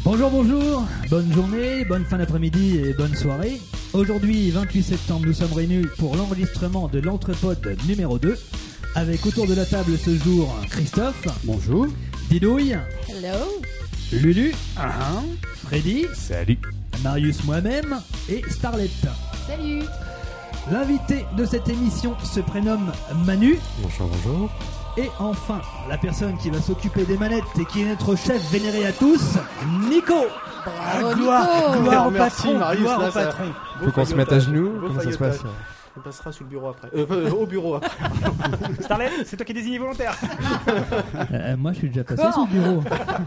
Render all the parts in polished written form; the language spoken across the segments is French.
Bonjour, bonne journée, bonne fin d'après-midi et bonne soirée. Aujourd'hui, 28 septembre, nous sommes réunis pour l'enregistrement de l'Entrepode numéro 2. Avec autour de la table ce jour Christophe. Bonjour. Didouille. Hello. Lulu. Freddy. Salut. Marius, moi-même et Starlet. Salut. L'invité de cette émission se prénomme Manu. Bonjour. Et enfin, la personne qui va s'occuper des manettes et qui est notre chef vénéré à tous, Nico. Bravo, Gloire au Merci, patron, Marius, gloire là, au patron. Faut qu'on se mette à genoux. Beau Comment ça se passe? On passera sous le bureau après. Au bureau après. Starlet, c'est toi qui es désigné volontaire. Moi, je suis déjà passé sur le bureau.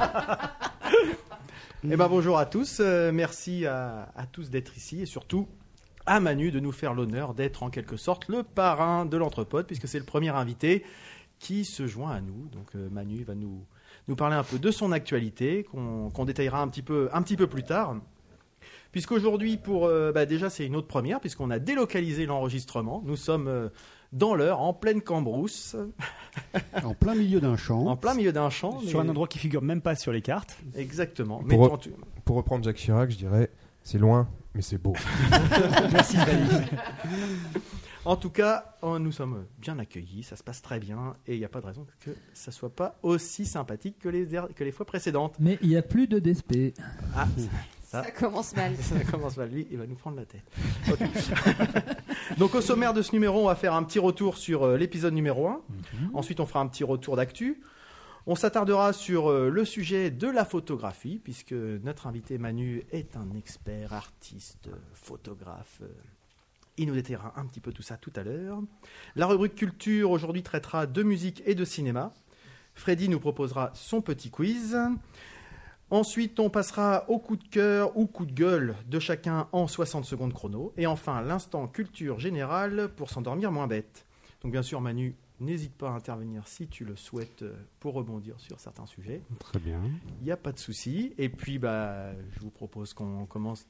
Eh ben bonjour à tous. Merci à tous d'être ici et surtout à Manu de nous faire l'honneur d'être en quelque sorte le parrain de l'Entrepode puisque c'est le premier invité qui se joint à nous. Donc Manu va nous parler un peu de son actualité qu'on détaillera un petit peu plus tard. Puisqu'aujourd'hui, déjà c'est une autre première puisqu'on a délocalisé l'enregistrement. Nous sommes dans l'heure, en pleine Cambrousse. En plein milieu d'un champ. En plein milieu d'un champ. Sur un endroit qui figure même pas sur les cartes. Exactement. Pour reprendre Jacques Chirac, je dirais, c'est loin, mais c'est beau. Merci Valérie. En tout cas, nous sommes bien accueillis, ça se passe très bien et il n'y a pas de raison que ça ne soit pas aussi sympathique que les fois précédentes. Mais il n'y a plus de DSP. Ah, Ça commence mal. Ça commence mal, lui, il va nous prendre la tête. Okay. Donc au sommaire de ce numéro, on va faire un petit retour sur l'épisode numéro 1. Ensuite, on fera un petit retour d'actu. On s'attardera sur le sujet de la photographie, puisque notre invité Manu est un expert, artiste, photographe. Il nous détaillera un petit peu tout ça tout à l'heure. La rubrique culture aujourd'hui traitera de musique et de cinéma. Freddy nous proposera son petit quiz. Ensuite, on passera au coup de cœur ou coup de gueule de chacun en 60 secondes chrono. Et enfin, l'instant culture générale pour s'endormir moins bête. Donc bien sûr, Manu, n'hésite pas à intervenir si tu le souhaites pour rebondir sur certains sujets. Très bien. Il n'y a pas de souci. Et puis, je vous propose qu'on commence.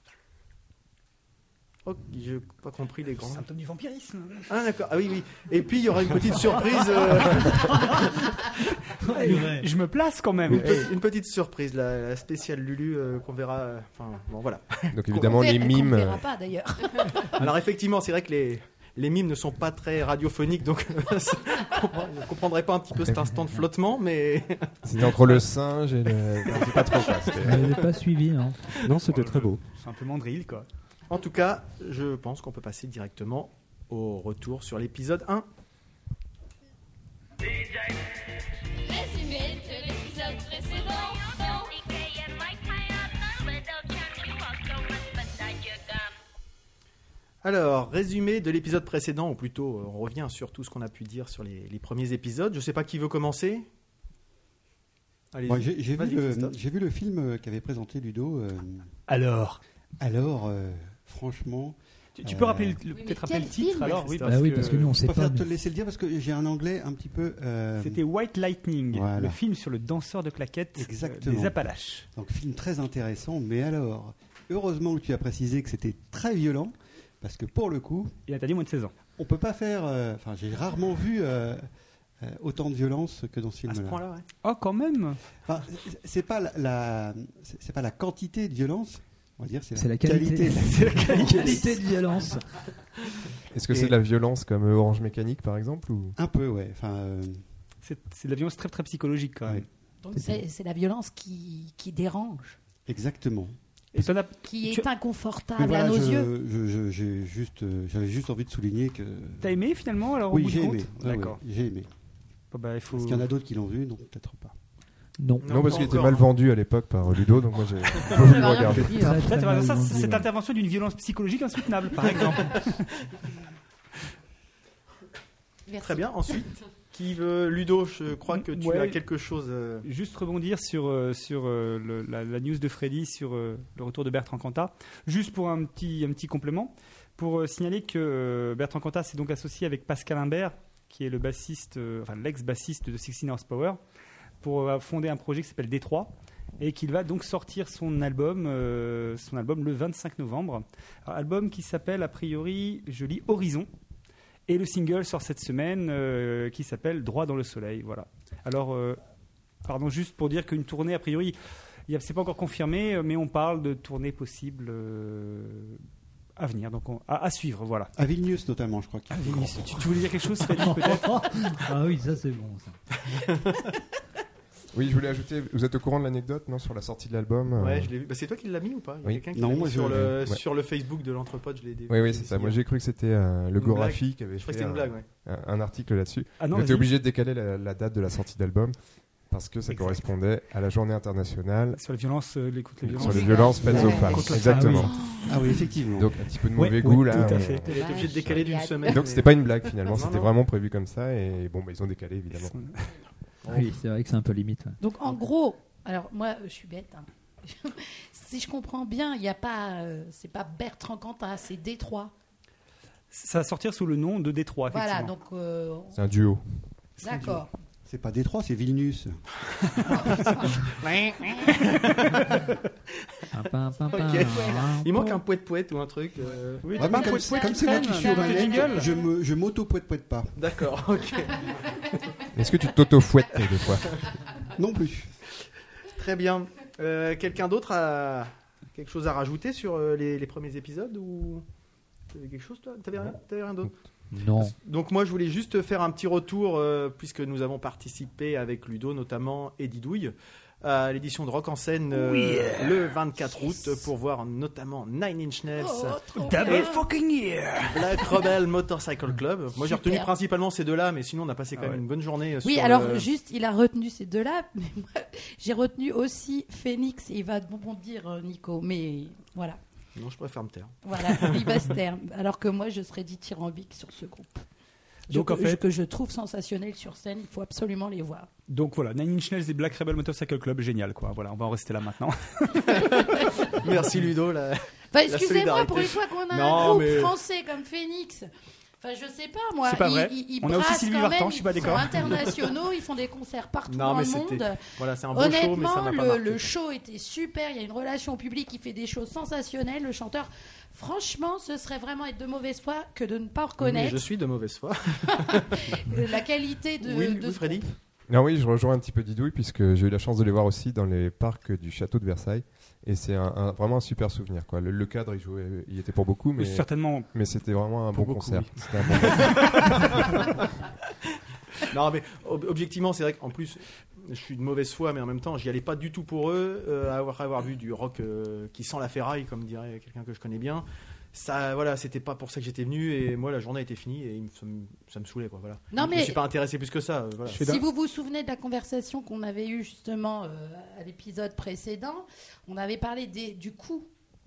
Oh, je n'ai pas compris les grands. Symptôme du vampirisme. Ah d'accord, ah oui. Et puis il y aura une petite surprise. Je me place quand même. Une petite surprise, la spéciale Lulu qu'on verra. Voilà. Donc évidemment, les mimes. On ne verra pas d'ailleurs. Alors effectivement, c'est vrai que les mimes ne sont pas très radiophoniques, donc vous ne comprendrez pas un petit peu cet instant de flottement, mais... C'était entre le singe et le... Je sais pas trop quoi. Je n'avais pas suivi, non. Non, c'était très beau. Simplement drill, quoi. En tout cas, je pense qu'on peut passer directement au retour sur l'épisode 1. Résumé de l'épisode précédent. Alors, résumé de l'épisode précédent, ou plutôt on revient sur tout ce qu'on a pu dire sur les premiers épisodes. Je ne sais pas qui veut commencer. Allez, Moi, j'ai vu le film qu'avait présenté Ludo. Alors, franchement... tu peux rappeler mais peut-être rappeler quel le titre film alors Parce que nous, on Je sait pas. préfère te laisser le dire parce que j'ai un anglais un petit peu... C'était White Lightning, Voilà. le film sur le danseur de claquettes Exactement. des Appalaches. Donc, film très intéressant. Mais alors, heureusement que tu as précisé que c'était très violent. Parce que pour le coup, Il a interdit moins de 16 ans. on peut pas faire... j'ai rarement vu autant de violence que dans ce à ce film-là. point-là, ouais. Oh, quand même. Enfin, c'est pas c'est pas la quantité de violence, on va dire, c'est la qualité. C'est la qualité. Qualité de violence. Est-ce que c'est de la violence comme Orange Mécanique par exemple ou... Un peu, ouais. Enfin, C'est de la violence très très psychologique quand même. ouais, Donc c'est la violence qui dérange, exactement. Et t'en as- qui Tu- est inconfortable Mais voilà, à nos yeux. j'avais juste envie de souligner que. T'as aimé finalement alors au Oui, bout de j'ai compte aimé. Ouais, D'accord. ouais, j'ai aimé. Bon, il faut... Parce qu'il y en a d'autres qui l'ont vu, donc peut-être pas. Non. Non, parce qu'il était encore, mal hein. vendu à l'époque par Ludo, donc moi j'ai pas voulu le regarder. Peut-être voilà, ça, c'est cette intervention d'une violence psychologique insoutenable, par exemple. Merci. Très bien, ensuite, qui veut... Ludo, je crois que tu Ouais. as quelque chose... Juste rebondir sur la news de Freddy sur le retour de Bertrand Cantat. Juste pour un petit complément, pour signaler que Bertrand Cantat s'est donc associé avec Pascal Imbert, qui est le bassiste, l'ex-bassiste de 16 Horsepower, pour fonder un projet qui s'appelle Détroit, et qu'il va donc sortir son album le 25 novembre. Alors, album qui s'appelle a priori, je lis Horizon. Et le single sort cette semaine qui s'appelle Droit dans le soleil. Voilà. Alors, pardon, juste pour dire qu'une tournée, a priori, C'est pas encore confirmé, mais on parle de tournées possibles à venir, donc à suivre, voilà. À Vilnius notamment, je crois. Ah, Vilnius. Tu voulais dire quelque chose, Freddy, peut-être? Ah oui, ça c'est bon. Ça. Oui, je voulais ajouter, vous êtes au courant de l'anecdote, non, sur la sortie de l'album Ouais, je l'ai vu. Bah, c'est toi qui l'as mis ou pas? Il y a Oui. quelqu'un qui Non, l'a mis moi, je- sur le Facebook de l'entrepôt, je l'ai dit. Oui, c'est ça. Moi, j'ai cru que c'était le Une Gorafi qui avait Je crois que fait c'était une blague, ouais. un article là-dessus. Ah non, On était vas-y. obligé de décaler la date de la sortie d'album parce que ça Exact. correspondait à la journée internationale Sur la violence, contre les violences. sur les violences faites aux Ouais. femmes. Contre la Exactement. femme, Ah oui, effectivement. Donc un petit peu de Ouais, mauvais oui, goût là. tout à on- fait. Il est obligé de décaler d'une semaine. Et donc mais- c'était pas une blague finalement, Non, c'était non. vraiment prévu comme ça et bon bah ils ont décalé évidemment. Oui, c'est vrai que c'est un peu limite. Ouais. Donc en gros, alors moi je suis bête. Hein. Si je comprends bien, il y a pas, c'est pas Bertrand Cantat, c'est Détroit. Ça va sortir sous le nom de Détroit, Voilà, effectivement. donc C'est un duo. d'accord. C'est pas Détroit, c'est Vilnius. Il manque un poète ou un truc. Oui, Ouais, t'as pas mais un comme poète comme qui c'est moi traîne, qui suis un au petit manette, jingle. je m'auto-poète pas. D'accord, ok. Est-ce que tu t'auto-fouettes des fois? Non plus. Très bien. Quelqu'un d'autre a quelque chose à rajouter sur les premiers épisodes ou t'avais quelque chose toi? T'avais rien d'autre? Non. Donc moi je voulais juste faire un petit retour puisque nous avons participé avec Ludo notamment et Didouille à l'édition de Rock en scène le 24 août pour voir notamment Nine Inch Nails, Double fucking year. Black Rebel Motorcycle Club. Moi j'ai retenu Super. principalement ces deux-là, mais sinon on a passé quand même une bonne journée. Oui, sur alors le- juste, il a retenu ces deux-là, mais moi, j'ai retenu aussi Phoenix, et il va rebondir Nico, mais voilà. Non, je préfère me taire. Voilà, il va se taire. Alors que moi, je serais dithyrambique sur ce groupe. Donc, en fait- que je trouve sensationnel sur scène, il faut absolument les voir. Donc voilà, Nine Inch Nails et Black Rebel Motorcycle Club, génial quoi. Voilà, on va en rester là maintenant. Merci Ludo. Là. Enfin, excusez-moi, solidarité. pour une fois qu'on a Non, un groupe mais- français comme Phoenix. Enfin, je sais pas, moi. C'est pas vrai. Ils On a aussi brassent Sylvie quand Vartan, même, je suis pas ils sont d'accord. internationaux, ils font des concerts partout Non, dans mais le c'était- monde. Voilà, c'est un beau show, mais ça Honnêtement, m'a pas marqué. le show était super. Il y a une relation au public qui fait des choses sensationnelles. Le chanteur, franchement, ce serait vraiment être de mauvaise foi que de ne pas Mais reconnaître je suis de mauvaise foi. la qualité de. Oui, de oui, ce Freddy. groupe. Non, oui, je rejoins un petit peu Didouille puisque j'ai eu la chance de les voir aussi dans les parcs du château de Versailles et c'est vraiment un super souvenir quoi. Le cadre il était pour beaucoup mais Certainement. c'était vraiment un Pour bon beaucoup, concert. oui. C'était un bon Non, mais objectivement, c'est vrai qu'en plus, je suis de mauvaise foi, mais en même temps, j'y allais pas du tout pour eux. Avoir vu du rock qui sent la ferraille, comme dirait quelqu'un que je connais bien. Ça, voilà, c'était pas pour ça que j'étais venu. Et moi, la journée était finie et ça me saoulait, quoi. Voilà. Non, Je mais- me suis pas intéressé plus que ça. Voilà. Je fais Si vous vous souvenez de la conversation qu'on avait eue justement à l'épisode précédent, on avait parlé du coût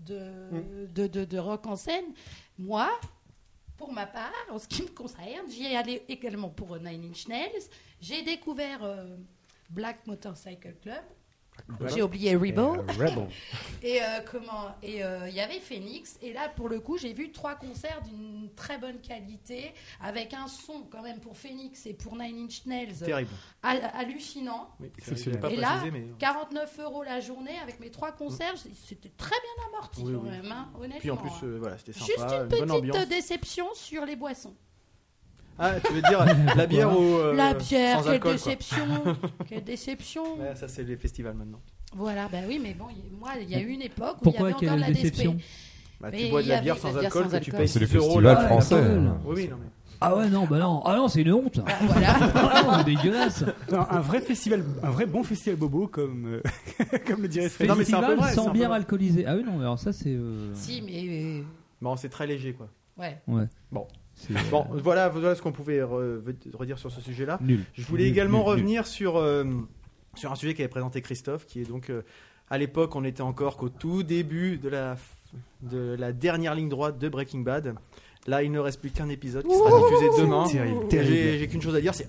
de rock en scène. Moi, pour ma part, en ce qui me concerne, j'y ai allé également pour Nine Inch Nails. J'ai découvert Black Motorcycle Club. J'ai oublié Rebel. Et il y avait Phoenix. Et là, pour le coup, j'ai vu 3 concerts d'une très bonne qualité, avec un son quand même pour Phoenix et pour Nine Inch Nails Terrible. hallucinant. Oui, C'est je l'ai pas Et là, précisé, mais... 49 € la journée avec mes 3 concerts, c'était très bien amorti Oui, quand oui. même, hein, honnêtement. Puis en plus, voilà, c'était sympa. Juste une bonne ambiance. petite déception sur les boissons. Ah, tu veux dire la bière ou La bière, sans quelle alcool, quoi. déception. Quelle déception. Ouais, ça, c'est les festivals maintenant. Voilà, bah oui, mais bon, moi, il y a eu une époque où Pourquoi il y avait quelle encore de la déception DSP. Bah, Mais tu bois de il y la avait bière de sans la bière alcool sans que tu alcool. payes C'est les 6 € festivals là. français. Oui, oui, non, mais... Ah ouais, non, bah non. Ah non, c'est une honte. Bah, voilà. Ah non, dégueulasse. Non, un vrai bon festival bobo comme comme le dirait Freddy. Non, mais c'est un peu Festival vrai, c'est sans un peu bière vrai. alcoolisée. Ah oui, non, alors ça c'est. Si, mais Bon, c'est très léger, quoi. ouais. Ouais. Bon. C'est, Bon, voilà ce qu'on pouvait redire sur ce sujet-là. nul. Je voulais Nul, également nul, nul. revenir sur un sujet qu'avait présenté Christophe, qui est donc, à l'époque, on était encore qu'au tout début de la dernière ligne droite de Breaking Bad. Là, il ne reste plus qu'un épisode qui sera diffusé demain. terrible. J'ai qu'une chose à dire, c'est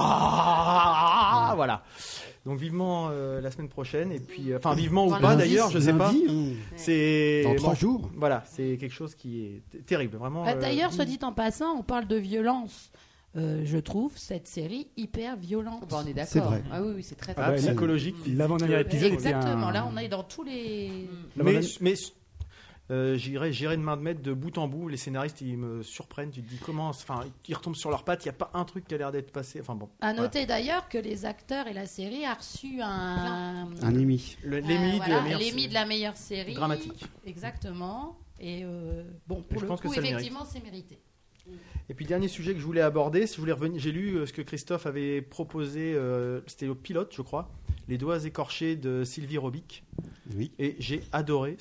voilà. Donc vivement la semaine prochaine, et puis enfin vivement ou Voilà. pas Lundi, d'ailleurs, je sais pas. lundi, C'est dans 3 bon, jours. Voilà, c'est quelque chose qui est terrible, vraiment. D'ailleurs, soit dit en passant, on parle de violence. Je trouve cette série hyper violente. Bon, on est d'accord. C'est vrai. Ah oui, oui, c'est très Ah, très psychologique. L'avant-dernier épisode était Exactement. un... Là, on est dans tous les. Mais j'irai de main de maître de bout en bout. Les scénaristes, ils me surprennent. Tu te dis comment, enfin, ils retombent sur leurs pattes. Il n'y a pas un truc qui a l'air d'être passé. Enfin bon. À noter d'ailleurs que les acteurs et la série a reçu un Emmy. L'Emmy de la meilleure série. Dramatique. Exactement. Et bon, Je pour le pense que coup, ça le effectivement, c'est mérité. Et puis dernier sujet que je voulais aborder, si je voulais revenir, j'ai lu ce que Christophe avait proposé, c'était au pilote, je crois, Les doigts écorchés de Sylvie Robic. Oui. Et j'ai adoré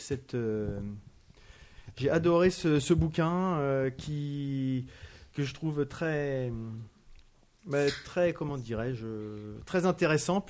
ce bouquin que je trouve très comment dirais-je, très intéressant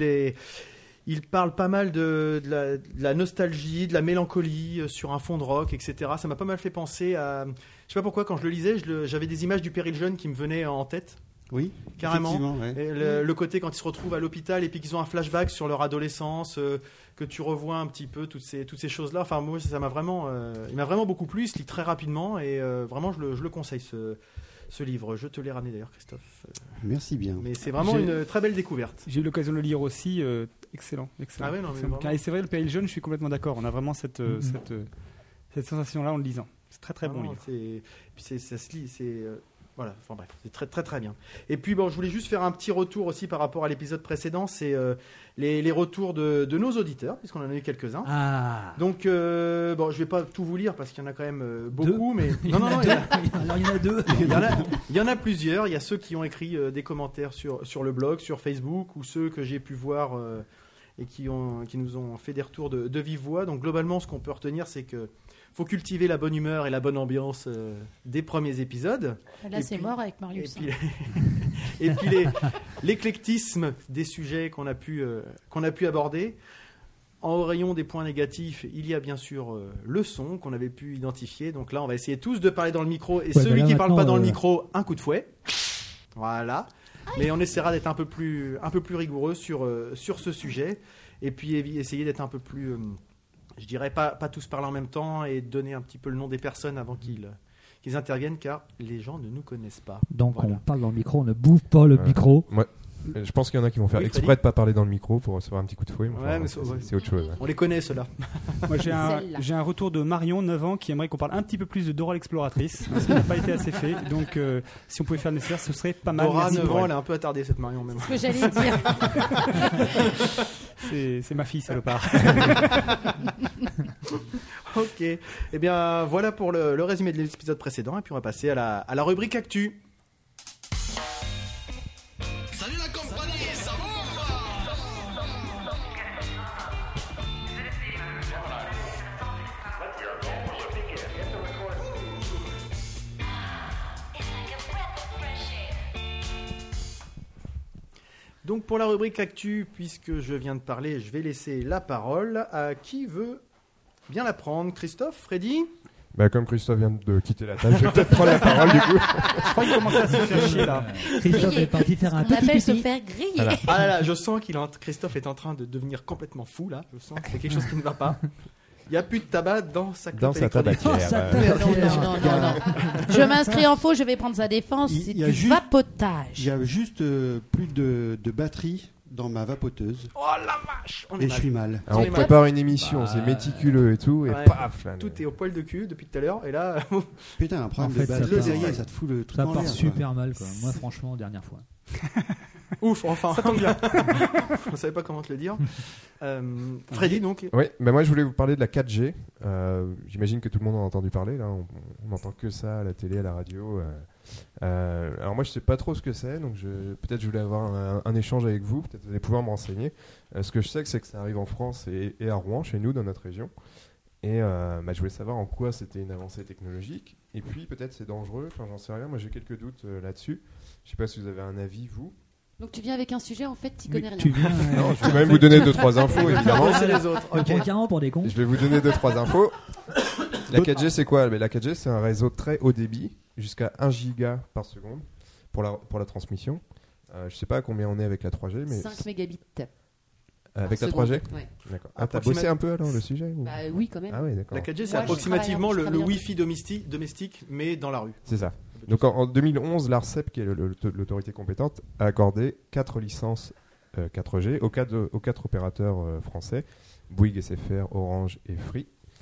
il parle pas mal de la nostalgie, de la mélancolie sur un fond de rock, etc. Ça m'a pas mal fait penser à... Je sais pas pourquoi, quand je le lisais, j'avais des images du Péril Jeune qui me venaient en tête. Oui, carrément. effectivement, ouais. Et le côté quand ils se retrouvent à l'hôpital et puis qu'ils ont un flashback sur leur adolescence, que tu revois un petit peu toutes ces choses-là. Enfin, moi, ça m'a vraiment, il m'a vraiment beaucoup plu. Il se lit très rapidement et vraiment, je le conseille ce livre. Je te l'ai ramené d'ailleurs, Christophe. Merci bien. Mais c'est vraiment une très belle découverte. J'ai eu l'occasion de le lire aussi. Excellent. Ah ouais, non, mais Excellent. Et c'est vrai, le Péril Jeune, je suis complètement d'accord. On a vraiment cette sensation-là en le lisant. C'est très très bon livre. Puis ça se lit, voilà, enfin bref, c'est très très très bien. Et puis bon, je voulais juste faire un petit retour aussi par rapport à l'épisode précédent, c'est les retours de nos auditeurs, puisqu'on en a eu quelques-uns. Ah. Donc bon, je vais pas tout vous lire parce qu'il y en a quand même beaucoup, mais non, Alors il y en a deux. il y en a plusieurs. Il y a ceux qui ont écrit des commentaires sur le blog, sur Facebook, ou ceux que j'ai pu voir et qui nous ont fait des retours de vive voix. Donc globalement, ce qu'on peut retenir, c'est que faut cultiver la bonne humeur et la bonne ambiance des premiers épisodes. Là, c'est mort avec Marius. Et puis l'éclectisme des sujets qu'on a pu aborder. En rayon des points négatifs, il y a bien sûr le son qu'on avait pu identifier. Donc là, on va essayer tous de parler dans le micro. Et celui qui ne parle pas dans le micro, un coup de fouet. Voilà. Mais on essaiera d'être un peu plus rigoureux sur ce sujet. Et puis essayer d'être un peu plus... je dirais pas tous parler en même temps et donner un petit peu le nom des personnes avant qu'ils interviennent, car les gens ne nous connaissent pas. Donc voilà. on parle dans le micro, on ne bouffe pas le micro. Ouais. Je pense qu'il y en a qui vont faire exprès de ne pas parler dans le micro pour recevoir un petit coup de fouet. Ouais, mais c'est autre chose. Ouais. On les connaît, ceux-là. Moi, j'ai un retour de Marion, 9 ans, qui aimerait qu'on parle un petit peu plus de Dora l'exploratrice. Ce qui n'a pas été assez fait. Donc, si on pouvait faire le nécessaire, ce serait pas mal. Dora, Merci 9 ans, elle est un peu attardée, cette Marion, même. C'est ce que j'allais dire. C'est ma fille, salopard. Ok. Eh bien, voilà pour le résumé de l'épisode précédent. Et puis, on va passer à la rubrique Actu. Salut la compagnie, ça va? Donc, pour la rubrique Actu, puisque je viens de parler, je vais laisser la parole à qui veut bien la prendre. Christophe, Freddy? Bah, comme Christophe vient de quitter la table, je vais peut-être prendre la parole du coup. Je crois qu'il commence à se faire chier là. Christophe est parti faire un On petit appelle se pipi. faire griller. Voilà. Ah là là, je sens Christophe est en train de devenir complètement fou là. Je sens qu'il y a quelque chose qui ne va pas. Il n'y a plus de tabac dans sa clope Dans sa électronique. tabatière. Non. Je m'inscris en faux, je vais prendre sa défense. Il C'est y a du juste- vapotage. Il y a juste plus de batterie dans ma vapoteuse Oh la vache, on est et je mal. suis mal. Alors, On est on mal. prépare une émission, Ah. c'est méticuleux et tout, et Ouais. paf là, Tout est au poil de cul depuis tout à l'heure et là, Putain, un problème En fait, de ça batterie, part- ça te fout le truc Ça en part l'air. quoi. super mal quoi. Moi franchement, dernière fois. ouf, enfin. Ça tombe bien. On savait pas comment te le dire. Freddy donc. Oui, bah moi je voulais vous parler de la 4G. J'imagine que tout le monde en a entendu parler. Là, on n'entend que ça à la télé, à la radio. Alors moi je sais pas trop ce que c'est, donc peut-être je voulais avoir un échange avec vous. Peut-être vous allez pouvoir me renseigner. Ce que je sais, c'est que ça arrive en France et à Rouen, chez nous, dans notre région. Et je voulais savoir en quoi c'était une avancée technologique. Et puis peut-être c'est dangereux. Enfin, j'en sais rien. Moi j'ai quelques doutes là-dessus. Je sais pas si vous avez un avis, vous. Donc tu viens avec un sujet, en fait, tu connais rien. Tu viens. Non, je vais même vous donner 2-3 infos, évidemment. C'est les autres. On Ok. prend carrément pour des cons. Je vais vous donner 2-3 infos. La 4G, c'est quoi? La 4G, c'est un réseau très haut débit, jusqu'à 1 giga par seconde pour la transmission. Je sais pas à combien on est avec la 3G, mais 5 mégabits. avec la par 3G. seconde. Ouais. D'accord. Ah, t'as bossé un peu alors le sujet ou... Bah oui, quand même. Ah oui, d'accord. La 4G, c'est Moi, approximativement je le travaille en- Wi-Fi domestique, mais dans la rue. C'est ça. Donc en 2011, l'ARCEP, qui est l'autorité compétente, a accordé 4 licences 4G aux 4 opérateurs français, Bouygues, SFR, Orange et Free.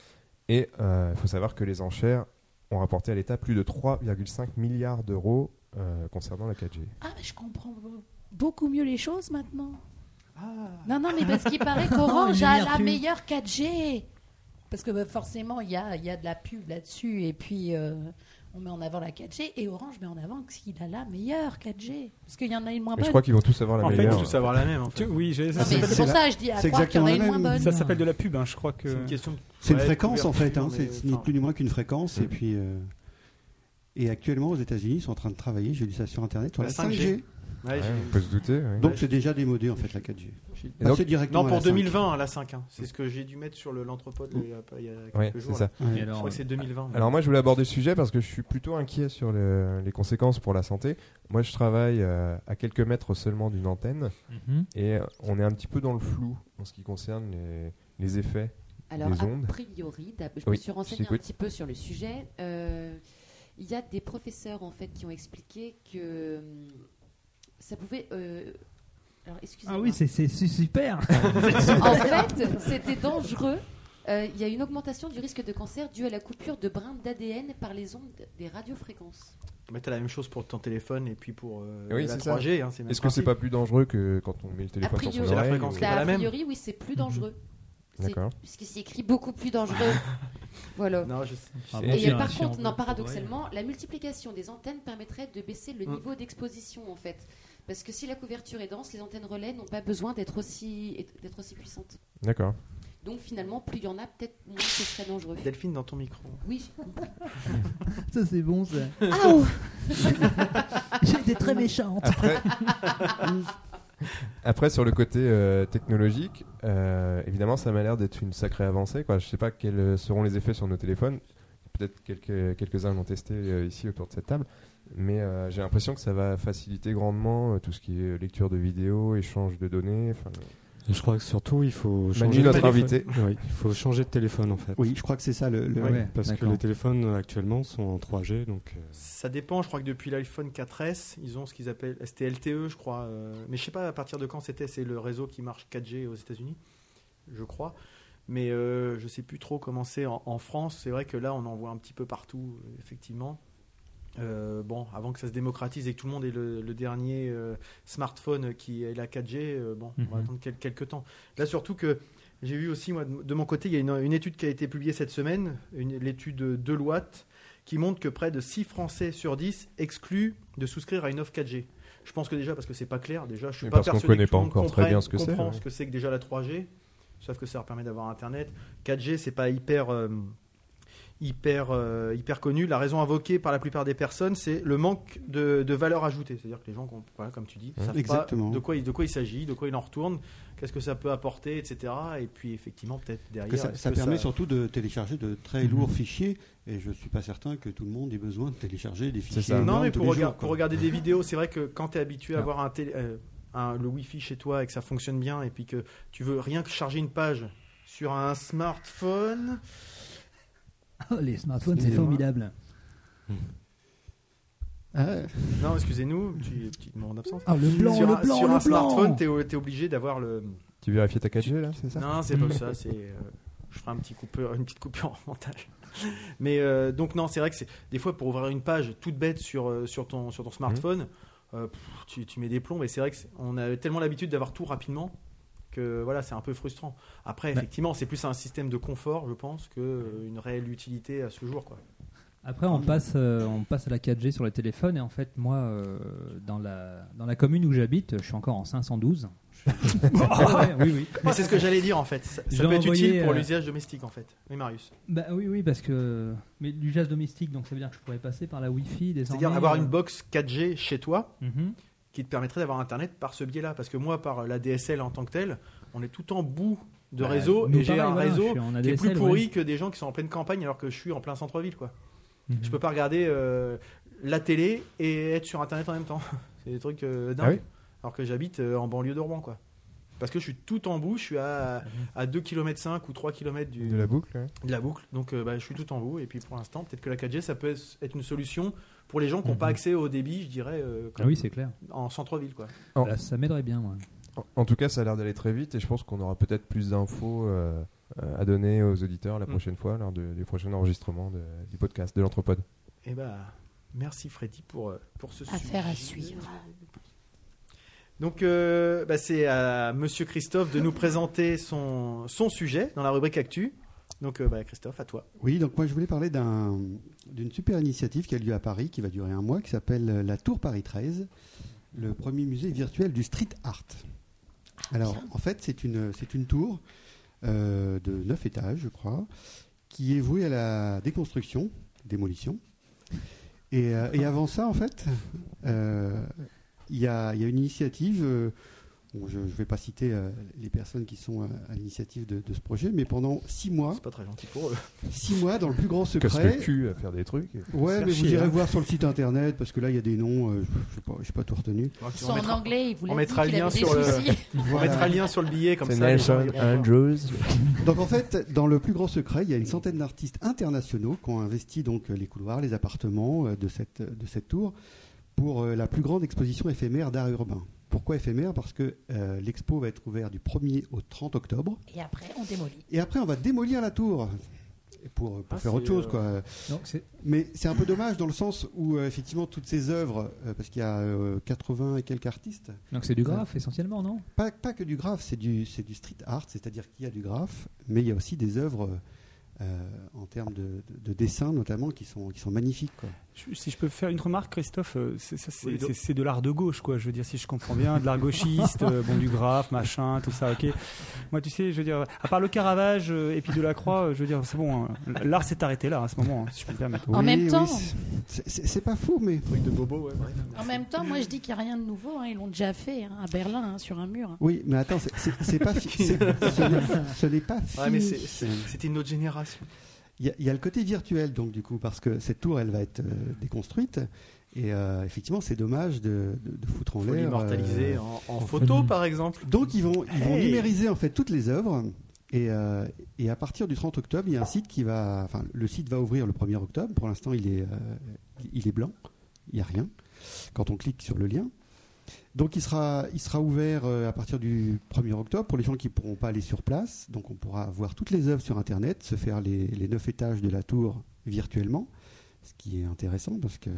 Et il faut savoir que les enchères ont rapporté à l'État plus de 3,5 milliards d'euros concernant la 4G. Ah, mais je comprends beaucoup mieux les choses maintenant. Ah. Non, mais parce qu'il paraît qu'Orange Une a lumière la pub. meilleure 4G. Parce que forcément, il y a de la pub là-dessus. Et puis, on met en avant la 4G. Et Orange met en avant qu'il a la meilleure 4G. Parce qu'il y en a une moins Mais bonne. je crois qu'ils vont tous avoir la En fait, meilleure. ils vont tous avoir la même. En fait. Oui, Non, mais c'est pour ça que je dis à c'est croire qu'il y en a une exactement moins la même. bonne. ça s'appelle de la pub, hein, je crois que. C'est une question de... C'est une Ouais, fréquence en fait, couverture, hein, mais, c'est ni enfin, plus ni moins qu'une fréquence. Et puis, et actuellement aux États-Unis, ils sont en train de travailler, j'ai lu ça sur internet, sur La la 5G. 5G. Ouais, Ouais, j'ai- on peut se douter. ouais. Donc c'est déjà démodé en fait la 4G. Et donc- Passer directement Non, à pour la 5. 2020, la 5. C'est ce que j'ai dû mettre sur l'entrepôt il y a Ouais, quelques c'est jours. ça. là. Ouais. Et Je alors, crois que c'est 2020. Alors moi je voulais aborder le sujet parce que je suis plutôt inquiet sur les conséquences pour la santé. Moi je travaille à quelques mètres seulement d'une antenne et on est un petit peu dans le flou en ce qui concerne les effets. Alors, Les a ondes. priori, je Oui, me suis renseignée je un t'écoute. petit peu sur le sujet. Il y a des professeurs en fait qui ont expliqué que ça pouvait. Alors, excusez-moi. Ah oui, c'est super. En fait, c'était dangereux. Il y a une augmentation du risque de cancer due à la coupure de brins d'ADN par les ondes des radiofréquences. Mais t'as la même chose pour ton téléphone et puis pour Oui, la c'est ça. 3G. Hein, c'est le même Est-ce que c'est principe. pas plus dangereux que quand on met le téléphone sur son priori, c'est la oreille fréquence ou- qui est pas la A même. priori, oui, c'est plus dangereux. C'est- D'accord. Puisque c'est écrit beaucoup plus dangereux. Voilà. Non, je sais. Ah Et bon, Et si, par si contre, on non, veut, paradoxalement, la multiplication des antennes permettrait de baisser le Mm. niveau d'exposition en fait. Parce que si la couverture est dense, les antennes relais n'ont pas besoin d'être aussi puissantes. D'accord. Donc finalement, plus il y en a, peut-être moins ce serait dangereux. Delphine dans ton micro. Oui, j'ai compris. Ça c'est bon ça. Aouh J'ai été très méchante. Après sur le côté technologique, évidemment ça m'a l'air d'être une sacrée avancée, quoi. Je sais pas quels seront les effets sur nos téléphones. Peut-être quelques-uns l'ont testé ici autour de cette table. Mais j'ai l'impression que ça va faciliter grandement tout ce qui est lecture de vidéos, échange de données. enfin, Et je crois que surtout, il faut Manu, changer de notre téléphone. invité. Oui, il faut changer de téléphone en fait. Oui, je crois que c'est ça le. Ouais. Parce que d'accord. les téléphones actuellement sont en 3G, donc Ça dépend, je crois que depuis l'iPhone 4S, ils ont ce qu'ils appellent c'était LTE, je crois. Mais je sais pas à partir de quand c'était, c'est le réseau qui marche 4G aux États-Unis, je crois. Mais je sais plus trop comment c'est en France. C'est vrai que là, on en voit un petit peu partout, effectivement. Bon, avant que ça se démocratise et que tout le monde ait le dernier smartphone qui est la 4G, bon, on va attendre quelques temps. Là, surtout que j'ai vu aussi, moi, de mon côté, il y a une étude qui a été publiée cette semaine, l'étude Deloitte, qui montre que près de 6 Français sur 10 excluent de souscrire à une offre 4G. Je pense que déjà, parce que c'est pas clair, déjà, je suis Et pas parce qu'on persuadé connaît que tout le pas monde encore très bien ce que c'est, comprend ouais. ce que c'est que déjà la 3G, sauf que ça leur permet d'avoir Internet. 4G, c'est pas hyper connu. La raison invoquée par la plupart des personnes, c'est le manque de valeur ajoutée. C'est-à-dire que les gens, voilà, comme tu dis, savent Exactement. pas de quoi il s'agit, de quoi il en retourne, qu'est-ce que ça peut apporter, etc. Et puis effectivement, peut-être derrière... Que ça, est-ce ça que permet surtout de télécharger de très lourds fichiers et je suis pas certain que tout le monde ait besoin de télécharger des fichiers. ça. Non, énormes mais tous pour, les jours, pour quoi. regarder des vidéos, c'est vrai que quand tu es habitué à Ah. avoir le Wi-Fi chez toi et que ça fonctionne bien, et puis que tu veux rien que charger une page sur un smartphone... Oh, les smartphones, c'est Excusez-moi. formidable. Ah ouais. Non, excusez-nous, petit moment d'absence. Ah, le blanc, Sur le un, blanc, sur le un blanc. smartphone, tu es obligé d'avoir le... Tu vérifies ta 4G là, c'est ça? Non, c'est pas ça. C'est, je ferai une petite coupure en montage. Mais donc non, c'est vrai que c'est des fois pour ouvrir une page toute bête sur ton smartphone, tu mets des plombs. Et c'est vrai que on a tellement l'habitude d'avoir tout rapidement que voilà, c'est un peu frustrant. Après, effectivement, c'est plus un système de confort, je pense, qu'une réelle utilité à ce jour, quoi. Après, on passe à la 4G sur le téléphone et en fait, moi, dans la commune où j'habite, je suis encore en 512. Ouais, oui. Mais c'est ce que j'allais dire en fait. Ça J'ai peut être envoyé, utile pour l'usage domestique en fait. Oui, Marius. Bah oui, parce que mais l'usage domestique, donc ça veut dire que je pourrais passer par la Wi-Fi désormais. C'est-à-dire avoir une box 4G chez toi Mhm. qui te permettrait d'avoir Internet par ce biais-là. Parce que moi, par la DSL en tant que telle, on est tout en bout de Bah, réseau nous, et j'ai pareil, un voilà, je réseau suis en qui est plus ADSL, pourri ouais. que des gens qui sont en pleine campagne alors que je suis en plein centre-ville, quoi. Mhm. Je peux pas regarder la télé et être sur Internet en même temps. C'est des trucs dingues. Ah oui Alors que j'habite en banlieue de Rouen, quoi. Parce que je suis tout en bout, je suis à 2 km 5 ou 3 km De la boucle, ouais. de la boucle, donc je suis tout en bout. Et puis pour l'instant, peut-être que la 4G, ça peut être une solution pour les gens qui n'ont pas accès au débit, je dirais, Ah oui, c'est clair. en centre-ville, quoi. Oh. Là, ça m'aiderait bien, moi. En tout cas, ça a l'air d'aller très vite et je pense qu'on aura peut-être plus d'infos à donner aux auditeurs la prochaine fois, lors du prochain enregistrement du podcast de l'Anthropode. Eh ben, merci Freddy pour ce sujet. Affaire à suivre. Donc, c'est à Monsieur Christophe de nous présenter son sujet dans la rubrique Actu. Donc, Christophe, à toi. Oui, donc moi je voulais parler d'une super initiative qui a lieu à Paris, qui va durer un mois, qui s'appelle la Tour Paris 13, le premier musée virtuel du street art. Alors, en fait, c'est une tour de 9 étages, je crois, qui est vouée à la démolition. Et avant ça, en fait, il y a une initiative. Je ne vais pas citer les personnes qui sont à l'initiative de ce projet, mais pendant 6 mois. C'est pas très gentil pour eux. 6 mois dans le plus grand secret. Casse le cul à faire des trucs. Ouais, mais vous irez voir sur le site internet parce que là il y a des noms, je n'ai pas tout retenu. En anglais, il voulait on mettra le lien sur le billet comme c'est ça. Nelson Andrews. Donc en fait, dans le plus grand secret, il y a une centaine d'artistes internationaux qui ont investi donc les couloirs, les appartements de cette tour pour la plus grande exposition éphémère d'art urbain. Pourquoi éphémère ? Parce que l'expo va être ouverte du 1er au 30 octobre. Et après, on démolit. Et après, on va démolir la tour pour faire autre chose, quoi. Non, Mais c'est un peu dommage dans le sens où, effectivement, toutes ces œuvres, parce qu'il y a 80 et quelques artistes. Donc c'est du graphe essentiellement, non ? Pas que du graphe, c'est du street art, c'est-à-dire qu'il y a du graphe, mais il y a aussi des œuvres en termes de dessin notamment qui sont magnifiques, quoi. Si je peux faire une remarque, Christophe, c'est de l'art de gauche, quoi. Je veux dire, si je comprends bien, de l'art gauchiste, du graphe, machin, tout ça, ok. Moi, tu sais, je veux dire, à part le Caravage et puis Delacroix, je veux dire, c'est bon, hein. L'art s'est arrêté là, à ce moment, hein, si je peux me permettre. En même temps, c'est pas fou, mais truc de bobo, ouais. En même temps, moi je dis qu'il n'y a rien de nouveau, hein. Ils l'ont déjà fait à Berlin, sur un mur. Oui, mais attends, c'est pas ce n'est pas fini. Ouais, mais c'était une autre génération. Il y a le côté virtuel, donc, du coup, parce que cette tour, elle va être déconstruite. Et effectivement, c'est dommage de foutre en l'air. Il faut l'immortaliser en photo, par exemple. Donc, ils vont numériser, en fait, toutes les œuvres. Et à partir du 30 octobre, il y a un site le site va ouvrir le 1er octobre. Pour l'instant, il est blanc. Il n'y a rien. Quand on clique sur le lien. Donc il sera ouvert à partir du 1er octobre pour les gens qui ne pourront pas aller sur place. Donc on pourra voir toutes les œuvres sur Internet, se faire les 9 étages de la tour virtuellement, ce qui est intéressant parce que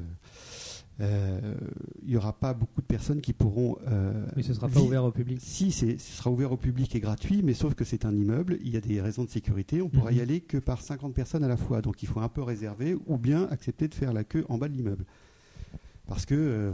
il n'y aura pas beaucoup de personnes qui pourront... Mais ce ne sera pas ouvert au public. Si, ce sera ouvert au public et gratuit, mais sauf que c'est un immeuble, il y a des raisons de sécurité, on pourra y aller que par 50 personnes à la fois. Donc il faut un peu réserver ou bien accepter de faire la queue en bas de l'immeuble. Parce que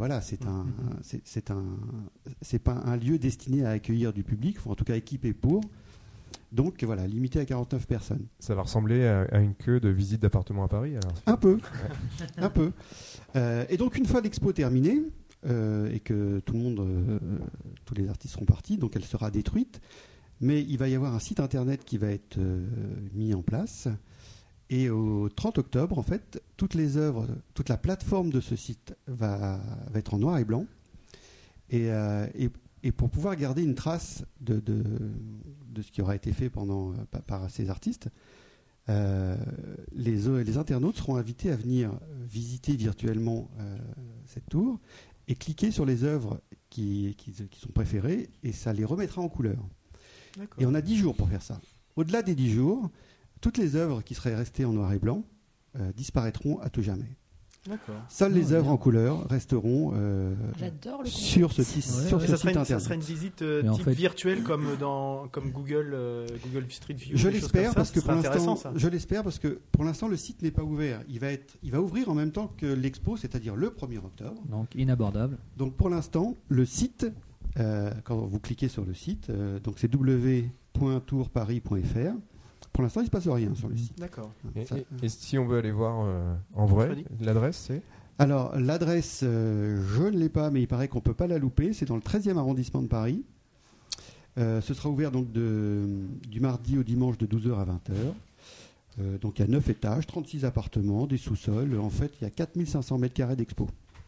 c'est pas un lieu destiné à accueillir du public, ou en tout cas équipé pour. Donc voilà, limité à 49 personnes. Ça va ressembler à une queue de visite d'appartement à Paris, alors. Un peu, un peu. Et donc une fois l'expo terminée et que tous les artistes seront partis, donc elle sera détruite. Mais il va y avoir un site internet qui va être mis en place. Et au 30 octobre, en fait, toutes les œuvres, toute la plateforme de ce site va être en noir et blanc. Et pour pouvoir garder une trace de ce qui aura été fait par ces artistes, les internautes seront invités à venir visiter virtuellement cette tour et cliquer sur les œuvres qui sont préférées et ça les remettra en couleur. Et on a 10 jours pour faire ça. Au-delà des 10 jours, toutes les œuvres qui seraient restées en noir et blanc disparaîtront à tout jamais. D'accord. Seules les œuvres en couleur resteront sur ce site internet. Ça serait une visite virtuelle comme Google Street View. Je l'espère parce que pour l'instant le site n'est pas ouvert. Il va ouvrir en même temps que l'expo, c'est-à-dire le 1er octobre. Donc inabordable. Donc pour l'instant le site, quand vous cliquez sur le site, donc c'est www.tourparis.fr. Pour l'instant, il ne se passe rien sur le site. D'accord. Et si on veut aller voir en vrai, l'adresse c'est ? Alors, l'adresse, je ne l'ai pas, mais il paraît qu'on ne peut pas la louper. C'est dans le 13e arrondissement de Paris. Ce sera ouvert donc du mardi au dimanche de 12h à 20h. Donc, il y a 9 étages, 36 appartements, des sous-sols. En fait, il y a 4500 m² d'expo.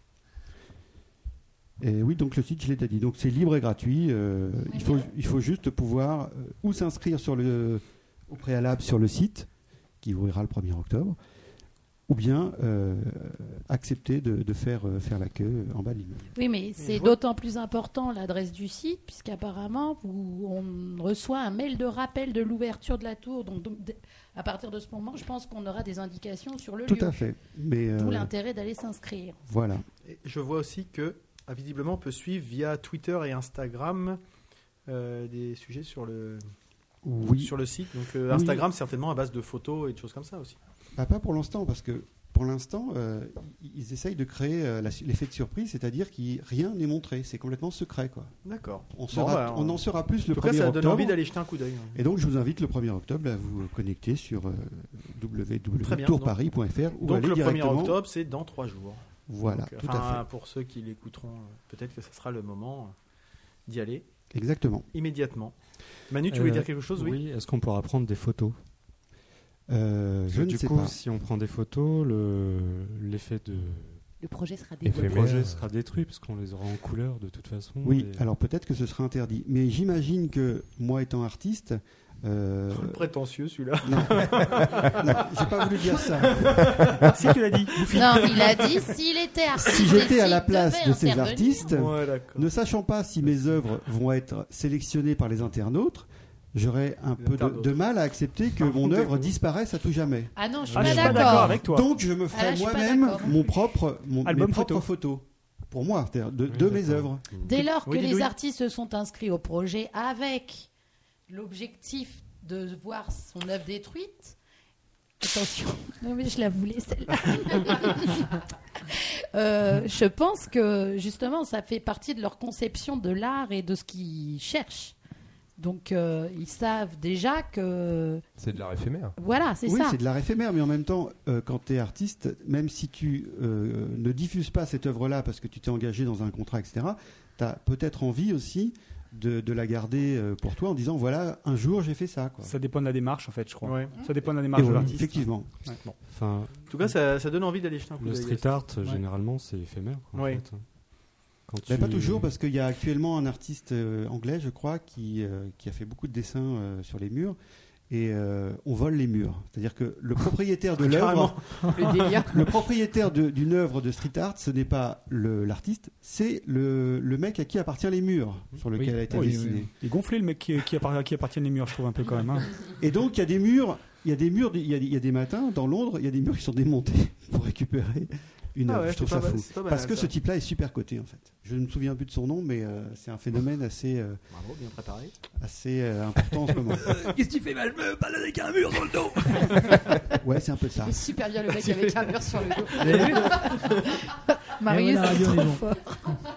Et oui, donc le site, je l'ai déjà dit. Donc, c'est libre et gratuit. Il faut juste pouvoir ou s'inscrire au préalable sur le site, qui ouvrira le 1er octobre, ou bien accepter de faire la queue en bas de l'immeuble. Oui, mais c'est d'autant plus important l'adresse du site, puisqu'apparemment, on reçoit un mail de rappel de l'ouverture de la tour. Donc, à partir de ce moment, je pense qu'on aura des indications sur le lieu. Tout à fait. D'où l'intérêt d'aller s'inscrire. Voilà. Et je vois aussi que, visiblement, on peut suivre via Twitter et Instagram des sujets sur le site. Donc, Instagram, certainement à base de photos et de choses comme ça aussi. Pas pour l'instant, parce que pour l'instant, ils essayent de créer l'effet de surprise, c'est-à-dire que rien n'est montré, c'est complètement secret, quoi. D'accord. On en saura plus le 1er octobre. En tout cas, ça donne envie d'aller jeter un coup d'œil. Et donc, je vous invite le 1er octobre à vous connecter sur www.tourparis.fr ou donc aller le 1er directement. octobre, c'est dans 3 jours. Voilà, donc, tout à fait. Pour ceux qui l'écouteront, peut-être que ce sera le moment d'y aller. Exactement. Immédiatement. Manu, tu voulais dire quelque chose? Oui, est-ce qu'on pourra prendre des photos? Je ne sais pas. Si on prend des photos, l'effet de... Le projet sera détruit. Le projet sera détruit parce qu'on les aura en couleur de toute façon. Oui, alors peut-être que ce sera interdit. Mais j'imagine que moi étant artiste... prétentieux celui-là. Non, j'ai pas voulu dire ça. Si tu l'as dit. Non, il a dit s'il était artiste. Si j'étais à la place de ces artistes, ouais, ne sachant pas si mes œuvres vont être sélectionnées par les internautes, j'aurais un peu de mal à accepter que mon œuvre disparaisse à tout jamais. Ah non, je suis je suis pas pas d'accord avec toi. Donc je me ferai je suis pas moi-même d'accord. mes propres photo. photos. Pour moi, c'est-à-dire de mes œuvres. Dès lors que Oui, les oui. artistes se sont inscrits au projet avec l'objectif de voir son œuvre détruite. Attention, non mais je la voulais celle-là. Je pense que justement ça fait partie de leur conception de l'art et de ce qu'ils cherchent. Donc ils savent déjà que... C'est de l'art éphémère. Voilà, c'est Oui, ça. c'est de l'art éphémère, mais en même temps, quand tu es artiste, même si tu ne diffuses pas cette œuvre-là parce que tu t'es engagé dans un contrat, etc., tu as peut-être envie aussi de la garder pour toi en disant voilà, un jour j'ai fait ça. Quoi. Ça dépend de la démarche en fait, je crois. Ouais. Ça dépend de la démarche Et de oui, l'artiste. effectivement. Ouais. Bon. Enfin, En tout cas, ça donne envie d'aller jeter un coup le d'œil. street art, généralement, c'est éphémère. En Oui. fait. Quand Mais pas toujours, parce qu'il y a actuellement un artiste anglais, je crois, qui a fait beaucoup de dessins sur les murs. Et on vole les murs. C'est-à-dire que le propriétaire de l'œuvre, le propriétaire d'une œuvre de street art, ce n'est pas l'artiste, c'est le mec à qui appartient les murs sur lesquels a été dessiné. Il est gonflé le mec qui appartient les murs, je trouve un peu quand même. Hein. Et donc il y a des murs, il y a des matins dans Londres, il y a des murs qui sont démontés pour récupérer une œuvre. ouais, je trouve c'est ça pas fou. mal, c'est pas Parce mal, que ça. ce type-là est super coté en fait. Je ne me souviens plus de son nom, mais c'est un phénomène assez Bravo, bien préparé. important en ce moment. Qu'est-ce que tu fais? Je me balade avec un mur dans le dos. Ouais, c'est un peu ça. C'est super bien le mec avec un mur sur le dos. Marius, la radio, c'est on est trop bon. fort.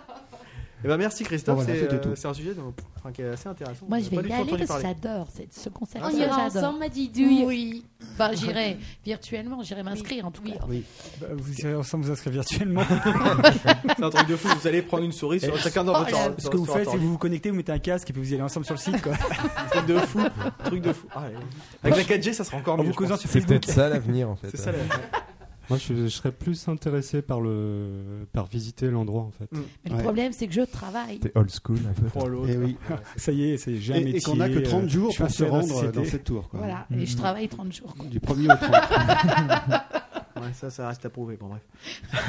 Eh ben, merci Christophe, Bon, voilà, c'était tout. c'est un sujet qui est assez intéressant. Moi, On je n'a vais pas y du tout aller entendu parce que parler. j'adore ce concept. On ira J'adore. ensemble, m'a dit Douille. Oui. Enfin, j'irai virtuellement, j'irai m'inscrire en tout cas. Oui. Bah, vous irez ensemble vous inscrire virtuellement. C'est un truc de fou, vous allez prendre une souris sur chacun dans votre ordre. Ce que vous faites, c'est que vous vous connectez, vous mettez un casque et puis vous y allez ensemble sur le site. Quoi. Truc de fou, truc de fou. Ah, ouais. Avec la 4G, ça sera encore En mieux. vous je causant pense. sur C'est Facebook. peut-être ça l'avenir en fait. C'est ça moi, je serais plus intéressé par visiter l'endroit en fait. Mais le Ouais. problème, c'est que je travaille. T'es old school un peu. pour l'autre. Et oui. Ça y est, j'ai un métier. Et qu'on n'a que 30 jours je suis pour se inséré dans la rendre société. dans cette tour. Quoi. Voilà. Et je travaille 30 jours. quoi. Du 1er au 30. Ouais, ça reste à prouver. Bon, bref.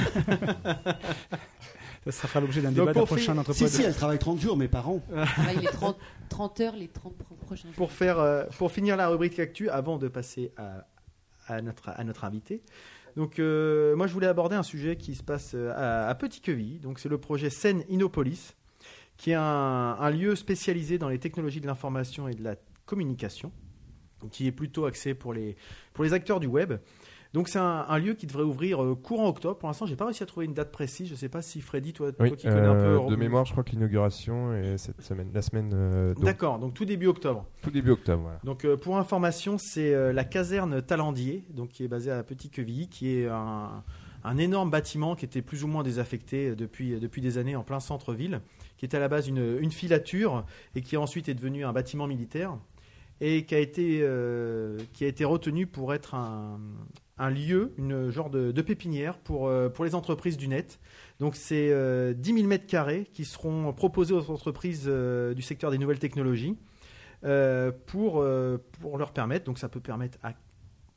Ça fera l'objet d'un Donc, débat d'un pour prochain finir- entrepôt. Si, elle travaille 30 jours, mais par an. Il est 30 heures les 30 prochains jours. Pour finir la rubrique actu, avant de passer à notre invité. Donc, moi, je voulais aborder un sujet qui se passe à Petit-Quevilly. Donc, c'est le projet Scène Innopolis, qui est un lieu spécialisé dans les technologies de l'information et de la communication, qui est plutôt axé pour les acteurs du web. Donc, c'est un lieu qui devrait ouvrir courant octobre. Pour l'instant, j'ai pas réussi à trouver une date précise. Je sais pas si Freddy, toi Oui, qui connais un peu. de mémoire, je crois que l'inauguration est cette semaine, la semaine donc, D'accord, donc tout début octobre. tout début octobre. Voilà. Donc pour information, c'est la caserne Talandier, donc qui est basée à Petit-Quevilly, qui est un énorme bâtiment qui était plus ou moins désaffecté depuis des années en plein centre-ville, qui était à la base une filature et qui ensuite est devenu un bâtiment militaire et qui a été retenu pour être un lieu, une genre de pépinière pour les entreprises du net. Donc c'est 10 000 mètres carrés qui seront proposés aux entreprises du secteur des nouvelles technologies pour leur permettre, donc ça peut permettre à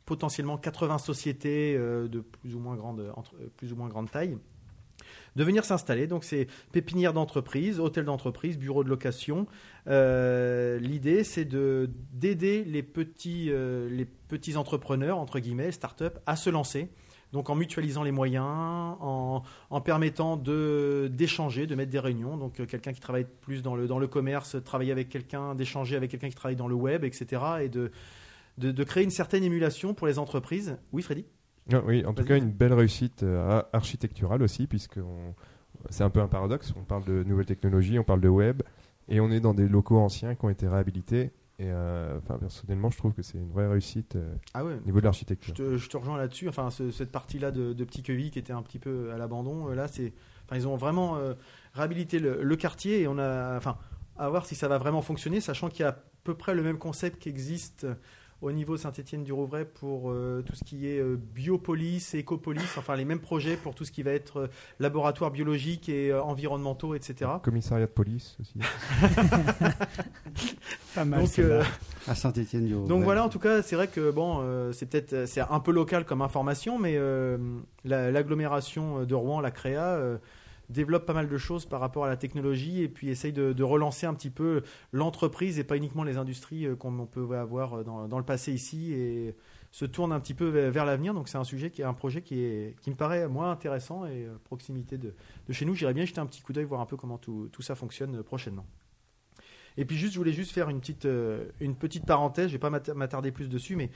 potentiellement 80 sociétés de plus ou moins grande taille de venir s'installer. Donc c'est pépinière d'entreprise, hôtel d'entreprise, bureau de location. L'idée, c'est d'aider les petits entrepreneurs, entre guillemets, start-up, à se lancer. Donc en mutualisant les moyens, en permettant d'échanger, de mettre des réunions. Donc quelqu'un qui travaille plus dans le commerce, travailler avec quelqu'un, d'échanger avec quelqu'un qui travaille dans le web, etc. Et de créer une certaine émulation pour les entreprises. Oui, Freddy ? Oui, en tout cas, une belle réussite architecturale aussi, puisque c'est un peu un paradoxe. On parle de nouvelles technologies, on parle de web, et on est dans des locaux anciens qui ont été réhabilités. Et personnellement, je trouve que c'est une vraie réussite au niveau de l'architecture. Je te rejoins là-dessus. Enfin, cette partie-là de Petit Queville qui était un petit peu à l'abandon, là, ils ont vraiment réhabilité le quartier, et on a, à voir si ça va vraiment fonctionner, sachant qu'il y a à peu près le même concept qui existe au niveau Saint-Étienne-du-Rouvray pour tout ce qui est biopolis, écopolis, enfin les mêmes projets pour tout ce qui va être laboratoire biologique et environnementaux, etc. Commissariat de police aussi. Pas mal. Donc, à Saint-Étienne-du-Rouvray. Donc voilà, en tout cas, c'est vrai que c'est un peu local comme information, mais l'agglomération de Rouen, la CREA, développe pas mal de choses par rapport à la technologie et puis essaye de relancer un petit peu l'entreprise et pas uniquement les industries qu'on peut avoir dans le passé ici, et se tourne un petit peu vers l'avenir. Donc c'est un projet qui me paraît moins intéressant, et proximité de chez nous. J'irais bien jeter un petit coup d'œil, voir un peu comment tout ça fonctionne prochainement. Et puis je voulais juste faire une petite parenthèse, je ne vais pas m'attarder plus dessus, mais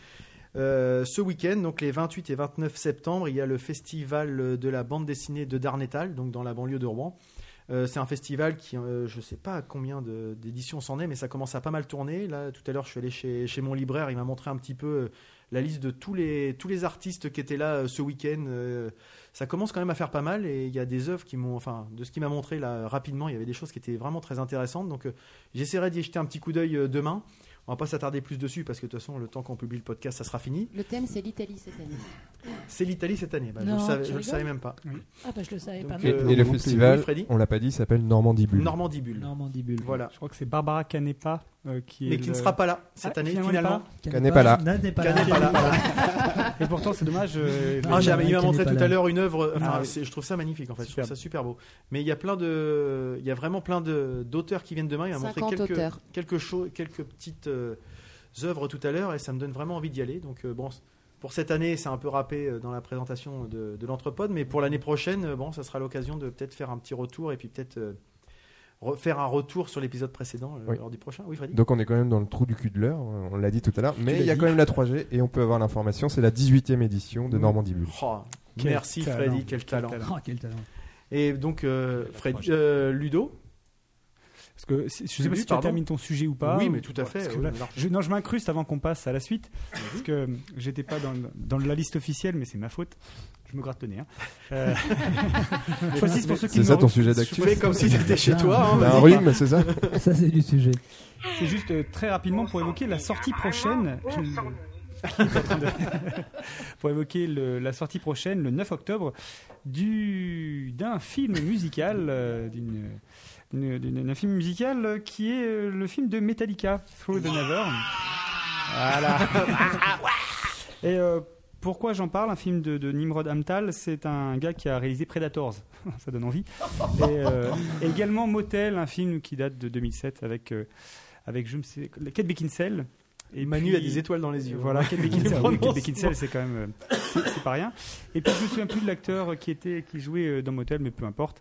ce week-end, donc les 28 et 29 septembre, il y a le festival de la bande dessinée de Darnétal, donc dans la banlieue de Rouen. C'est un festival qui, je ne sais pas combien d'éditions c'en est, mais ça commence à pas mal tourner. Là, tout à l'heure, je suis allé chez mon libraire, il m'a montré un petit peu la liste de tous les artistes qui étaient là ce week-end. Ça commence quand même à faire pas mal, et il y a des œuvres de ce qu'il m'a montré là rapidement, il y avait des choses qui étaient vraiment très intéressantes. Donc j'essaierai d'y jeter un petit coup d'œil demain. On va pas s'attarder plus dessus parce que de toute façon, le temps qu'on publie le podcast, ça sera fini. Le thème, c'est l'Italie cette année. C'est l'Italie cette année. Non, je le savais même pas. Oui. Ah bah je le savais pas. Et le festival, Freddy, on l'a pas dit, s'appelle Normandibule. Normandibule. Voilà. Je crois que c'est Barbara Canepa qui Mais qui ne sera pas là cette année finalement. N'est pas là. N'est pas Canet pas là. pas. Et pourtant, c'est dommage. Il m'a montré tout à l'heure une œuvre. Oui. Je trouve ça magnifique en fait. Superbe. Je trouve ça super beau. Mais il y a vraiment plein d'auteurs qui viennent demain. Il m'a montré 50 auteurs. quelques petites œuvres tout à l'heure, et ça me donne vraiment envie d'y aller. Donc pour cette année, c'est un peu râpé dans la présentation de l'Entrepode, mais pour l'année prochaine, ça sera l'occasion de peut-être faire un petit retour, et puis peut-être faire un retour sur l'épisode précédent lors du prochain. Oui, Freddy. Donc on est quand même dans le trou du cul de l'heure, on l'a dit tout à l'heure, mais il y a quand même la 3G, et on peut avoir l'information, c'est la 18e édition de Normandibule. Merci Freddy, quel talent. Quel talent. Et donc Ludo. Parce que je sais pas si tu as terminé ton sujet ou pas. Oui, mais tout à fait. Parce que là, je m'incruste avant qu'on passe à la suite, parce que j'étais pas dans la liste officielle, mais c'est ma faute. Je me gratte le nez. Pour ceux qui C'est ça ton sujet d'actu. Tu fais comme si c'était chez toi. T'as un rhume, c'est ça? Ça, c'est du sujet. C'est juste très rapidement pour évoquer la sortie prochaine. Pour évoquer la sortie prochaine, le 9 octobre, d'un film musical, d'un film musical qui est le film de Metallica, Through the Never. Voilà. Et pourquoi j'en parle? Un film de Nimrod Amtal, c'est un gars qui a réalisé Predators, ça donne envie. Et également Motel, un film qui date de 2007 avec Kate Beckinsale. Et Manu a des étoiles dans les yeux. Voilà, Kate Beckinsale, c'est quand même c'est pas rien. Et puis je me souviens plus de l'acteur qui jouait dans Motel, mais peu importe.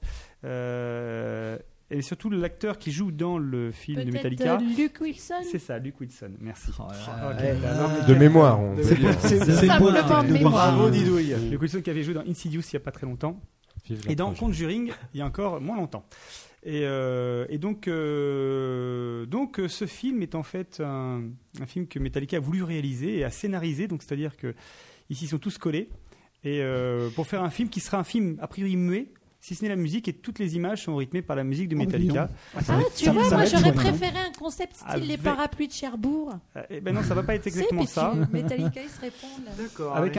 Et surtout l'acteur qui joue dans le film Peut-être de Metallica. Luke Wilson. C'est ça, Luke Wilson. Merci. De mémoire. C'est simplement de mémoire. Bravo Didouille. Luke Wilson qui avait joué dans Insidious il y a pas très longtemps. Et dans Conjuring il y a encore moins longtemps. Et donc ce film est en fait un film que Metallica a voulu réaliser et a scénarisé. Donc c'est-à-dire que ici ils sont tous collés. Et pour faire un film qui sera un film a priori muet, si ce n'est la musique, et toutes les images sont rythmées par la musique de Metallica. Tu vois, moi j'aurais préféré un concept style les parapluies de Cherbourg. Eh ben non, ça va pas être exactement ça. Metallica, ils se répondent. D'accord. Avec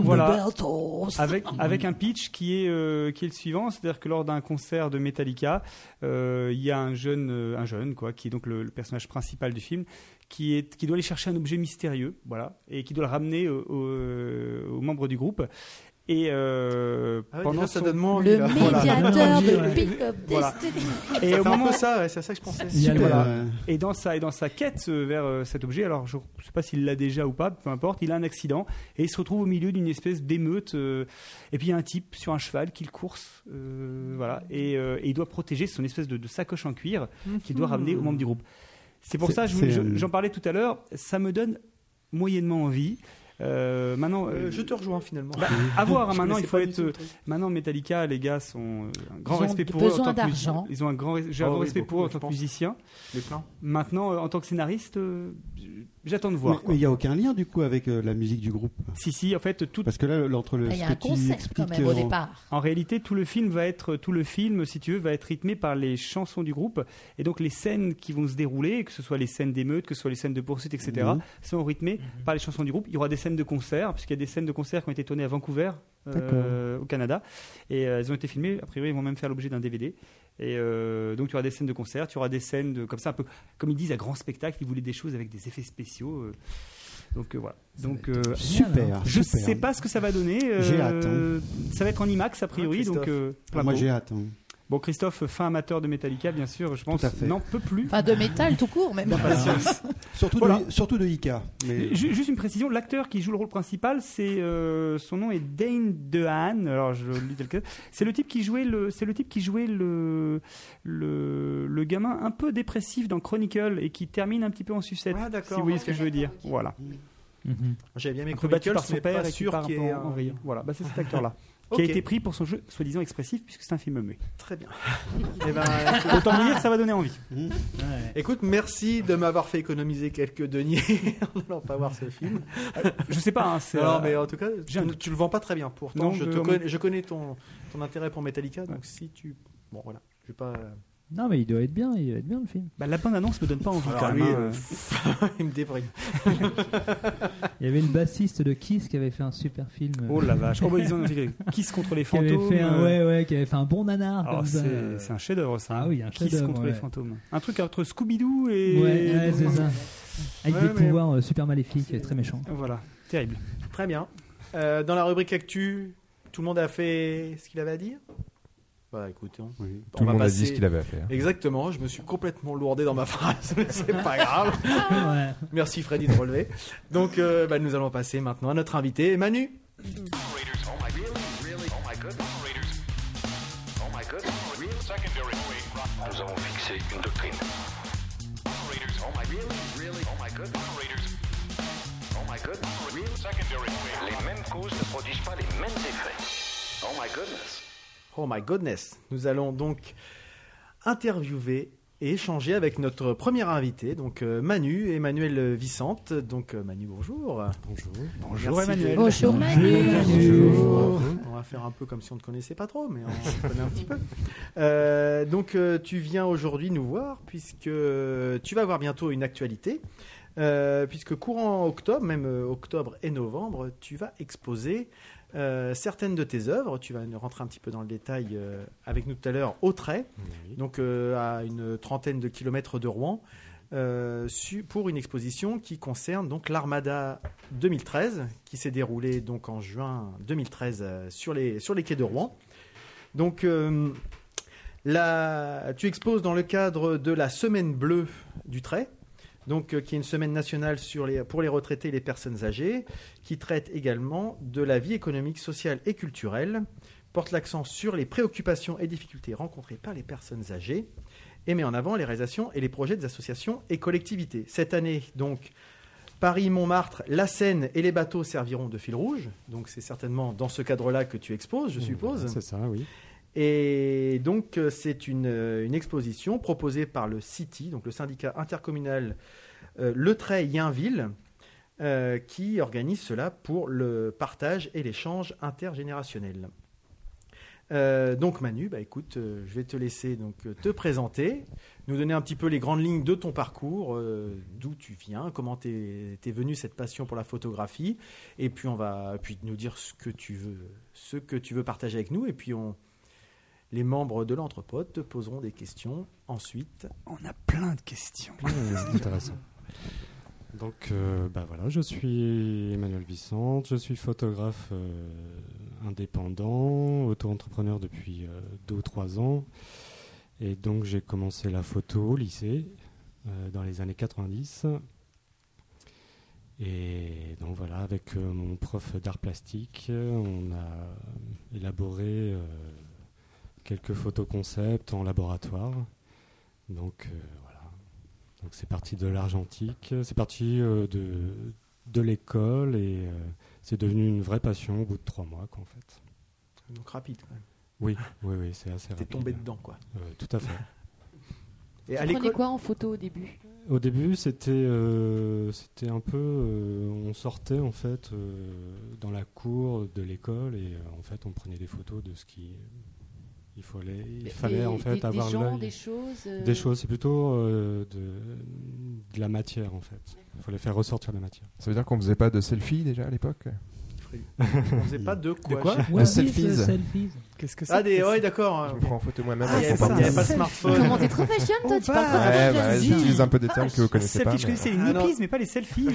avec un pitch qui est le suivant, c'est-à-dire que lors d'un concert de Metallica, il y a un jeune quoi, qui est donc le personnage principal du film, qui doit aller chercher un objet mystérieux, voilà, et qui doit le ramener aux membres du groupe. Et pendant ça donne moins le médiateur de Pick Up Destiny. Et au moment ça, c'est à ça que je pensais. Et dans sa quête vers cet objet, alors je ne sais pas s'il l'a déjà ou pas, peu importe, il a un accident et il se retrouve au milieu d'une espèce d'émeute. Et puis il y a un type sur un cheval qui le course, voilà, et il doit protéger son espèce de sacoche en cuir qu'il doit ramener aux membres du groupe. C'est pour ça, j'en parlais tout à l'heure, ça me donne moyennement envie. Maintenant, je te rejoins finalement. À voir. Maintenant, il faut être. Maintenant, Metallica, les gars sont un grand respect pour eux en tant que musicien. Ils ont un grand respect pour eux en tant que musicien. Maintenant, en tant que scénariste, j'attends de voir. Mais il n'y a aucun lien du coup avec la musique du groupe. Si, en fait, tout. Parce que là, entre le. Il y a un concept quand même au départ. En réalité, tout le film, si tu veux, va être rythmé par les chansons du groupe, et donc les scènes qui vont se dérouler, que ce soit les scènes d'émeute, que ce soit les scènes de poursuite, etc., sont rythmées par les chansons du groupe. Il y aura des scènes de concert, puisqu'il y a des scènes de concert qui ont été tournées à Vancouver, au Canada, et elles ont été filmées. A priori, ils vont même faire l'objet d'un DVD. Et donc, tu auras des scènes de concert, tu auras des scènes comme ça, un peu comme ils disent à grand spectacle. Ils voulaient des choses avec des effets spéciaux. Donc voilà. Donc super. Je sais pas ce que ça va donner. J'ai hâte. Ça va être en IMAX a priori. Donc moi j'ai hâte. Bon, Christophe, fin amateur de Metallica, bien sûr, je pense, n'en peut plus. Enfin, de métal tout court, même. Surtout de Ika. Mais... Juste une précision, l'acteur qui joue le rôle principal, son nom est Dane DeHaan. Alors, je le dis tel que c'est le type qui jouait le gamin un peu dépressif dans Chronicle et qui termine un petit peu en sucette. Ah, d'accord. Si vous voyez ce que je veux dire. Voilà. J'avais bien mes Un peu battu Chronicles, par son mais père pas et qui sûr part qu'il un est peu en vrille. Voilà, c'est cet acteur-là. Ok. Qui a été pris pour son jeu soi-disant expressif, puisque c'est un film muet. Très bien. Autant vous dire que ça va donner envie. Écoute, merci de m'avoir fait économiser quelques deniers en n'allant pas voir ce film. Je sais pas. Non, mais en tout cas, tu le vends pas très bien. Pourtant, Non, je connais ton intérêt pour Metallica, donc si tu... Bon, voilà. Je vais pas... Non, mais il doit être bien le film. La bande-annonce me donne pas envie. Alors, quand lui, même. il me déprime. Il y avait le bassiste de Kiss qui avait fait un super film. Oh la vache. Oh, bah, ils ont fait Kiss contre les qui avait fantômes. qui avait fait un bon nanar. Alors, comme ça. c'est un chef-d'œuvre ça. Ah oui, un Kiss chef-d'œuvre, contre les fantômes. Un truc entre Scooby-Doo et. Ouais, c'est ça. Avec des pouvoirs super maléfiques, très méchants. Voilà, terrible. Très bien. Dans la rubrique Actu, tout le monde a fait ce qu'il avait à dire ? Bah écoutez, tout le monde a dit ce qu'il avait à faire. Exactement, je me suis complètement lourdé dans ma phrase, mais c'est pas grave. Merci Freddy de relever. Donc nous allons passer maintenant à notre invité, Manu. Nous avons fixé une doctrine. Les mêmes causes ne produisent pas les mêmes effets. Oh my goodness. Oh my goodness. Nous allons donc interviewer et échanger avec notre premier invité, donc Manu, Emmanuel Vicente. Donc Manu, bonjour. Bonjour Emmanuel. Bonjour Manu. Bonjour. On va faire un peu comme si on ne te connaissait pas trop, mais on se connaît un petit peu. Donc tu viens aujourd'hui nous voir puisque tu vas avoir bientôt une actualité. Puisque courant octobre, même octobre et novembre, tu vas exposer certaines de tes œuvres. Tu vas nous rentrer un petit peu dans le détail avec nous tout à l'heure au Trait, donc à une trentaine de kilomètres de Rouen, pour une exposition qui concerne donc l'Armada 2013, qui s'est déroulée donc en juin 2013 sur les quais de Rouen. Donc tu exposes dans le cadre de la Semaine Bleue du Trait, donc, qui est une semaine nationale pour les retraités et les personnes âgées, qui traite également de la vie économique, sociale et culturelle, porte l'accent sur les préoccupations et difficultés rencontrées par les personnes âgées, et met en avant les réalisations et les projets des associations et collectivités. Cette année, donc, Paris-Montmartre, la Seine et les bateaux serviront de fil rouge. Donc, c'est certainement dans ce cadre-là que tu exposes, je suppose. C'est ça, oui. Et donc, c'est une exposition proposée par le CITI, donc le syndicat intercommunal Le Trait-Yainville, qui organise cela pour le partage et l'échange intergénérationnel. Donc Manu, écoute, je vais te laisser te présenter, nous donner un petit peu les grandes lignes de ton parcours, d'où tu viens, comment t'es venu cette passion pour la photographie, et puis puis nous dire ce que tu veux partager avec nous, et puis les membres de l'Entrepode te poseront des questions ensuite. On a plein de questions. C'est intéressant. Donc, voilà, je suis Emmanuel Vicente, je suis photographe indépendant, auto-entrepreneur depuis 2 ou 3 ans. Et donc, j'ai commencé la photo au lycée dans les années 90. Et donc, voilà, avec mon prof d'art plastique, on a élaboré quelques photos concepts en laboratoire. Donc, Donc c'est parti de l'argentique, c'est parti de l'école et c'est devenu une vraie passion au bout de 3 mois en fait. Donc rapide quand même. Oui, c'est assez rapide. T'es tombé dedans quoi. Tout à fait. Et tu prenais quoi en photo au début ? Au début c'était un peu, on sortait en fait dans la cour de l'école et en fait on prenait des photos de ce qui... Il fallait en fait avoir l'œil. Des choses. Des choses, c'est plutôt de la matière en fait. Il fallait faire ressortir la matière. Ça veut dire qu'on faisait pas de selfies déjà à l'époque? On faisait pas de quoi? De quoi? Ouais, selfies. Qu'est-ce que c'est? Ah ouais d'accord. Je me prends en photo moi-même. Il n'y avait pas de smartphone. Comment t'es trop fashion toi? Tu parles trop Ouais, fashion. j'utilise un peu des termes que vous connaissez pas. Selfie, je connaissais les nippies, mais pas les selfies.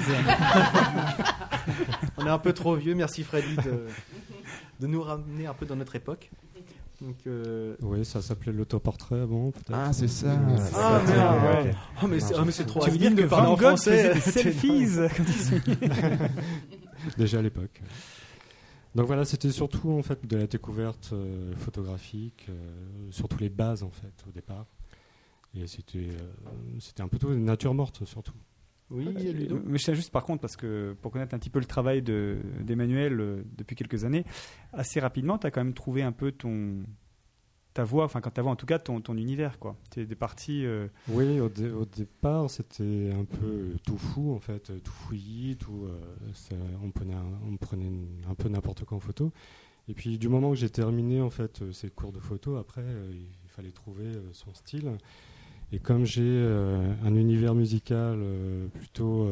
On est un peu trop vieux. Merci Freddy de nous ramener un peu dans notre époque. Donc, oui, ça s'appelait l'autoportrait avant, peut-être. Ah, c'est ça. Ah, merde. Ouais. Oh, mais c'est trop Tu veux dire que Van Gogh faisait des selfies quand il se Déjà à l'époque. Donc voilà, c'était surtout en fait de la découverte photographique, surtout les bases en fait au départ. Et c'était un peu tout nature morte surtout. Oui, Ludo. Mais je tiens juste par contre, parce que pour connaître un petit peu le travail d'Emmanuel depuis quelques années, assez rapidement, tu as quand même trouvé un peu ta voix, enfin quand ta voix en tout cas, ton univers quoi. Tu es des parties... Oui, au départ, c'était un peu tout fou en fait, tout fouillis, on prenait un peu n'importe quoi en photo. Et puis du moment que j'ai terminé en fait ces cours de photo, après il fallait trouver son style. Et comme j'ai un univers musical plutôt,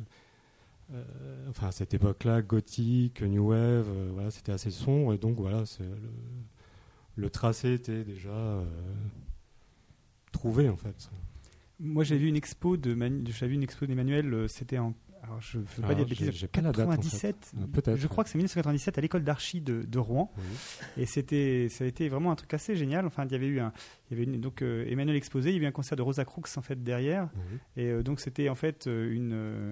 à cette époque-là, gothique, new wave, voilà, c'était assez sombre. Et donc voilà, le tracé était déjà trouvé en fait. Moi, j'ai vu une expo d'Emmanuel. C'était en... Alors, je ne veux pas dire de bêtises, j'ai pas la date, 97, en fait. Peut-être. Je crois que c'est 1997 à l'école d'archi de Rouen. Oui. Et ça a été vraiment un truc assez génial. Enfin, il y avait donc Emmanuel exposé, il y avait un concert de Rosa Crux en fait derrière. Oui. Et donc c'était en fait une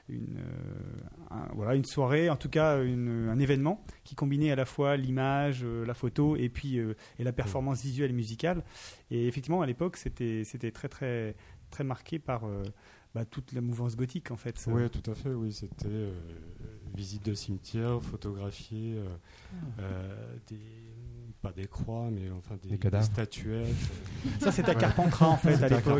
soirée, en tout cas un événement qui combinait à la fois l'image, la photo et puis et la performance visuelle et musicale. Et effectivement, à l'époque, c'était très très très marqué par toute la mouvance gothique en fait. Oui, tout à fait. Oui, c'était visite de cimetière, photographier pas des croix, mais enfin des statuettes. Ça, c'est à Carpentras en fait à l'époque.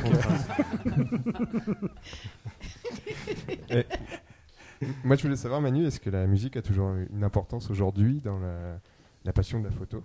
Moi, je voulais savoir, Manu, est-ce que la musique a toujours une importance aujourd'hui dans la passion de la photo?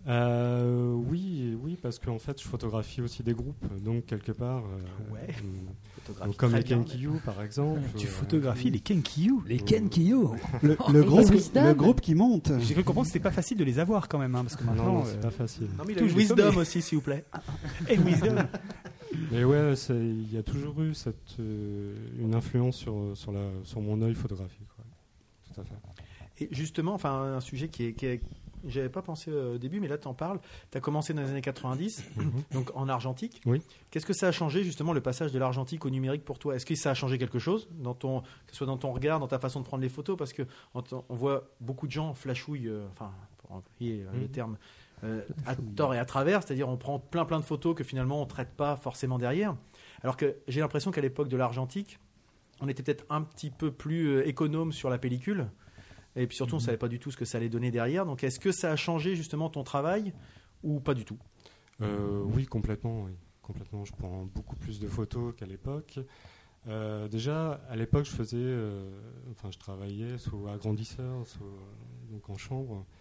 Oui, parce qu'en fait, je photographie aussi des groupes, donc quelque part, comme les Kenkyu par exemple. Tu photographies les Kenkyu. Les Kenkyu. Le groupe qui monte. J'ai cru comprendre que c'était pas facile de les avoir quand même, parce que maintenant. Non, c'est pas facile. Non, mais il y a Wisdom aussi, s'il vous plaît. Et Wisdom. Mais ouais, il y a toujours eu une influence sur mon œil photographique. Ouais. Tout à fait. Et justement, un sujet qui est j'avais pas pensé au début, mais là tu en parles. Tu as commencé dans les années 90, donc en argentique. Oui. Qu'est-ce que ça a changé justement le passage de l'argentique au numérique pour toi? Est-ce que ça a changé quelque chose que ce soit dans ton regard, dans ta façon de prendre les photos? Parce que on voit beaucoup de gens flashouillent, pour employer le terme, à tort et à travers, c'est-à-dire on prend plein de photos que finalement on traite pas forcément derrière. Alors que j'ai l'impression qu'à l'époque de l'argentique, on était peut-être un petit peu plus économe sur la pellicule. Et puis surtout, on ne savait pas du tout ce que ça allait donner derrière. Donc, est-ce que ça a changé justement ton travail ou pas du tout? Oui, complètement. Oui. Complètement. Je prends beaucoup plus de photos qu'à l'époque. Déjà, à l'époque, je travaillais sous agrandisseur, donc en chambre.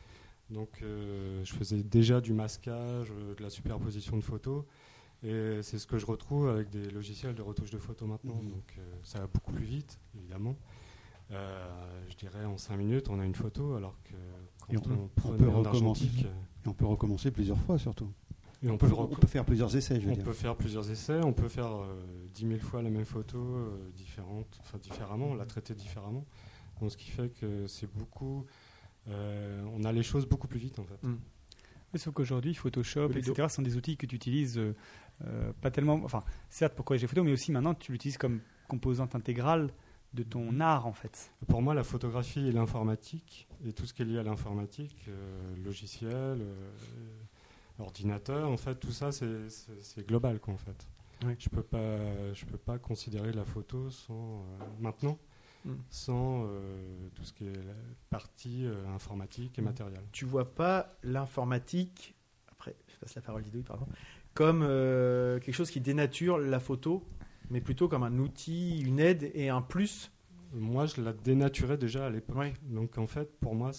Donc je faisais déjà du masquage, de la superposition de photos. Et c'est ce que je retrouve avec des logiciels de retouche de photos maintenant. Donc ça va beaucoup plus vite, évidemment. Je dirais en 5 minutes, on a une photo, alors que quand on peut recommencer. Et on peut recommencer plusieurs fois surtout. Et on peut faire plusieurs essais, je veux dire. On peut faire plusieurs essais, on peut faire 10 000 fois la même photo différemment, la traiter différemment. Donc, ce qui fait que c'est beaucoup... on a les choses beaucoup plus vite, en fait. Sauf qu'aujourd'hui, Photoshop, etc., sont des outils que tu utilises pas tellement... Enfin, certes, pour corriger les photos, mais aussi maintenant, tu l'utilises comme composante intégrale de ton art, en fait. Pour moi, la photographie et l'informatique, et tout ce qui est lié à l'informatique, logiciel, ordinateur, en fait, tout ça, c'est global, quoi, en fait. Oui. Je peux pas considérer la photo sans sans tout ce qui est la partie informatique et matérielle. Tu vois pas l'informatique, après je passe la parole d'Idouille, pardon, comme quelque chose qui dénature la photo, mais plutôt comme un outil, une aide et un plus. Moi, je la dénaturais déjà à l'époque. Oui. Donc en fait, pour moi,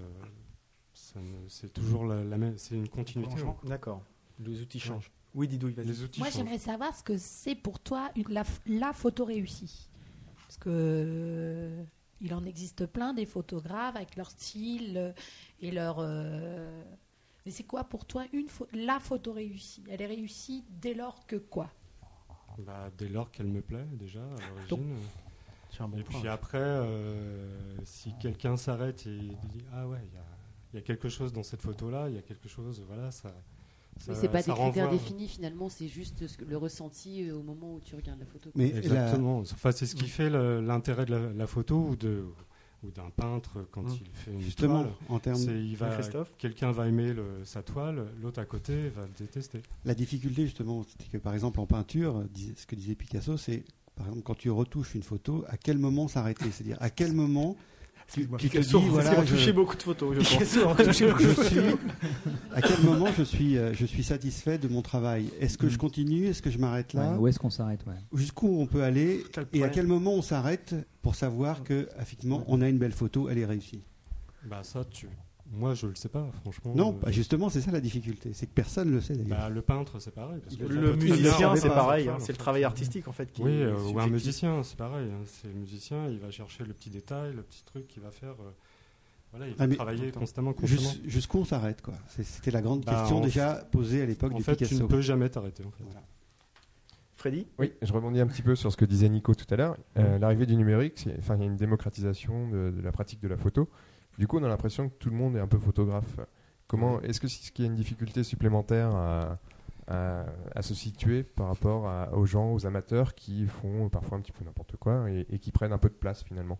c'est toujours la même, c'est une continuité. D'accord. Les outils changent. Oui, Didouille, vas-y. Les outils Moi, changent. j'aimerais savoir ce que c'est pour toi la photo réussie. Parce que il en existe plein des photographes avec leur style et leur. Mais c'est quoi pour toi la photo réussie? Elle est réussie dès lors que quoi? Dès lors qu'elle me plaît déjà à l'origine. Et puis après, si quelqu'un s'arrête et dit ah ouais, il y a quelque chose dans cette photo-là, il y a quelque chose, voilà, ça. Mais c'est pas des critères définis finalement, c'est juste le ressenti au moment où tu regardes la photo. Mais exactement. Enfin, c'est ce qui fait l'intérêt de la photo ou d'un peintre quand il fait une justement toile. en termes. Quelqu'un va aimer sa toile, l'autre à côté va le détester. La difficulté justement, c'est que par exemple en peinture, ce que disait Picasso, c'est par exemple quand tu retouches une photo, à quel moment s'arrêter, c'est-à-dire à quel moment. Tu te dis, voilà, retouché beaucoup de photos, je pense. À quel moment je suis satisfait de mon travail? Est-ce que je continue? Est-ce que je m'arrête là? Où est-ce qu'on s'arrête? Jusqu'où on peut aller? Et à quel moment on s'arrête pour savoir que effectivement on a une belle photo, elle est réussie? Moi, je le sais pas, franchement. Non, justement, c'est ça la difficulté, c'est que personne le sait d'ailleurs. Le peintre, c'est pareil. Parce que le musicien, c'est pareil. C'est le travail artistique en fait. Oui, ou un musicien, c'est pareil. C'est le musicien, il va chercher le petit détail, le petit truc qu'il va faire. Voilà, il va travailler constamment. Jusqu'où on s'arrête, quoi? C'était la grande question déjà posée à l'époque du Picasso. En fait, tu ne peux jamais t'arrêter. En fait. Voilà. Freddy? Oui, je rebondis un petit peu sur ce que disait Nico tout à l'heure. L'arrivée du numérique, il y a une démocratisation de la pratique de la photo. Du coup, on a l'impression que tout le monde est un peu photographe. Est-ce qu'il y a une difficulté supplémentaire à se situer par rapport aux gens, aux amateurs qui font parfois un petit peu n'importe quoi et qui prennent un peu de place finalement?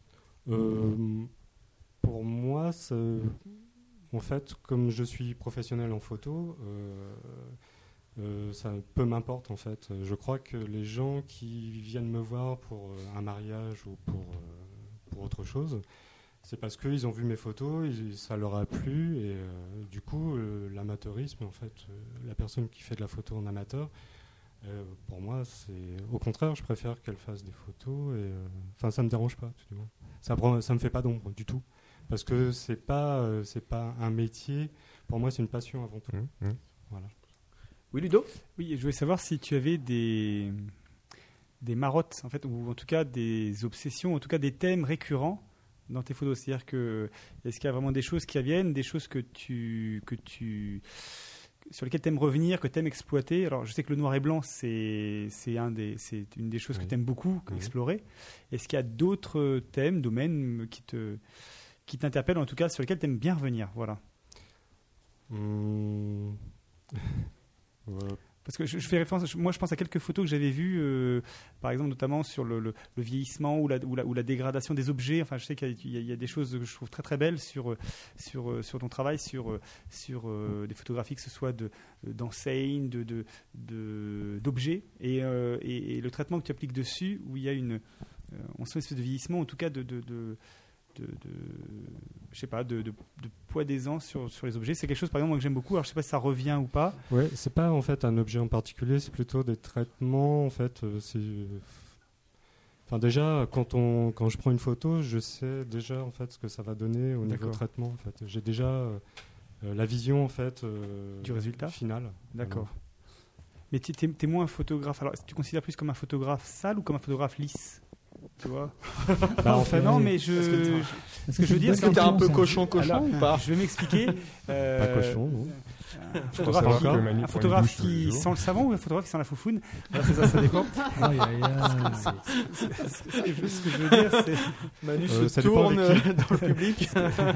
Pour moi, en fait, comme je suis professionnel en photo, ça peu m'importe en fait. Je crois que les gens qui viennent me voir pour un mariage ou pour autre chose, c'est parce qu'ils ont vu mes photos, ça leur a plu et du coup l'amateurisme, en fait, la personne qui fait de la photo en amateur, pour moi c'est au contraire, je préfère qu'elle fasse des photos et ça me dérange pas, tout du moins. Ça me fait pas d'ombre du tout parce que c'est pas un métier, pour moi c'est une passion avant tout. Voilà. Oui, Ludo? Oui, je voulais savoir si tu avais des marottes en fait, ou en tout cas des obsessions, en tout cas des thèmes récurrents dans tes photos, c'est-à-dire que est-ce qu'il y a vraiment des choses qui reviennent, des choses sur lesquelles tu aimes revenir, que tu aimes exploiter? Alors je sais que le noir et blanc c'est une des choses que tu aimes beaucoup explorer. Est-ce qu'il y a d'autres thèmes, domaines qui t'interpellent, en tout cas sur lesquels tu aimes bien revenir? Voilà. Parce que je fais référence, moi je pense à quelques photos que j'avais vues, par exemple notamment sur le vieillissement ou la dégradation des objets. Enfin, je sais qu'il y a des choses que je trouve très très belles sur ton travail, sur des photographies, que ce soit d'enseignes, d'objets, et le traitement que tu appliques dessus, où il y a on sent une espèce de vieillissement, en tout cas je sais pas, de poids d'aisance sur les objets. C'est quelque chose par exemple moi, que j'aime beaucoup. Alors je sais pas si ça revient ou pas. Ouais, c'est pas en fait un objet en particulier, c'est plutôt des traitements en fait. Enfin, déjà, quand je prends une photo, je sais déjà en fait ce que ça va donner au niveau D'accord. traitement. En fait, j'ai déjà la vision en fait Du résultat final. D'accord. Mais t'es moins un photographe. Alors, tu considères plus comme un photographe sale ou comme un photographe lisse? Tu vois? Bah, en fait, non, mais ce que je veux dire, Est-ce que t'es un peu cochon ou pas? Je vais m'expliquer. pas cochon, non. Un photographe, savoir qui, que Manu un prend photographe une douche tous les qui jours. sent le savon ou un photographe qui sent la foufoune? Voilà, c'est ça dépend. Aïe, aïe, aïe. Ce que je veux dire, c'est. Manu ça se dépend tourne avec qui. dans le public.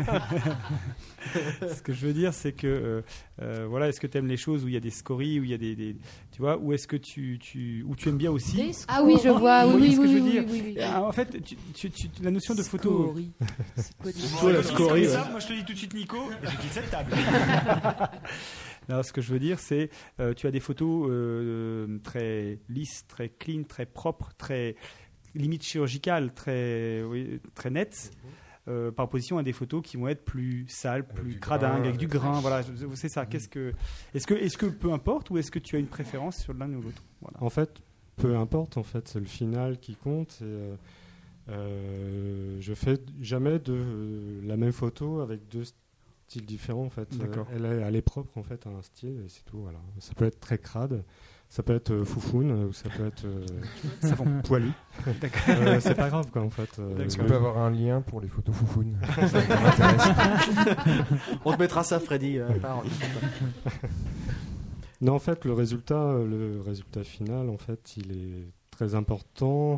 Ce que je veux dire, c'est que voilà, est-ce que tu aimes les choses où il y a des scories, où il y a des tu vois, ou est-ce que tu aimes bien aussi? Ah oui, je vois. Vous Oui, voyez oui, ce que je veux oui, dire? oui, oui, oui. En fait, la notion de photo. Scorie. C'est quoi du- Toi, la scorie, ouais. Moi, je te dis tout de suite, Nico, et je quitte cette table. Non, ce que je veux dire, c'est tu as des photos très lisses, très clean, très propres, très limite chirurgicales, très nettes. Par opposition à des photos qui vont être plus sales, plus du cradingues, grain, avec du grain. Voilà, c'est ça. Est-ce que peu importe, ou est-ce que tu as une préférence sur l'un ou l'autre? Voilà. En fait, peu importe. En fait, c'est le final qui compte. Et, je fais jamais la même photo avec deux styles différents. En fait, D'accord. elle est propre en fait à un style et c'est tout. Voilà. Ça peut être très crade. Ça peut être foufoune ou ça peut être poilu. C'est pas grave quoi en fait. Est-ce qu'on peut avoir un lien pour les photos foufounes? Ça m'intéresse. On te mettra ça, Freddy. Non, en fait, le résultat final, en fait, il est très important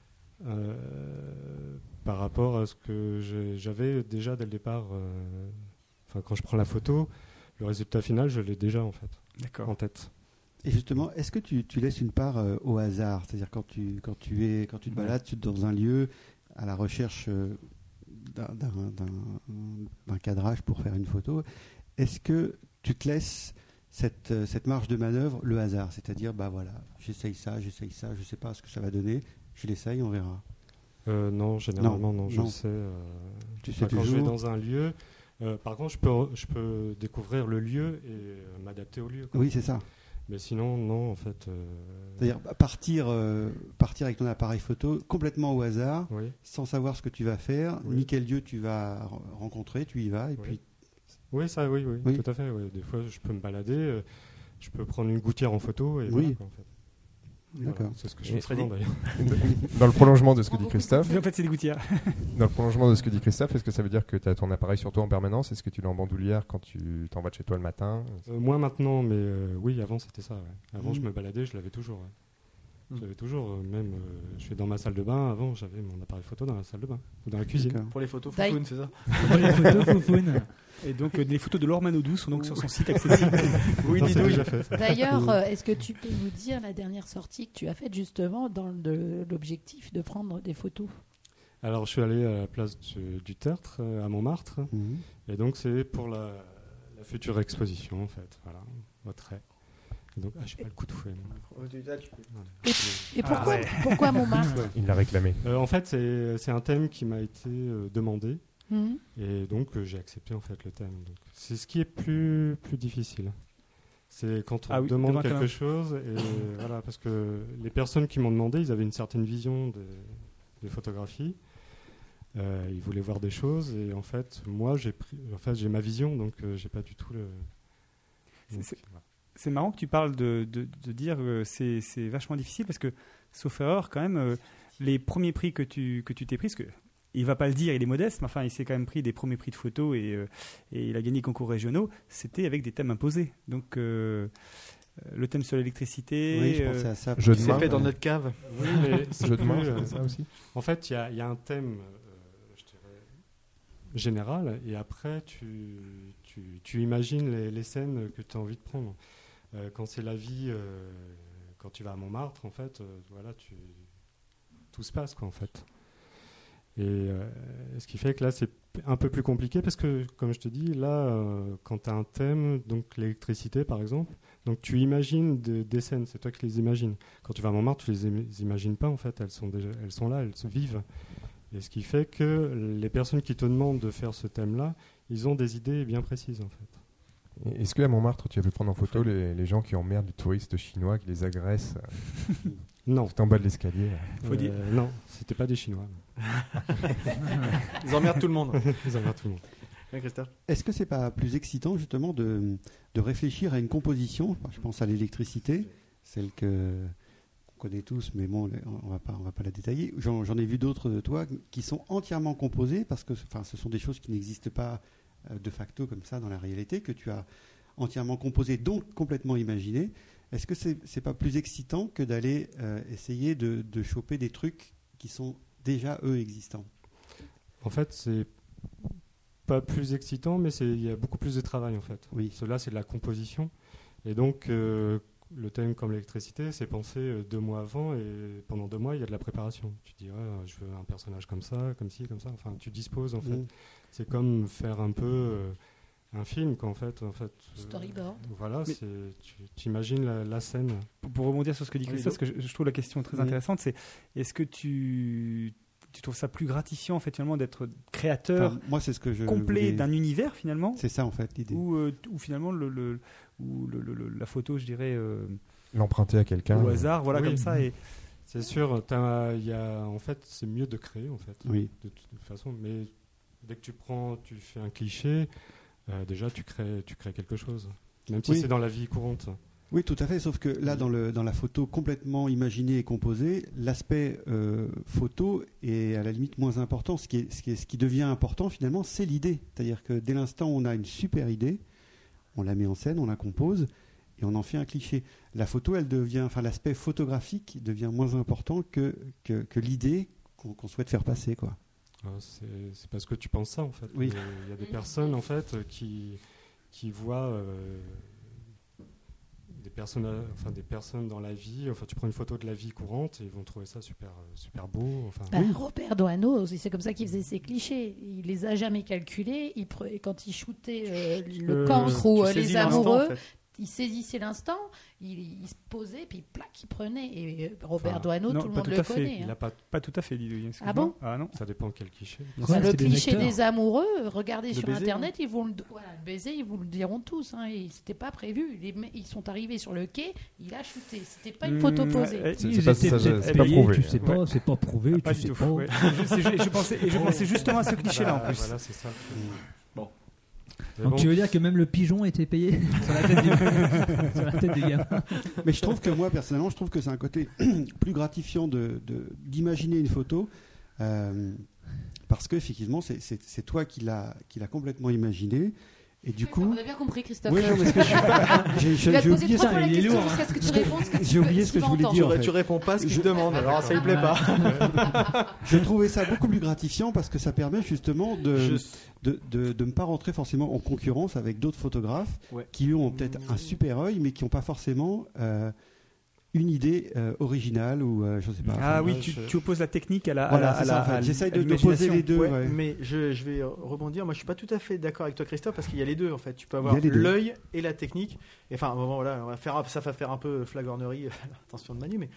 par rapport à ce que j'avais déjà dès le départ. Enfin, quand je prends la photo, le résultat final, je l'ai déjà en fait D'accord. en tête. Et justement, est-ce que tu laisses une part au hasard? C'est-à-dire quand tu te balades dans un lieu à la recherche d'un cadrage pour faire une photo, est-ce que tu te laisses cette marge de manœuvre, le hasard? C'est-à-dire, bah voilà, j'essaye ça, je sais pas ce que ça va donner, je l'essaye, on verra. Non, généralement non. Je non. sais. Tu sais Quand je vais toujours. dans un lieu, par contre, je peux découvrir le lieu et m'adapter au lieu. Quoi. Oui, c'est ça. Mais sinon, non, en fait. C'est-à-dire partir avec ton appareil photo complètement au hasard, Oui. sans savoir ce que tu vas faire, Oui. ni quel lieu tu vas rencontrer, tu y vas, et Oui. puis... Oui, ça, oui, Oui. tout à fait. Oui. Des fois, je peux me balader, je peux prendre une gouttière en photo et Oui. voilà, quoi, en fait. D'accord. Voilà, c'est ce que je Et fais souvent Freddy d'ailleurs. Dans le prolongement de ce que dit Christophe, En fait, c'est des gouttières. est-ce que ça veut dire que tu as ton appareil sur toi en permanence? Est-ce que tu l'as en bandoulière quand tu t'en vas de chez toi le matin? Moins maintenant, mais oui, avant c'était ça. Ouais. Avant, je me baladais, je l'avais toujours. Ouais. J'avais toujours, même, je suis dans ma salle de bain. Avant, j'avais mon appareil photo dans la salle de bain ou dans la cuisine. D'accord. Pour les photos D'ailleurs- foufounes, c'est ça? Les photos foufounes. Et donc, les photos de Laure Manodou sont donc sur son site accessible. Oui, Non, c'est déjà fait. Ça. D'ailleurs, est-ce que tu peux nous dire la dernière sortie que tu as faite justement dans l'objectif de prendre des photos? Alors, je suis allé à la place du Tertre, à Montmartre, Mhm. et donc c'est pour la future exposition, en fait. Voilà, au trait. Et donc, j'ai pas le coup de fouet. moi. Et Ah ouais. pourquoi Montmartre? Il l'a réclamé. En fait, c'est un thème qui m'a été demandé. Mhm. Et donc j'ai accepté en fait le thème. Donc, c'est ce qui est plus difficile. C'est quand on Ah oui, demande devant quelque quelqu'un. chose et voilà, parce que les personnes qui m'ont demandé, ils avaient une certaine vision de photographie. Ils voulaient voir des choses et en fait moi j'ai ma vision, donc j'ai pas du tout le. Donc, voilà. C'est marrant que tu parles de dire que c'est vachement difficile parce que, sauf erreur, quand même, les premiers prix que tu t'es pris, parce que il va pas le dire, il est modeste, mais enfin, il s'est quand même pris des premiers prix de photo et il a gagné les concours régionaux. C'était avec des thèmes imposés. Donc, le thème sur l'électricité. Oui, je pensais à ça. Jeu de C'est main. fait dans notre cave. Oui, mais c'est Jeu de main, plus, c'est ça aussi. En fait, il y a un thème, je dirais, général, et après, tu imagines les scènes que tu as envie de prendre. Quand c'est la vie, quand tu vas à Montmartre, en fait, voilà, tout se passe, quoi, en fait. Et ce qui fait que là, c'est un peu plus compliqué parce que, comme je te dis, là, quand tu as un thème, donc l'électricité, par exemple, donc tu imagines des scènes, c'est toi qui les imagines. Quand tu vas à Montmartre, tu les imagines pas, en fait, elles sont là, elles se vivent. Et ce qui fait que les personnes qui te demandent de faire ce thème-là, ils ont des idées bien précises, en fait. Est-ce qu'à Montmartre, tu as pu prendre en photo les gens qui emmerdent les touristes chinois, qui les agressent Non. C'était en bas de l'escalier. Faut dire. Non, c'était pas des Chinois. Ils emmerdent tout le monde. Ils emmerdent tout le monde. Ouais, Christophe. Est-ce que c'est pas plus excitant justement de réfléchir à une composition? Je pense à l'électricité, celle qu'on connaît tous, mais bon, on va pas la détailler. J'en ai vu d'autres de toi qui sont entièrement composées parce que, ce sont des choses qui n'existent pas de facto comme ça dans la réalité, que tu as entièrement composées, donc complètement imaginées. Est-ce que c'est pas plus excitant que d'aller essayer de choper des trucs qui sont déjà eux existants? En fait, c'est pas plus excitant, mais il y a beaucoup plus de travail en fait. Oui. Cela, c'est de la composition. Et donc, le thème comme l'électricité, c'est pensé 2 mois avant, et pendant 2 mois, il y a de la préparation. Tu dis, je veux un personnage comme ça, comme ci, comme ça. Enfin, tu disposes en fait. C'est comme faire un peu un film, quoi, en fait. Storyboard. Voilà, tu imagines la scène. Pour rebondir sur ce que dit Christophe, parce que je trouve la question très intéressante, c'est est-ce que tu trouves ça plus gratifiant en fait finalement d'être créateur moi, c'est ce que je complet voulais... d'un univers finalement? C'est ça en fait l'idée. Ou finalement la photo, je dirais, L'emprunter à quelqu'un. au hasard, voilà, Oui. comme ça. Et C'est sûr, en fait, c'est mieux de créer en fait. Oui. De toute façon, mais dès que tu fais un cliché, déjà tu crées quelque chose, même si c'est dans la vie courante. Oui, tout à fait, sauf que là, dans la photo complètement imaginée et composée, l'aspect photo est à la limite moins important. Ce qui devient important, finalement, c'est l'idée. C'est-à-dire que dès l'instant où on a une super idée, on la met en scène, on la compose, et on en fait un cliché. La photo, l'aspect photographique devient moins important que l'idée qu'on souhaite faire passer, quoi. C'est parce que tu penses ça, en fait. Oui. Il y a des personnes, en fait, qui voient... des personnes dans la vie, tu prends une photo de la vie courante et ils vont trouver ça super beau. Robert Doisneau, c'est comme ça qu'il faisait ses clichés. Il les a jamais calculés. Quand il shootait le cancre ou les amoureux, en fait, il saisissait l'instant, il se posait, puis plac, il prenait. Et Robert Doisneau, tout le monde le connaît. Il n'a pas tout à fait dit. Ah bon? Ah non, ça dépend quel cliché. Le cliché des amoureux, regardez sur Internet, le baiser, ils vous le diront tous. C'était pas prévu. Ils sont arrivés sur le quai, il a shooté. C'était pas une photo posée. C'est pas prouvé. Tu sais pas, c'est pas prouvé, tu sais pas. Je pensais justement à ce cliché-là en plus. Voilà, c'est ça. Bon. Donc tu veux dire que même le pigeon était payé sur la tête du gamin. Mais je trouve que moi, personnellement, c'est un côté plus gratifiant d'imaginer une photo parce qu'effectivement, c'est toi qui l'as complètement imaginé. Et du coup, on a bien compris, Christophe. Oui, non, mais j'ai oublié ça. Il est lourd. Jusqu'à ce que tu répondes ce que J'ai oublié ce que je voulais dire. Tu réponds pas à ce qu'il te demande, alors ça lui plaît pas. Je trouvais ça beaucoup plus gratifiant parce que ça permet justement de ne pas rentrer forcément en concurrence avec d'autres photographes qui ont peut-être un super œil, mais qui n'ont pas forcément une idée originale ou je sais pas. Ah oui, tu opposes la technique à la. Voilà, j'essaye de poser les deux. Ouais. Mais je vais rebondir. Moi, je suis pas tout à fait d'accord avec toi, Christophe, parce qu'il y a les deux en fait. Tu peux avoir l'œil et la technique. Et enfin, voilà, ça va faire un peu flagornerie. Attention de Manu, mais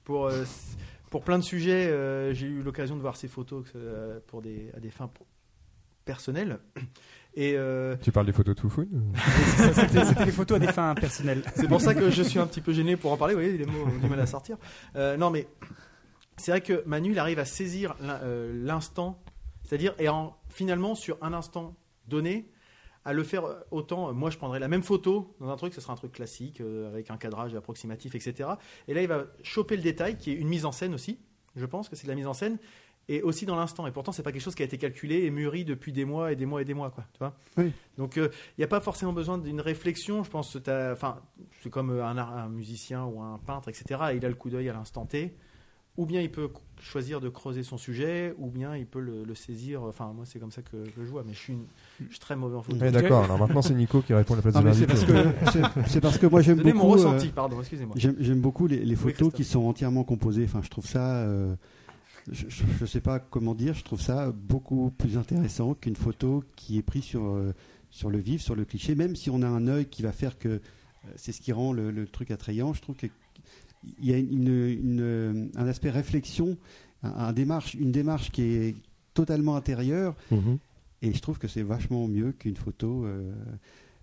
pour plein de sujets, j'ai eu l'occasion de voir ces photos à des fins personnelles. Et Tu parles des photos de Foufoune? C'était des photos à des fins personnelles. C'est pour ça que je suis un petit peu gêné pour en parler. Vous voyez, les mots ont du mal à sortir. Non, mais c'est vrai que Manu, il arrive à saisir l'instant, c'est-à-dire, finalement, sur un instant donné, à le faire autant. Moi, je prendrais la même photo dans un truc, ce sera un truc classique, avec un cadrage approximatif, etc. Et là, il va choper le détail, qui est une mise en scène aussi. Je pense que c'est de la mise en scène. Et aussi dans l'instant. Et pourtant, c'est pas quelque chose qui a été calculé et mûri depuis des mois et des mois et des mois, quoi. Tu vois ? Oui. Donc, il n'y a pas forcément besoin d'une réflexion. Je pense que c'est comme un musicien ou un peintre, etc. Il a le coup d'œil à l'instant T. Ou bien il peut choisir de creuser son sujet, ou bien il peut le saisir. Enfin, moi, c'est comme ça que je le vois. Mais je suis très mauvais en photo. Oui, d'accord. Alors maintenant, c'est Nico qui répond à la place de l'invité. C'est parce que moi, j'aime beaucoup. Mon ressenti, pardon, excusez-moi. J'aime beaucoup les photos qui sont entièrement composées. Enfin, je trouve ça. Je ne sais pas comment dire, je trouve ça beaucoup plus intéressant qu'une photo qui est prise sur le vif, sur le cliché, même si on a un œil qui va faire que c'est ce qui rend le truc attrayant. Je trouve qu'il y a un aspect réflexion, une démarche qui est totalement intérieure, et je trouve que c'est vachement mieux qu'une photo.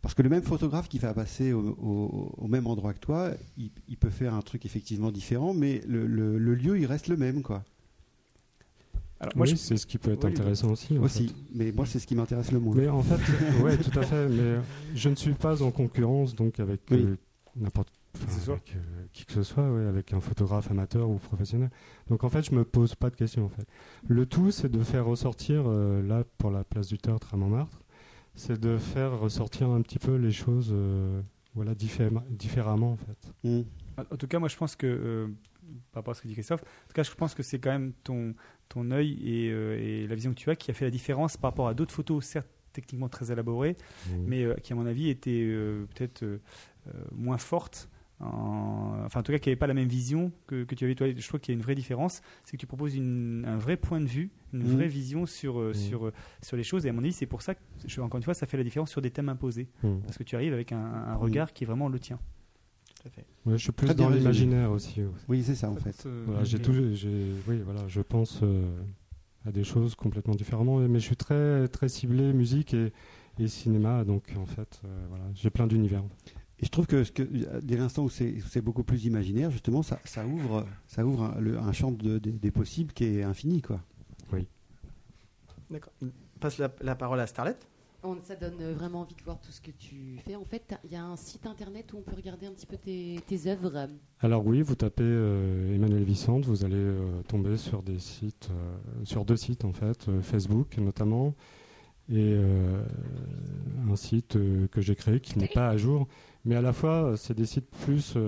Parce que le même photographe qui va passer au même endroit que toi, il peut faire un truc effectivement différent, mais le lieu, il reste le même, quoi. Alors, Oui, c'est ce qui peut être intéressant aussi. En fait. Mais moi, c'est ce qui m'intéresse le moins. Mais en fait, ouais, tout à fait. Mais je ne suis pas en concurrence donc avec n'importe avec, qui que ce soit, avec un photographe amateur ou professionnel. Donc en fait, je me pose pas de questions. En fait, le tout, c'est de faire ressortir là pour la place du Tertre à Montmartre, c'est de faire ressortir un petit peu les choses, différemment en fait. En tout cas, moi, je pense que par rapport à ce que dit Christophe, en tout cas, je pense que c'est quand même ton œil et la vision que tu as qui a fait la différence par rapport à d'autres photos, certes techniquement très élaborées, mais qui, à mon avis, étaient peut-être moins fortes. Enfin, en tout cas, qui n'avaient pas la même vision que tu avais toi. Je trouve qu'il y a une vraie différence, c'est que tu proposes un vrai point de vue, une vraie vision sur les choses. Et à mon avis, c'est pour ça que, encore une fois, ça fait la différence sur des thèmes imposés, parce que tu arrives avec un regard qui est vraiment le tien. Ouais, je suis plus dans l'imaginaire aussi. Oui, c'est ça en fait. Voilà, je pense à des choses complètement différemment, mais je suis très très ciblé musique et cinéma, donc en fait, j'ai plein d'univers. Et je trouve que dès l'instant où c'est beaucoup plus imaginaire, justement, ça ouvre un champ des possibles qui est infini, quoi. Oui. D'accord. Passe la parole à Starlet. Ça donne vraiment envie de voir tout ce que tu fais. En fait, il y a un site internet où on peut regarder un petit peu tes œuvres. Alors oui, vous tapez Emmanuel Vicente, vous allez tomber sur des sites, sur 2 sites en fait, Facebook notamment, et un site que j'ai créé qui n'est pas à jour, mais à la fois c'est des sites plus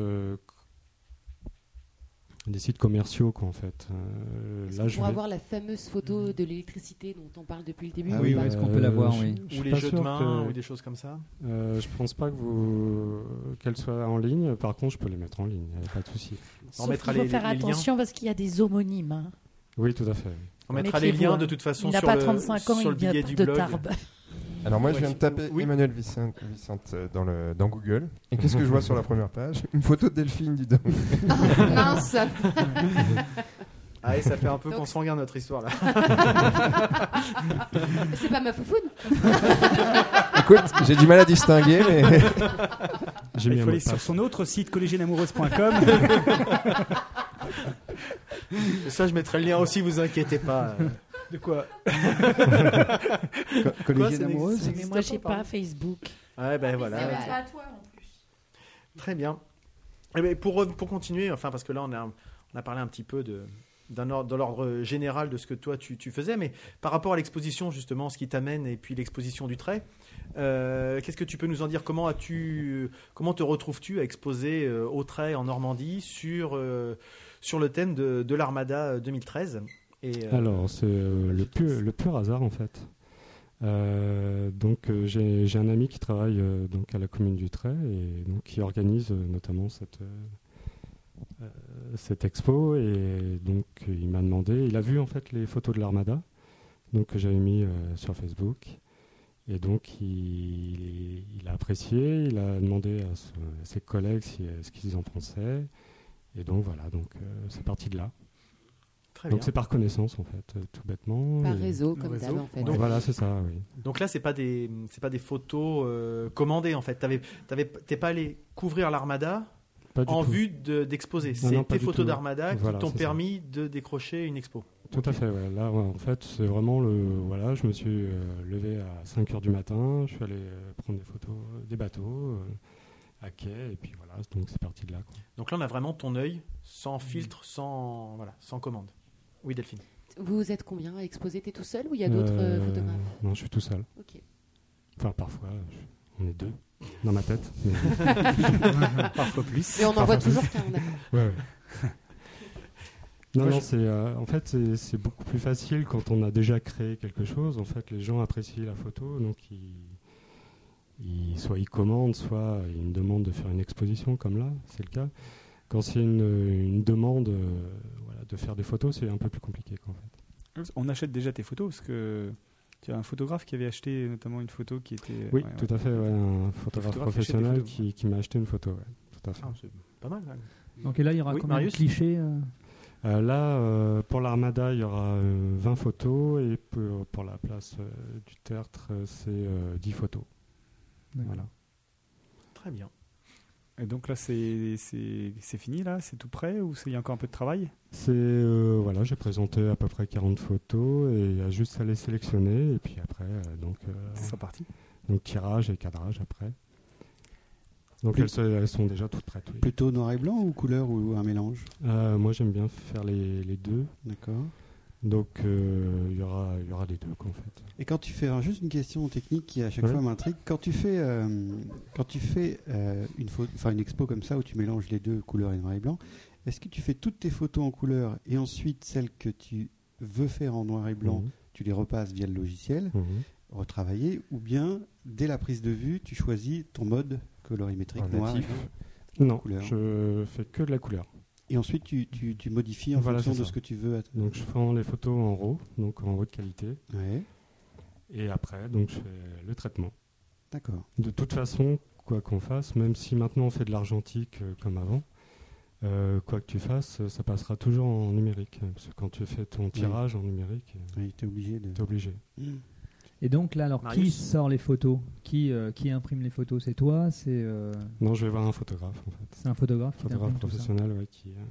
des sites commerciaux quoi en fait. Pour avoir la fameuse photo de l'électricité dont on parle depuis le début. Ah oui, est-ce qu'on peut la voir, oui. Ou les jeux de main ou des choses comme ça. Je pense pas qu'elles soient en ligne. Par contre, je peux les mettre en ligne. Il n'y a pas de souci. Sauf qu'il faut faire attention parce qu'il y a des homonymes. Hein. Oui, tout à fait. On mettra les liens de toute façon sur le billet du blog. Tarbes. Alors moi je viens de taper Emmanuel Vicente dans Google. Et qu'est-ce que je vois sur la première page? Une photo de Delphine, dis donc. Mince. Ah et ça fait un peu consanguin notre histoire là. C'est pas ma foufoune. Écoute, j'ai du mal à distinguer mais... Il faut aller sur son autre site collégienamoureuse.com. Ça je mettrai le lien aussi, vous inquiétez pas. De quoi? Collégienne amoureuse. Mais moi j'ai pas Facebook. Ouais ben voilà. C'est pas à toi en plus. Très bien. Et ben, pour continuer, enfin parce que là on a parlé un petit peu de l'ordre général de ce que toi tu faisais, mais par rapport à l'exposition justement, ce qui t'amène et puis l'exposition du trait, qu'est-ce que tu peux nous en dire? Comment te retrouves-tu à exposer au trait en Normandie sur le thème de l'Armada 2013? Alors c'est le pur hasard en fait. Donc j'ai un ami qui travaille donc à la commune du Trait et donc qui organise notamment cette expo, et donc il m'a demandé, il a vu en fait les photos de l'Armada donc que j'avais mis sur Facebook, et donc il a apprécié, il a demandé à ses collègues ce qu'ils en pensaient, et donc voilà, donc c'est parti de là. Très donc bien. c'est par connaissance en fait, tout bêtement. Par réseau, comme d'hab en fait. Donc, voilà, c'est ça, oui. Donc là, c'est pas des photos commandées en fait. T'es pas allé couvrir l'Armada en vue d'exposer. C'est tes photos d'Armada qui t'ont permis de décrocher une expo. Tout à fait. Ouais. Là, en fait, c'est vraiment je me suis levé à 5h du matin. Je suis allé prendre des photos des bateaux à quai, et puis voilà. Donc c'est parti de là, quoi. Donc là, on a vraiment ton œil, sans filtre, sans commande. Oui, Delphine. Vous êtes combien à exposer? T'es tout seul ou il y a d'autres photographes? Non, je suis tout seul. Ok. Enfin, parfois, on est 2 dans ma tête. Mais... Parfois plus. Mais on en voit toujours qu'un, d'accord. Ouais. Non, en fait, c'est beaucoup plus facile quand on a déjà créé quelque chose. En fait, les gens apprécient la photo, donc soit ils commandent, soit ils me demandent de faire une exposition, comme là, c'est le cas. Quand c'est une demande de faire des photos, c'est un peu plus compliqué, quoi, en fait. On achète déjà tes photos, parce que tu as un photographe qui avait acheté notamment une photo qui était... Oui, tout à fait, un photographe professionnel qui m'a acheté une photo, tout à fait. Ah, c'est pas mal. Donc et là, il y aura combien de clichés Là, pour l'Armada, il y aura 20 photos, et pour la place du Tertre, c'est 10 photos. D'accord. Voilà. Très bien. Et donc là, c'est fini, là? C'est tout prêt ou il y a encore un peu de travail? Voilà, j'ai présenté à peu près 40 photos et il y a juste à les sélectionner. Et puis après, c'est parti. Donc tirage et cadrage après. Donc elles sont déjà toutes prêtes. Oui. Plutôt noir et blanc ou couleur ou un mélange? Moi, j'aime bien faire les deux. D'accord. Donc il y aura les deux en fait. Et quand tu fais, alors juste une question technique qui à chaque fois m'intrigue, quand tu fais une expo comme ça où tu mélanges les deux, couleur et noir et blanc, est-ce que tu fais toutes tes photos en couleur et ensuite celles que tu veux faire en noir et blanc, tu les repasses via le logiciel, retravailler, ou bien dès la prise de vue, tu choisis ton mode colorimétrique noir et blanc? Non, couleur. je fais que de la couleur. Et ensuite, tu modifies en fonction de ce que tu veux. Donc, je prends les photos en RAW, donc en haute qualité. Ouais. Et après, donc, je fais le traitement. D'accord. De toute façon, quoi qu'on fasse, même si maintenant on fait de l'argentique comme avant, quoi que tu fasses, ça passera toujours en numérique. Parce que quand tu fais ton tirage en numérique, tu es obligé. Et donc là, alors Marius. qui sort les photos? Qui imprime les photos? C'est toi? Non, je vais voir un photographe en fait. C'est un photographe qui photographe t'imprime tout ça. professionnel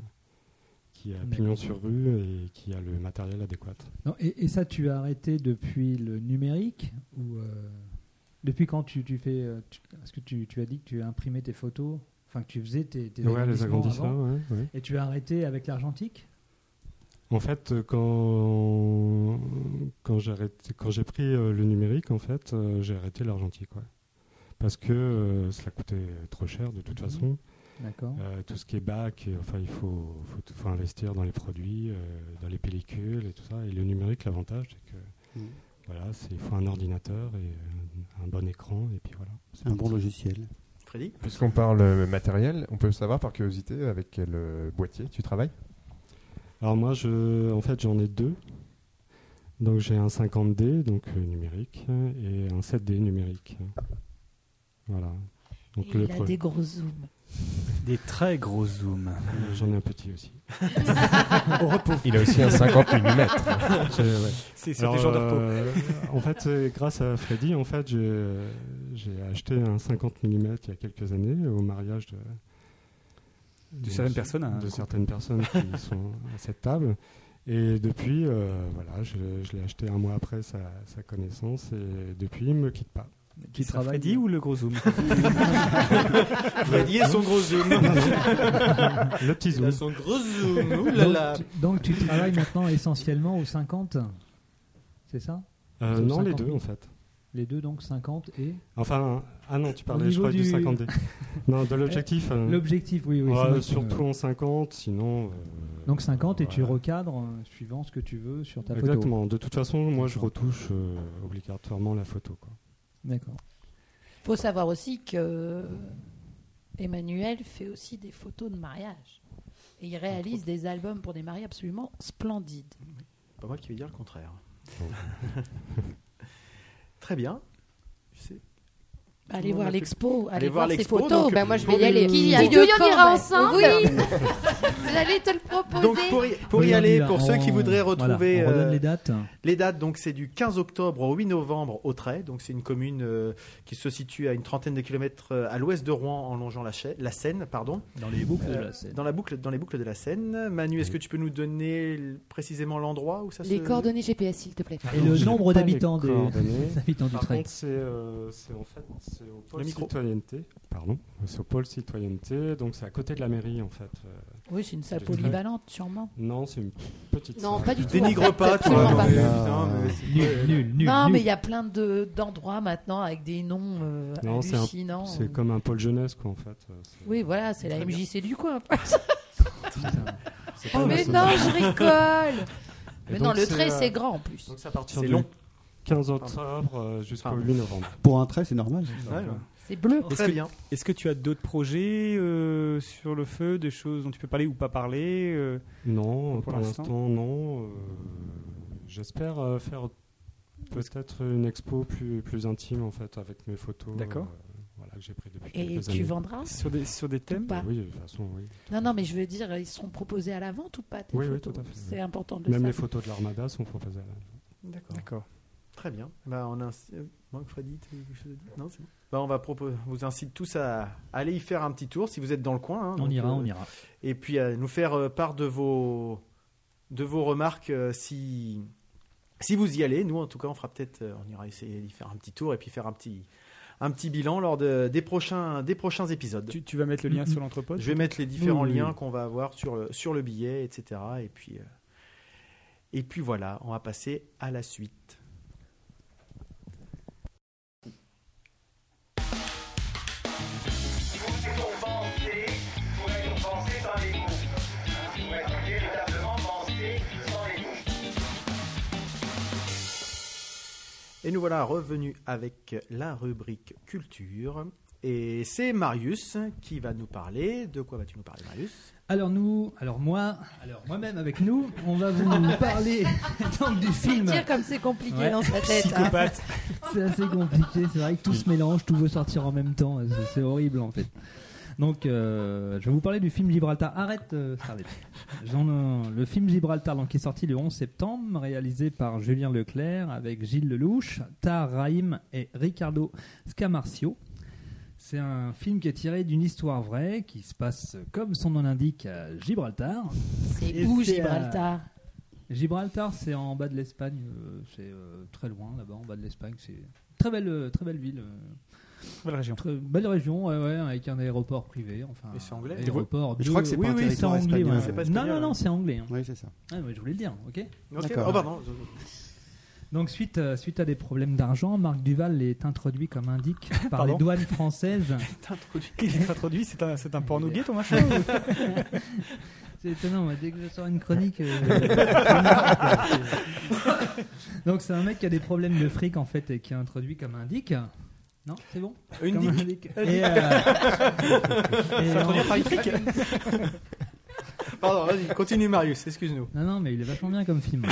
qui a pignon sur rue et qui a le matériel adéquat. Non, et ça, tu as arrêté depuis le numérique ou depuis quand tu fais parce que tu as dit que tu imprimais tes photos, enfin que tu faisais tes les agrandissements avant, ouais. Et tu as arrêté avec l'argentique? En fait, quand j'ai pris le numérique, en fait, j'ai arrêté l'argentique, parce que cela coûtait trop cher de toute façon. D'accord. Tout ce qui est bac, il faut investir dans les produits, dans les pellicules et tout ça. Et le numérique, l'avantage, c'est que il faut un ordinateur et un bon écran, et puis voilà. C'est un bon logiciel. Freddy? Puisqu'on parle matériel, on peut savoir par curiosité avec quel boîtier tu travailles? Alors moi, j'en ai deux. Donc j'ai un 50D, donc numérique, et un 7D numérique. Voilà. Donc il a des gros zooms. Des très gros zooms. J'en ai un petit aussi. Au repos. Il a aussi un 50 mm. C'est sur des jours de repos. En fait, grâce à Freddy, en fait, j'ai acheté un 50 mm il y a quelques années au mariage de certaines personnes qui sont à cette table. Et depuis, je l'ai acheté un mois après sa connaissance, et depuis, il ne me quitte pas. Qui travaille Freddy ou le gros zoom? Freddy et son gros zoom. Le petit zoom. Son gros zoom. Ouh là là. Donc tu travailles maintenant essentiellement au 50, c'est ça? Non, les deux en fait. Les deux, donc 50 et... Enfin, non, tu parlais, je crois, du 50D. Non, de l'objectif. L'objectif, oui. Surtout en 50, sinon... Donc 50 et tu recadres suivant ce que tu veux sur ta photo. Exactement. De toute façon, moi, je retouche obligatoirement la photo, quoi. D'accord. Il faut savoir aussi que Emmanuel fait aussi des photos de mariage. Et il réalise des albums pour des mariés absolument splendides. Pas moi qui vais dire le contraire. Très bien. Allez voir l'expo, allez voir ses l'expo, photos. Moi, je vais y aller. Qui on ira ensemble. Oui. J'allais te le proposer. Donc pour y aller, pour ceux qui voudraient retrouver on redonne les dates. Les dates, donc c'est du 15 octobre au 8 novembre au Trait. Donc c'est une commune qui se situe à une trentaine de kilomètres à l'ouest de Rouen, en longeant la Seine, pardon. Dans les boucles de la Seine. Dans les boucles de la Seine. Manu, est-ce que tu peux nous donner précisément l'endroit où ça Les coordonnées GPS, s'il te plaît. Et le nombre d'habitants du Par Trait. contre, c'est au pôle citoyenneté. Pardon, c'est au pôle citoyenneté, donc c'est à côté de la mairie en fait. Oui, c'est une salle polyvalente, sûrement. Non, c'est une petite Non, salle. pas du tout. Dénigre pas, tu vois. Nul. Non, mais il y a plein d'endroits maintenant avec des noms hallucinants. C'est comme un pôle jeunesse, quoi, en fait. Oui, voilà, c'est la MJC du coin. C'est pas Mais une non, association. je rigole. Et Mais donc, non, le c'est, trait, c'est grand en plus. Donc c'est à partir C'est du long. 15 octobre jusqu'au 8 novembre. Pour un trait, c'est normal. C'est bleu. Très bien. Est-ce que tu as d'autres projets sur le feu, des choses dont tu peux parler ou pas parler Non, pour pour l'instant l'instant, non. J'espère faire peut-être une expo plus intime, en fait, avec mes photos. D'accord. Que j'ai pris depuis Et quelques tu années. vendras sur des thèmes pas. Oui, de toute façon, oui. Non, mais je veux dire, ils seront proposés à la vente ou pas tes Oui, photos? tout à fait. C'est important de le Même savoir. les photos de l'Armada sont proposées à la... D'accord. Très Très bien. Bah, Freddy, tu as quelque chose à dire? Non, c'est bon. Bah, on va vous incite tous à aller y faire un petit tour si vous êtes dans le coin. Hein, on ira. Et puis à nous faire part de vos remarques si vous y allez. Nous, en tout cas, on ira essayer d'y faire un petit tour et puis faire un petit bilan lors des prochains épisodes. Tu vas mettre le lien sur l'entrepôt? Je vais mettre les différents liens qu'on va avoir sur le billet, etc. Et puis voilà, on va passer à la suite. Et nous voilà revenus avec la rubrique culture. Et c'est Marius qui va nous parler. De quoi vas-tu nous parler, Marius? Moi-même avec nous, on va vous parler donc du film. Dire comme c'est compliqué dans sa tête. Psychopathe. C'est assez compliqué, c'est vrai que tout se mélange, tout veut sortir en même temps, c'est horrible en fait. Donc je vais vous parler du film Gibraltar. Arrête Scarlett. Le film Gibraltar donc, qui est sorti le 11 septembre, réalisé par Julien Leclerc avec Gilles Lelouch, Tahar Rahim et Ricardo Scamarcio. C'est un film qui est tiré d'une histoire vraie qui se passe, comme son nom l'indique, à Gibraltar. C'est où Gibraltar? Gibraltar, c'est en bas de l'Espagne. C'est très loin là-bas, en bas de l'Espagne. C'est très belle ville. Belle région. Belle région, ouais, avec un aéroport privé. Enfin, et c'est anglais. Je crois que c'est pas un territoire espagnol. Ouais. C'est pas espagnol. Non, c'est anglais. Hein. Oui, c'est ça. Ah, mais je voulais le dire, ok. D'accord. Oh, pardon. Donc suite à des problèmes d'argent, Marc Duval est introduit comme indique par les douanes françaises. Il est introduit, c'est un porno gay ton machin? C'est étonnant, moi, dès que je sors une chronique. Donc c'est un mec qui a des problèmes de fric en fait et qui est introduit comme indique. Non, c'est bon. Une dick. Et introduire par une fric. Pardon, vas-y, continue Marius, excuse-nous. Non, mais il est vachement bien comme film.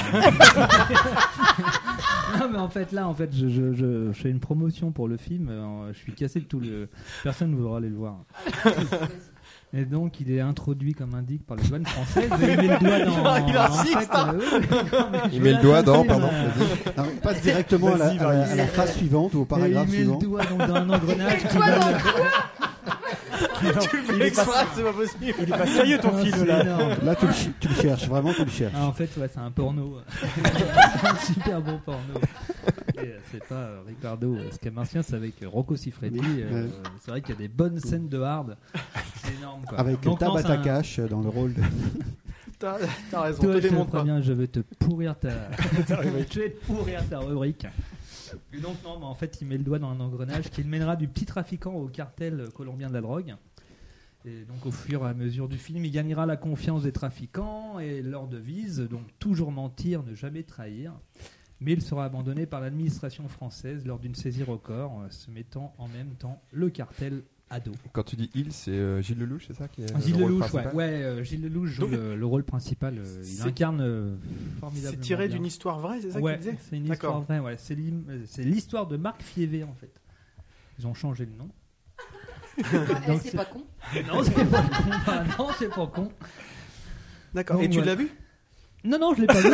Non, mais en fait, je fais une promotion pour le film. Je suis cassé de tout le. Personne ne voudra aller le voir. Et donc, il est introduit comme indique par les douanes françaises. Et il met le doigt dans. Il met le doigt dans, pardon. Non, passe directement à la phrase suivante ou au paragraphe suivant. Il met le doigt donc dans un engrenage qui va. Tu le fais exprès, c'est pas possible. Il est pas sérieux ton film là. Là, tu le cherches, vraiment, tu le cherches. Ah, en fait, ouais, c'est un porno. Un super bon porno. Et, c'est pas Ricardo Scamarcio, c'est avec Rocco Siffredi. C'est vrai qu'il y a des bonnes scènes de hard. C'est énorme, quoi. Avec Tabata Cash dans le rôle de. T'as raison, toi, te je te démontre préviens, je vais te pourrir ta rubrique. Et donc non, mais en fait, il met le doigt dans un engrenage qui le mènera du petit trafiquant au cartel colombien de la drogue. Et donc au fur et à mesure du film, il gagnera la confiance des trafiquants et leur devise, donc toujours mentir, ne jamais trahir. Mais il sera abandonné par l'administration française lors d'une saisie record, se mettant en même temps le cartel à dos. Quand tu dis il, c'est Gilles Lelouch, c'est ça qui est Gilles le rôle Lelouch, principal? Gilles Lelouch joue le rôle principal. Il incarne formidablement. C'est tiré bien. d'une histoire vraie, c'est ça Ouais, qu'il disait? c'est une histoire vraie. Ouais. C'est l'histoire de Marc Fievé en fait. Ils ont changé le nom. Donc, c'est pas con. Non, c'est pas con. Non, c'est pas con. D'accord. Donc, et tu l'as vu? Non, je l'ai pas vu.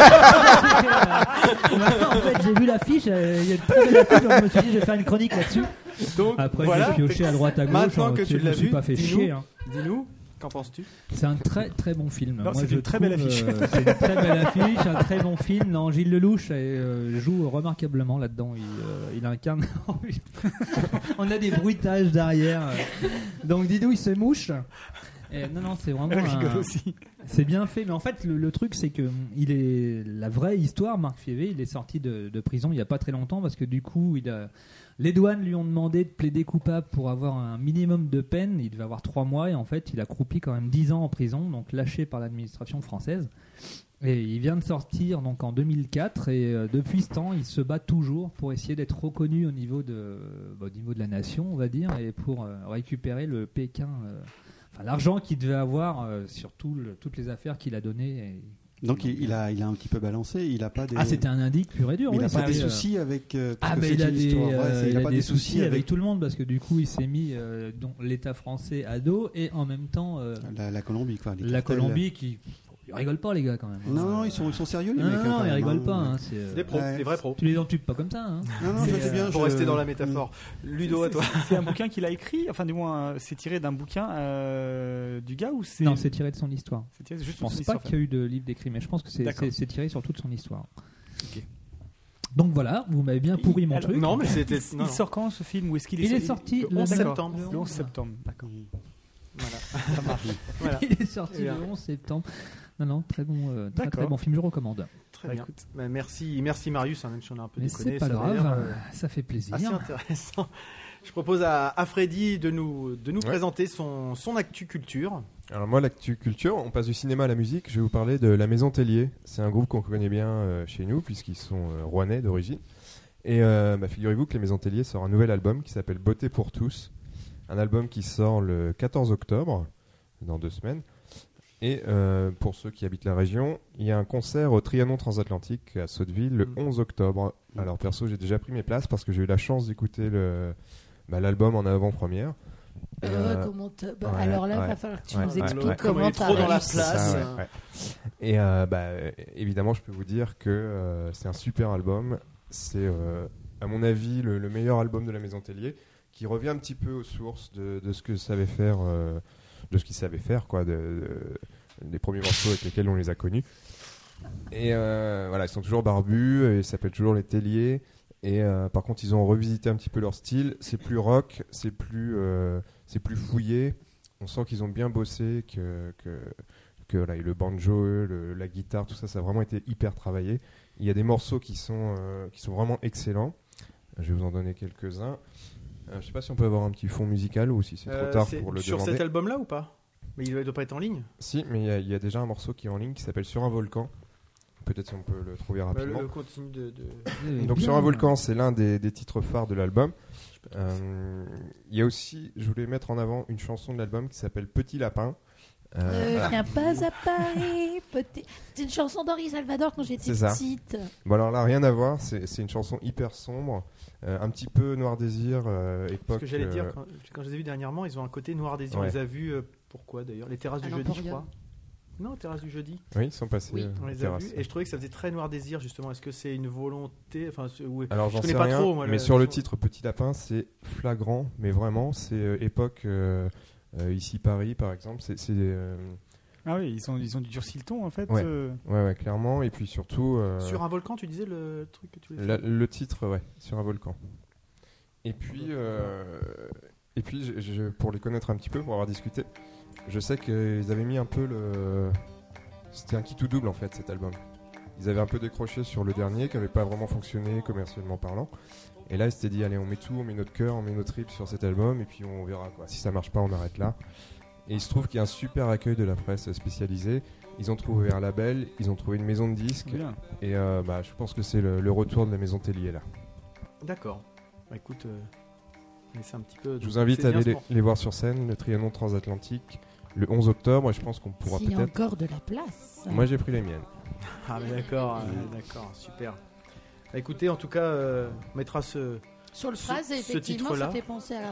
En fait, j'ai vu l'affiche. Il y a une très belle affiche, donc je me suis dit, je vais faire une chronique là-dessus. Donc, après, voilà, j'ai pioché à droite à gauche. Maintenant que tu je l'as me suis vu, pas fait chier. Dis-nous, qu'en penses-tu? C'est un très très bon film. Non, c'est une très belle affiche. C'est une très belle affiche, un très bon film. Non, Gilles Lelouch joue remarquablement là-dedans. Il incarne. On a des bruitages derrière. Donc Didou, il se mouche. Et non, c'est vraiment. Aussi. C'est bien fait, mais en fait, le truc, c'est que la vraie histoire, Marc Fievé, il est sorti de prison il n'y a pas très longtemps parce que du coup, les douanes lui ont demandé de plaider coupable pour avoir un minimum de peine. Il devait avoir 3 mois et en fait, il a croupi quand même 10 ans en prison, donc lâché par l'administration française. Et il vient de sortir donc en 2004 et depuis ce temps, il se bat toujours pour essayer d'être reconnu au niveau de la nation, on va dire, et pour récupérer le Pékin. L'argent qu'il devait avoir sur toutes les affaires qu'il a données. Donc il a un petit peu balancé. Il a pas des. C'était un indique pur et dur. Il n'a pas des soucis avec. Il a des soucis avec tout le monde parce que du coup il s'est mis l'État français à dos et en même temps la Colombie quoi. La Colombie qui Ils rigolent pas, les gars, quand même. Non, ils sont sérieux, les Non, mecs. non, hein, quand ils même, rigolent hein. pas. Hein, C'est des pros, Ouais. des vrais pros. Tu les entubes pas comme ça. Hein. Non, je sais bien. Pour rester dans la métaphore. Ludo, à toi. C'est un bouquin qu'il a écrit, enfin du moins c'est tiré d'un bouquin du gars ou c'est... Non, c'est tiré de son histoire. C'est tiré juste Je pense de son pas histoire, qu'il y a eu de livre d'écrit, mais je pense que D'accord. c'est tiré sur toute son histoire. Ok. Donc voilà, vous m'avez bien pourri mon Alors, truc. Non, mais c'était. Il non. sort quand ce film ou est-ce qu'il Il est sorti le le 11 même- septembre. Le 11 septembre, d'accord. Voilà. Ça marche. Voilà. Il est sorti Eh bien. le 11 septembre. Non, très bon, très D'accord. bon film, je recommande. Très Bah, bien. écoute. Bah, merci Marius, hein, même si on a un peu Mais déconné. c'est pas ça avait grave, l'air, ça fait plaisir. assez intéressant. Je propose à Freddy de nous présenter son actu culture. Alors moi, l'actu culture, on passe du cinéma à la musique. Je vais vous parler de La Maison Tellier. C'est un groupe qu'on connaît bien chez nous, puisqu'ils sont rouennais d'origine. Et figurez-vous que Les Maisons Tellier sort un nouvel album qui s'appelle Beauté pour tous. Un album qui sort le 14 octobre, dans 2 semaines. Et pour ceux qui habitent la région, il y a un concert au Trianon Transatlantique à Sotteville le 11 octobre. Alors perso, j'ai déjà pris mes places parce que j'ai eu la chance d'écouter l'album en avant-première. Et, Comment ouais, Bah, alors là, il ouais, va falloir que tu ouais, nous ouais, expliques ouais. comment Comme il est t'as trop dans la réussi. place. C'est ça, ouais. Et évidemment, je peux vous dire que c'est un super album. C'est, à mon avis, le meilleur album de La Maison Tellier, qui revient un petit peu aux sources de ce que savait faire, de ce qu'ils savaient faire, quoi, des premiers morceaux avec lesquels on les a connus. Et voilà, ils sont toujours barbus, et ils s'appellent toujours les Tellier. Et par contre, ils ont revisité un petit peu leur style. C'est plus rock, c'est plus fouillé. On sent qu'ils ont bien bossé, que voilà, le banjo, la guitare, tout ça, ça a vraiment été hyper travaillé. Il y a des morceaux qui sont vraiment excellents. Je vais vous en donner quelques-uns. Je sais pas si on peut avoir un petit fond musical ou si c'est trop tard pour le sur demander. cet album-là ou pas? Mais il ne doit pas être en ligne. Si, mais il y a déjà un morceau qui est en ligne qui s'appelle Sur un volcan. Peut-être si on peut le trouver rapidement. Le continue de... Donc Sur un volcan, c'est l'un des titres phares de l'album. Il y a aussi, je voulais mettre en avant une chanson de l'album qui s'appelle Petit Lapin. Voilà. Viens pas à Paris, petit. C'est une chanson d'Henri Salvador quand j'étais C'est ça. petite. Bon alors là, rien à voir, c'est une chanson hyper sombre, un petit peu Noir Désir, époque... Ce que j'allais dire, quand je les ai vus dernièrement, ils ont un côté Noir Désir. Ouais. On les a vus, pourquoi d'ailleurs? Les terrasses du jeudi, je crois. Non, terrasse du jeudi. Oui, ils sont passés on les a terrasse. vus et je trouvais que ça faisait très Noir Désir justement. Est-ce que c'est une volonté? Enfin, alors j'en sais pas rien, trop, moi, mais sur le titre Petit Lapin, c'est flagrant, mais vraiment, c'est époque ici Paris par exemple. Ah oui, ils ont durci le ton en fait. Ouais, clairement. Et puis surtout. Sur un volcan, tu disais le truc que tu voulais faire. Le titre, ouais, Sur un volcan. Et puis, pour les connaître un petit peu, pour avoir discuté, je sais qu'ils avaient mis un peu C'était un kit ou double en fait cet album. Ils avaient un peu décroché sur le dernier qui n'avait pas vraiment fonctionné commercialement parlant. Et là ils s'étaient dit allez, on met tout, on met notre cœur, on met notre trip sur cet album et puis on verra quoi. Si ça marche pas, on arrête là. Et il se trouve qu'il y a un super accueil de la presse spécialisée. Ils ont trouvé un label, ils ont trouvé une maison de disques. Bien. Et je pense que c'est le retour de la maison Tellier là. D'accord. Bah, écoute, c'est un petit peu. Je vous invite à aller les voir sur scène, le Trianon Transatlantique, le 11 octobre. Et je pense qu'on pourra S'il y a peut-être. encore de la place. Moi j'ai pris les miennes. Ah mais d'accord, super. Bah, écoutez, en tout cas, on mettra Sur le phrase, ce effectivement, titre-là. ça fait penser à.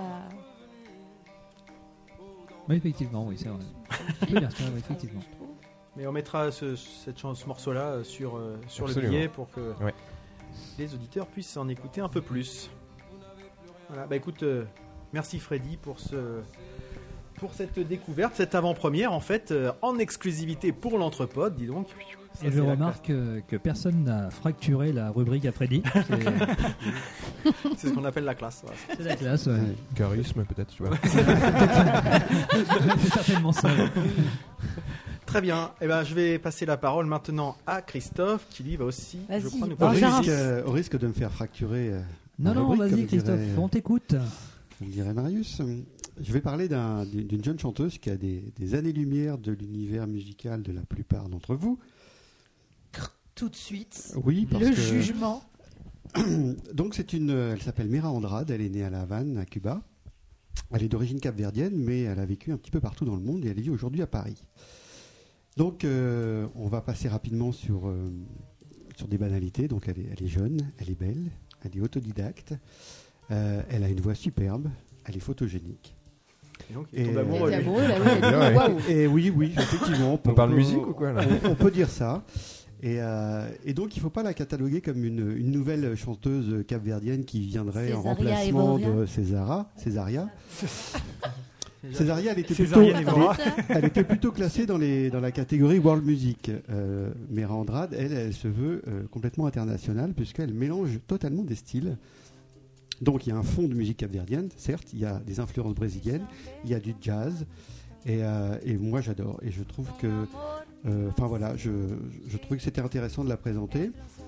Oui, effectivement, oui, c'est vrai. Je peux dire ça, oui, effectivement. Mais on mettra ce morceau-là sur le Absolument. billet pour que Ouais. les auditeurs puissent en écouter un peu plus. Voilà, bah écoute, merci Freddy pour cette découverte, cette avant-première en fait, en exclusivité pour l'Entrepode, dis donc. Ça, Et je c'est la remarque que personne n'a fracturé la rubrique à Freddy. C'est ce qu'on appelle la classe. Voilà. C'est la classe, ouais. Charisme peut-être, tu vois. C'est certainement ça. Très bien. Eh ben, je vais passer la parole maintenant à Christophe, qui lui va aussi, Vas-y, je crois, nous Au parler revoir. Au risque de me faire fracturer. Non, ma rubrique, vas-y comme Christophe, dirait- on t'écoute. Comme dirait Marius. Je vais parler d'une jeune chanteuse qui a des années-lumière de l'univers musical de la plupart d'entre vous. Tout de suite. Oui, parce Le que... jugement. Donc elle s'appelle Mera Andrade, elle est née à La Havane, à Cuba. Elle est d'origine capverdienne, mais elle a vécu un petit peu partout dans le monde et elle vit aujourd'hui à Paris. Donc on va passer rapidement sur des banalités. Donc elle est jeune, elle est belle, elle est autodidacte, elle a une voix superbe, elle est photogénique. Et donc, il est tombé amoureux. Il est lui. amoureux, là, ouais, il a dit, waouh. Et oui, effectivement. On parle musique ou quoi là On peut dire ça. Et donc, il ne faut pas la cataloguer comme une nouvelle chanteuse capverdienne qui viendrait en Césaria remplacement Evora. de Césaria. Césaria, elle était plutôt classée dans la catégorie World Music. Mais Andrade, elle se veut complètement internationale puisqu'elle mélange totalement des styles. Donc, il y a un fond de musique capverdienne, certes, il y a des influences brésiliennes, il y a du jazz. Et moi, j'adore. Et je trouve que... Enfin voilà, je trouvais que c'était intéressant de la présenter.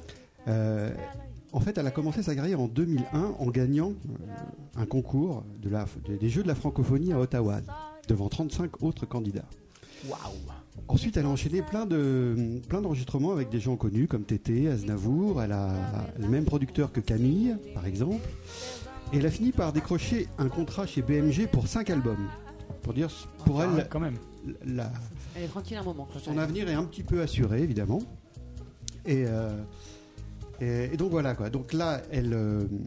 En fait, elle a commencé sa carrière en 2001 en gagnant un concours des Jeux de la francophonie à Ottawa, devant 35 autres candidats. Waouh. Ensuite, elle a enchaîné plein d'enregistrements avec des gens connus comme Tété, Aznavour. Elle a le même producteur que Camille, par exemple. Et elle a fini par décrocher un contrat chez BMG pour 5 albums. Pour dire, pour elle, quand même. Elle est tranquille un moment. Son avenir est un petit peu assuré, évidemment. Et donc voilà quoi. Donc là, elle.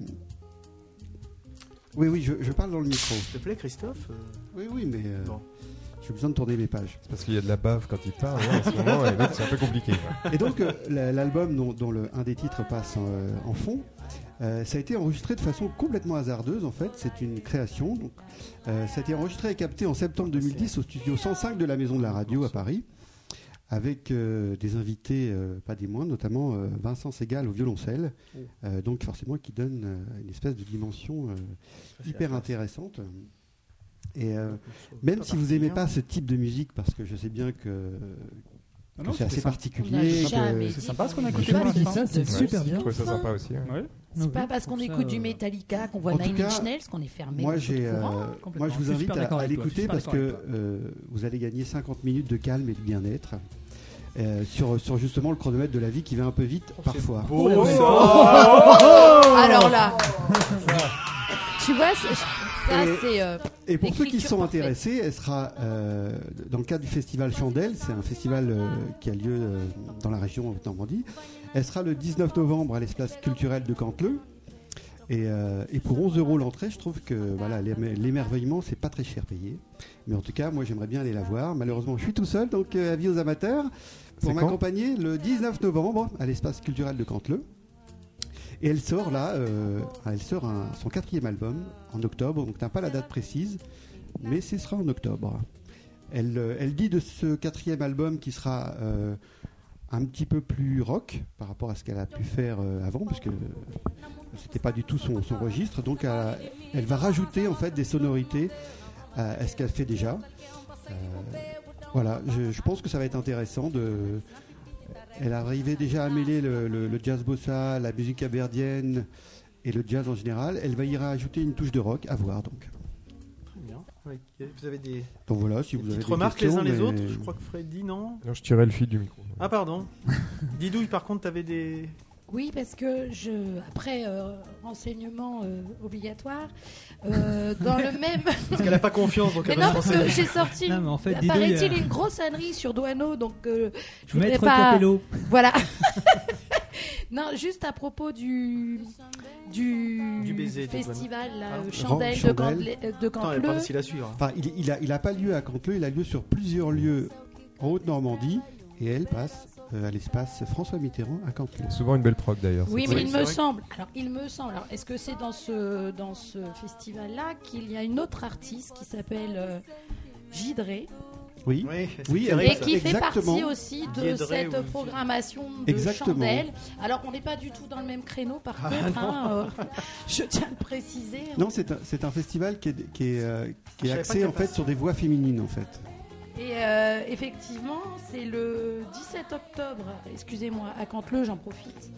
Oui, je parle dans le micro. S'il te plaît, Christophe. Oui, mais Bon. j'ai besoin de tourner mes pages. C'est parce qu'il y a de la bave quand il parle en ce moment, et donc c'est un peu compliqué. Quoi. Et donc l'album dont un des titres passe en fond, ça a été enregistré de façon complètement hasardeuse en fait. C'est une création. Donc, ça a été enregistré et capté en septembre 2010 au studio 105 de la Maison de la Radio à Paris, avec des invités pas des moindres, notamment Vincent Segal au violoncelle, donc forcément qui donne une espèce de dimension hyper intéressante. Et même si vous n'aimez pas ce type de musique, parce que je sais bien que c'est assez particulier. C'est sympa ce qu'on a écouté J'ai pour pas dit l'instant. ça, c'est super bien. Je trouve ça sympa aussi. Ouais. Ouais. C'est pas parce qu'on écoute du Metallica qu'on voit En tout Nine cas, Inch Nails qu'on est fermé. Moi, au feu de courant. moi, je vous Je suis invite super d'accord à avec toi, je suis l'écouter super parce d'accord que vous allez gagner 50 minutes de calme et de bien-être sur justement le chronomètre de la vie qui va un peu vite parfois. Beau, Alors là, tu vois, ça c'est. Et pour ceux qui l'écriture sont parfaite. intéressés, elle sera dans le cadre du festival Chandelle, c'est un festival qui a lieu dans la région de Normandie. Elle sera le 19 novembre à l'espace culturel de Canteleu. Et pour 11 € l'entrée, je trouve que voilà, l'émerveillement, c'est pas très cher payé. Mais en tout cas, moi j'aimerais bien aller la voir. Malheureusement, je suis tout seul, donc avis aux amateurs pour C'est quand m'accompagner le 19 novembre à l'espace culturel de Canteleu. Et elle sort là, son 4e album en octobre, donc n'a pas la date précise, mais ce sera en octobre. Elle dit de ce 4e album qui sera un petit peu plus rock par rapport à ce qu'elle a pu faire avant, puisque c'était pas du tout son registre. Donc elle va rajouter en fait des sonorités à ce qu'elle fait déjà. Voilà, je pense que ça va être intéressant de. Elle arrivait déjà à mêler le jazz bossa, la musique capverdienne et le jazz en général. Elle va y rajouter une touche de rock, à voir donc. Très bien. Vous avez des Donc voilà, si vous avez petites des remarques questions, les uns les mais- autres. Je crois que Freddy, non. Non, je tirais le fil du micro. Ah pardon. Didouille, par contre, t'avais des. Oui, parce que après renseignement obligatoire, dans le même. Parce qu'elle a pas confiance, donc Mais elle va non, se parce que renseigner. j'ai sorti, Non, mais en fait, Didouille, paraît-il, une grosse ânerie sur Douaneau, donc je voudrais Maître pas. Capello. Voilà. Non, juste à propos du baiser de festival là, Douaneau. Chandelle de Chandelle. Canteleu. Attends, elle est pas facile à suivre. Enfin, il a pas lieu à Canteleu, il a lieu sur plusieurs lieux en Haute-Normandie et elle passe à l'espace François Mitterrand à Canteleu. C'est souvent une belle prog d'ailleurs. Oui, Oui, mais il c'est me vrai. semble. Alors, est-ce que c'est dans ce festival-là qu'il y a une autre artiste qui s'appelle Gidré Oui. Oui, elle- et qui fait exactement. partie aussi de Guédré, cette oui. programmation de Exactement. Chandelle. Alors, on n'est pas du tout dans le même créneau, par contre. Je tiens à le préciser. Non, c'est un festival qui est Je savais pas axé qu'elle en fait passe. sur des voix féminines en fait. Et effectivement, c'est le 17 octobre, excusez-moi, à Canteleu, j'en profite.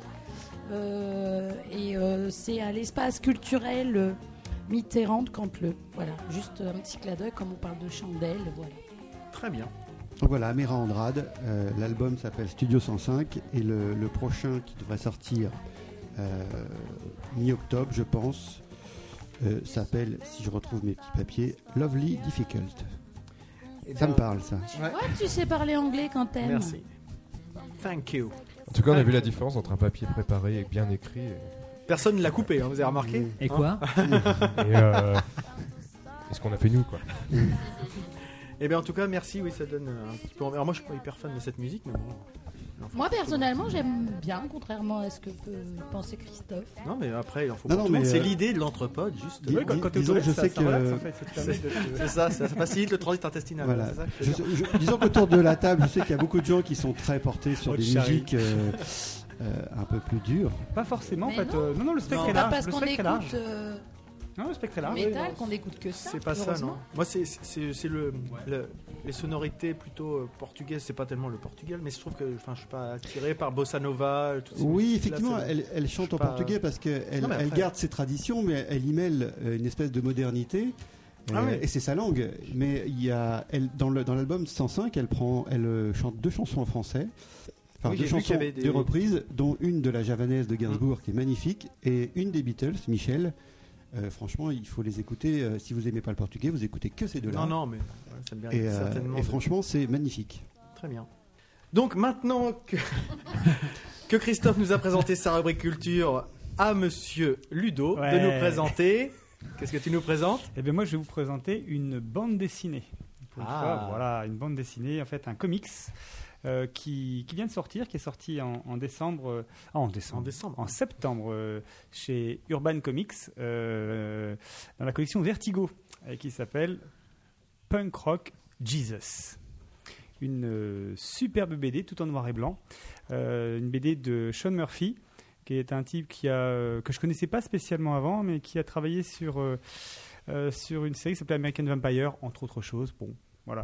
C'est à l'espace culturel Mitterrand de Canteleu. Voilà, juste un petit clin d'œil comme on parle de chandelle. Voilà. Très bien. Donc voilà, Améra Andrade, l'album s'appelle Studio 105 et le prochain qui devrait sortir mi-octobre, je pense, s'appelle, si je retrouve mes petits papiers, Lovely Difficult. Ça me parle ça. Tu vois que tu sais parler anglais quand t'aimes. Merci. Thank you. En tout cas, on a vu la différence entre un papier préparé et bien écrit. Personne ne l'a coupé, hein, vous avez remarqué. Et quoi Et Et ce qu'on a fait nous, quoi. Eh bien, en tout cas, merci. Oui, ça donne un petit peu. Alors, moi, je suis pas hyper fan de cette musique, mais bon. Moi, personnellement, j'aime bien, contrairement à ce que peut penser Christophe. Non, mais après, il en faut Non, pour non, tout le monde. mais, C'est l'idée de l'entrepode, juste. Oui, quand t'es aux disons, toilettes, je ça sais que- relaxe, en fait, ça te permet de- C'est ça facilite le transit intestinal. Voilà. C'est ça que je veux dire. Disons qu'autour de la table, je sais qu'il y a beaucoup de gens qui sont très portés sur Oh, des Charlie. musiques un peu plus dures. Pas forcément, en Mais fait. non. Non, le spectre Non. est Pas large. parce Le qu'on spectre est large. écoute Non, le spectre est large. métal qu'on écoute que ça. C'est pas ça, non. heureusement. Moi, c'est les sonorités plutôt portugaises. C'est pas tellement le portugais, mais je trouve que, je suis pas attiré par bossa nova. Toutes ces Oui, musiques-là, effectivement, c'est- elle chante je en sais pas- portugais parce qu'elle Non, mais elle après- garde ses traditions, mais elle y mêle une espèce de modernité. Ah oui. Et c'est sa langue. Mais il y a, dans l'album 105, elle chante 2 chansons en français. Enfin, Oui, 2 j'ai vu qu'il y chansons, avait des- 2 reprises, dont une de la javanaise de Gainsbourg qui est magnifique, et une des Beatles, Michel. Franchement, il faut les écouter. Si vous aimez pas le portugais, vous écoutez que ces deux-là. Non, mais ça me mérite Et, certainement. et franchement, c'est magnifique. Très bien. Donc maintenant que Christophe nous a présenté sa rubrique culture, à Monsieur Ludo de Ouais. nous présenter. Qu'est-ce que tu nous présentes? Eh bien, moi, je vais vous présenter une bande dessinée. Pour une Ah. fois, voilà, une bande dessinée, en fait, un comics qui vient de sortir, qui est sorti en décembre, en septembre, chez Urban Comics, dans la collection Vertigo, et qui s'appelle Punk Rock Jesus. Une superbe BD, tout en noir et blanc, une BD de Sean Murphy, qui est un type que je connaissais pas spécialement avant, mais qui a travaillé sur une série qui s'appelait American Vampire, entre autres choses. Bon, voilà.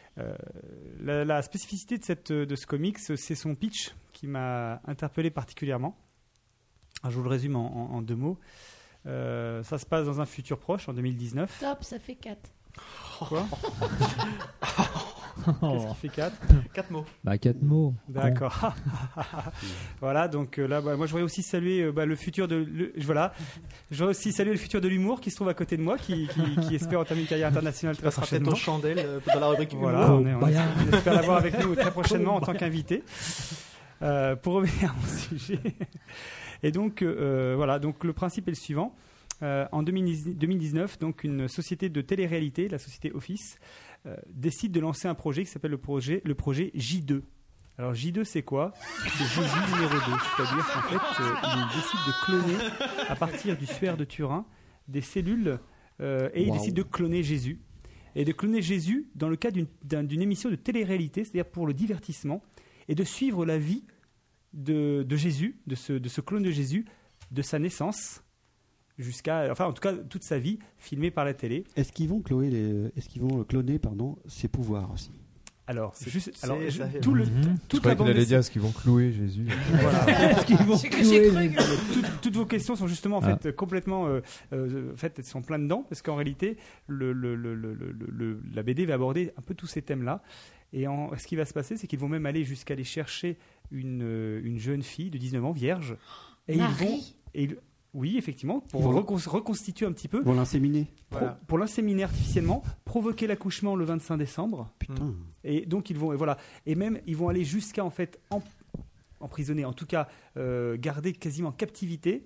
La spécificité de ce comics, c'est son pitch qui m'a interpellé particulièrement. Alors, je vous le résume en 2 mots. Ça se passe dans un futur proche, en 2019. Top, ça fait 4. Quoi Qu'est-ce qui fait 4 4 mots. Bah, 4 mots. D'accord. Voilà, donc là, moi, je voudrais aussi saluer le futur de. Voilà. Je voudrais aussi saluer le futur de l'humour qui se trouve à côté de moi, qui espère entamer une carrière internationale Tu très vas faire prochainement. ton chandelle dans la rubrique humour. Voilà, on espère l'avoir avec nous très prochainement en tant qu'invité. Pour revenir à mon sujet. Et donc, voilà, donc le principe est le suivant. En 2019, donc une société de télé-réalité, la société Office, décide de lancer un projet qui s'appelle le projet J2. Alors J2, c'est quoi? C'est Jésus numéro 2. C'est-à-dire qu'en fait, il décide de cloner, à partir du suaire de Turin, des cellules, et il décide de cloner Jésus. Et de cloner Jésus dans le cadre d'une émission de télé-réalité, c'est-à-dire pour le divertissement, et de suivre la vie de Jésus, de ce clone de Jésus, de sa naissance enfin en tout cas toute sa vie filmée par la télé. Est-ce qu'ils vont cloner ses pouvoirs aussi? Alors, C'est- juste, c'est- alors ça- tout le, Je toute croyais la qu'il bande allait dessinée, dire est-ce qu'ils vont clouer Jésus. Est-ce qu'ils vont C'est que j'ai cru. toutes vos questions sont justement en fait complètement, en fait, elles sont plein dedans parce qu'en réalité, la BD va aborder un peu tous ces thèmes-là. Et ce qui va se passer, c'est qu'ils vont même aller jusqu'à aller chercher une jeune fille de 19 ans, vierge, et Marie. oui, effectivement, pour Ils vont- reconstituer un petit peu. Ils vont l'inséminer. Voilà. Pour l'inséminer artificiellement, provoquer l'accouchement le 25 décembre. Putain. Et donc ils vont, et voilà, et même ils vont aller jusqu'à en fait emprisonner, en tout cas garder quasiment en captivité.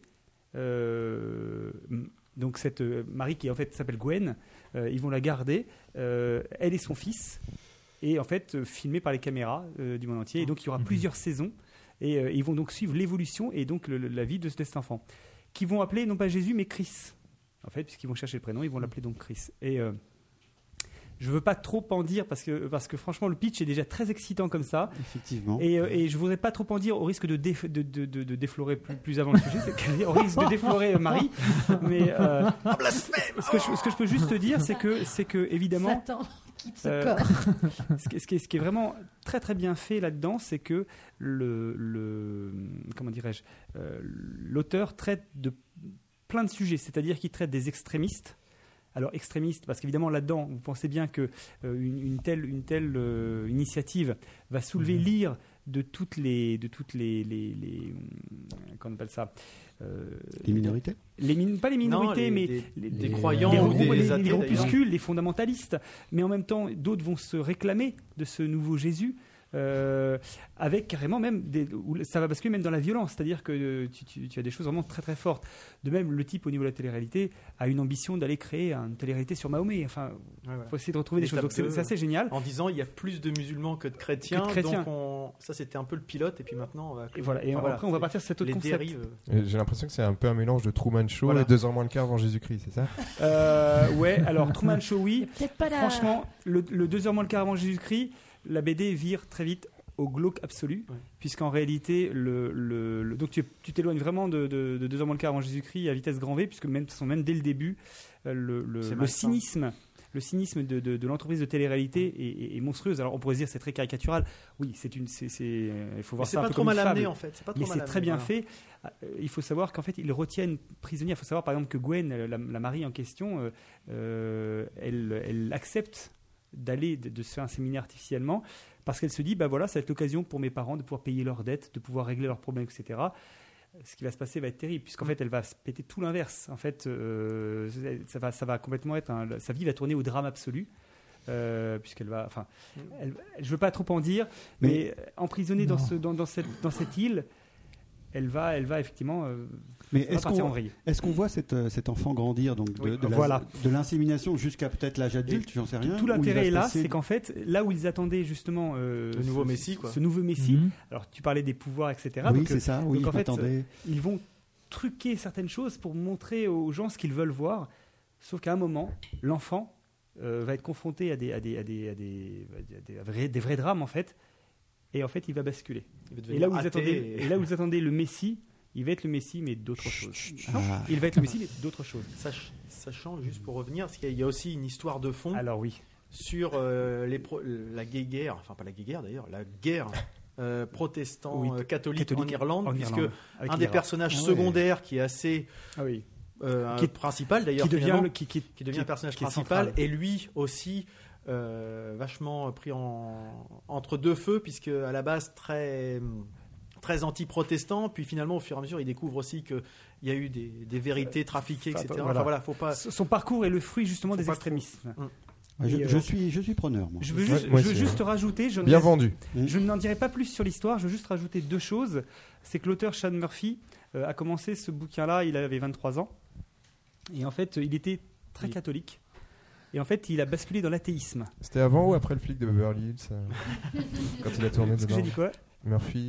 Donc cette Marie qui en fait s'appelle Gwen, ils vont la garder, elle et son fils, et en fait filmée par les caméras du monde entier. Et donc il y aura plusieurs saisons, et ils vont donc suivre l'évolution et donc la vie de cet enfant, qui vont appeler non pas Jésus mais Chris. En fait, puisqu'ils vont chercher le prénom, ils vont l'appeler donc Chris. Et je veux pas trop en dire parce que franchement le pitch est déjà très excitant comme ça. Effectivement. Et je voudrais pas trop en dire au risque de déflorer plus avant le sujet, au risque de déflorer Marie. Mais ce que je peux juste te dire, c'est que évidemment, Satan quitte ce Euh, corps. ce qui est vraiment très très bien fait là-dedans, c'est que comment dirais-je, l'auteur traite de plein de sujets, c'est-à-dire qu'il traite des extrémistes. Alors extrémistes, parce qu'évidemment là-dedans, vous pensez bien que une telle initiative va soulever l'ire de toutes les comment on appelle ça, Les minorités. pas les minorités, Non, mais des croyants les ou groupes, des les athées, groupuscules, les fondamentalistes. Mais en même temps, d'autres vont se réclamer de ce nouveau Jésus. avec carrément même où ça va basculer même dans la violence, c'est-à-dire que tu as des choses vraiment très très fortes. De même, le type au niveau de la télé-réalité a une ambition d'aller créer une télé-réalité sur Mahomet. Enfin, faut essayer de retrouver des choses. Donc c'est assez génial. En disant il y a plus de musulmans que de chrétiens, donc ça c'était un peu le pilote, et puis maintenant on va. Et voilà. Et après on va partir sur cet autre concept. J'ai l'impression que c'est un peu un mélange de Truman Show et 2 ans moins le quart avant Jésus-Christ, c'est ça? Ouais. Alors Truman Show, oui. Pas Franchement, le 2 heures moins le quart avant Jésus-Christ, la BD vire très vite au glauque absolu, puisqu'en réalité, donc tu t'éloignes vraiment de 2 heures moins le quart avant Jésus-Christ à vitesse grand V, puisque même dès le début, le cynisme de l'entreprise de télé-réalité est monstrueuse. Alors on pourrait se dire c'est très caricatural. Oui, il faut voir ça un peu comme une fable. C'est pas trop mal amené en fait. Mais c'est très bien fait. Il faut savoir qu'en fait ils retiennent prisonniers. Il faut savoir par exemple que Gwen, la Marie en question, elle accepte de se faire inséminer artificiellement parce qu'elle se dit ça va être l'occasion pour mes parents de pouvoir payer leurs dettes, de pouvoir régler leurs problèmes, etc. Ce qui va se passer va être terrible, puisqu'en fait elle va se péter tout l'inverse. En fait, ça va complètement être sa vie va tourner au drame absolu, puisqu'elle va. Enfin, je veux pas trop en dire, mais emprisonnée dans cette île, elle va effectivement. Mais est-ce qu'on voit cet enfant grandir donc de l'insémination jusqu'à peut-être l'âge adulte, j'en sais rien. Tout l'intérêt est là, c'est qu'en fait, là où ils attendaient justement le nouveau Messie, ce nouveau Messie. Alors tu parlais des pouvoirs, etc. Oui, c'est ça. Oui, donc en fait, ils vont truquer certaines choses pour montrer aux gens ce qu'ils veulent voir. Sauf qu'à un moment, l'enfant va être confronté à des vrais drames en fait, et en fait, il va basculer. Et là où vous attendez le Messie. Il va être le Messie, mais d'autres choses. Il va être le Messie, mais d'autres choses. Sachant, juste pour revenir, parce qu'il y a aussi une histoire de fond. Alors oui. Sur la guerre, enfin pas la guerre d'ailleurs, la guerre protestant-catholique en Irlande, puisque un des personnages secondaires qui est assez... principal d'ailleurs, qui devient un personnage principal, et lui aussi vachement pris entre deux feux, puisque à la base très anti-protestant, puis finalement au fur et à mesure il découvre aussi qu'il y a eu des vérités trafiquées, etc. Voilà. Faut pas... Son parcours est le fruit justement des extrémismes. Je suis preneur, moi. Je veux juste rajouter, bien vendu. Je n'en dirai pas plus sur l'histoire, je veux juste rajouter 2 choses. C'est que l'auteur Sean Murphy a commencé ce bouquin-là, il avait 23 ans, et en fait il était très catholique. Et en fait, il a basculé dans l'athéisme. C'était avant ou après le flic de Beverly Hills quand il a tourné dedans? J'ai dit quoi? Murphy.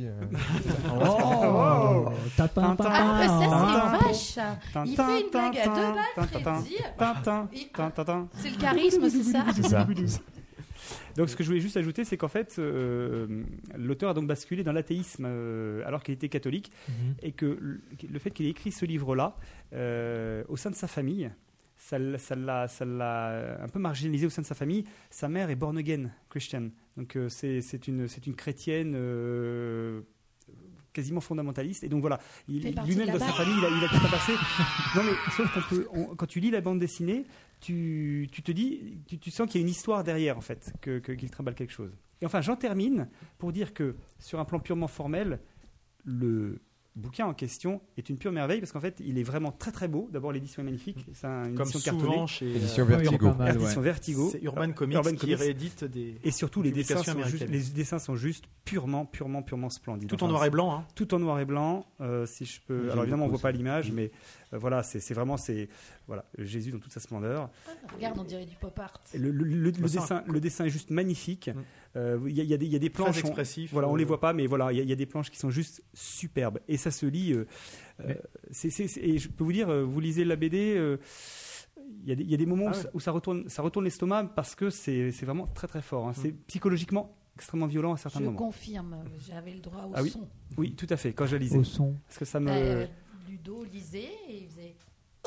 Tapin. C'est vache. Il fait une blague à 2 balles. C'est le charisme, c'est ça. C'est ça. Donc, ce que je voulais juste ajouter, c'est qu'en fait, l'auteur a donc basculé dans l'athéisme alors qu'il était catholique, et que le fait qu'il ait écrit ce livre-là au sein de sa famille. Ça l'a un peu marginalisé au sein de sa famille. Sa mère est born again Christian, donc c'est une chrétienne quasiment fondamentaliste, et donc voilà, lui-même dans sa famille il a tout à passer. Non mais sauf quand tu lis la bande dessinée, tu te dis, tu sens qu'il y a une histoire derrière en fait, qu'il trimballe quelque chose. Et enfin j'en termine pour dire que sur un plan purement formel, le bouquin en question est une pure merveille, parce qu'en fait il est vraiment très très beau. D'abord l'édition est magnifique, c'est une édition cartonnée, édition Vertigo. Édition Vertigo. C'est Urban Comics qui réédite des... Et surtout les dessins sont juste purement splendides. Tout en noir et blanc, hein. Tout en noir et blanc, si je peux. Alors évidemment on voit pas l'image, mais voilà, c'est vraiment voilà, Jésus dans toute sa splendeur. Regarde, on dirait du pop art. Le dessin est juste magnifique. Il y a des planches très expressifs. Voilà, on les voit pas, mais voilà, il y a des planches qui sont juste superbes, et ça se lit. Et je peux vous dire, vous lisez la BD, il y a des moments où ça retourne l'estomac, parce que c'est vraiment très très fort. Hein. C'est psychologiquement extrêmement violent à certains moments. Je confirme, j'avais le droit au son. Oui, tout à fait. Quand je la lisais. Au son. Parce que ça me. Ludo lisait et il faisait.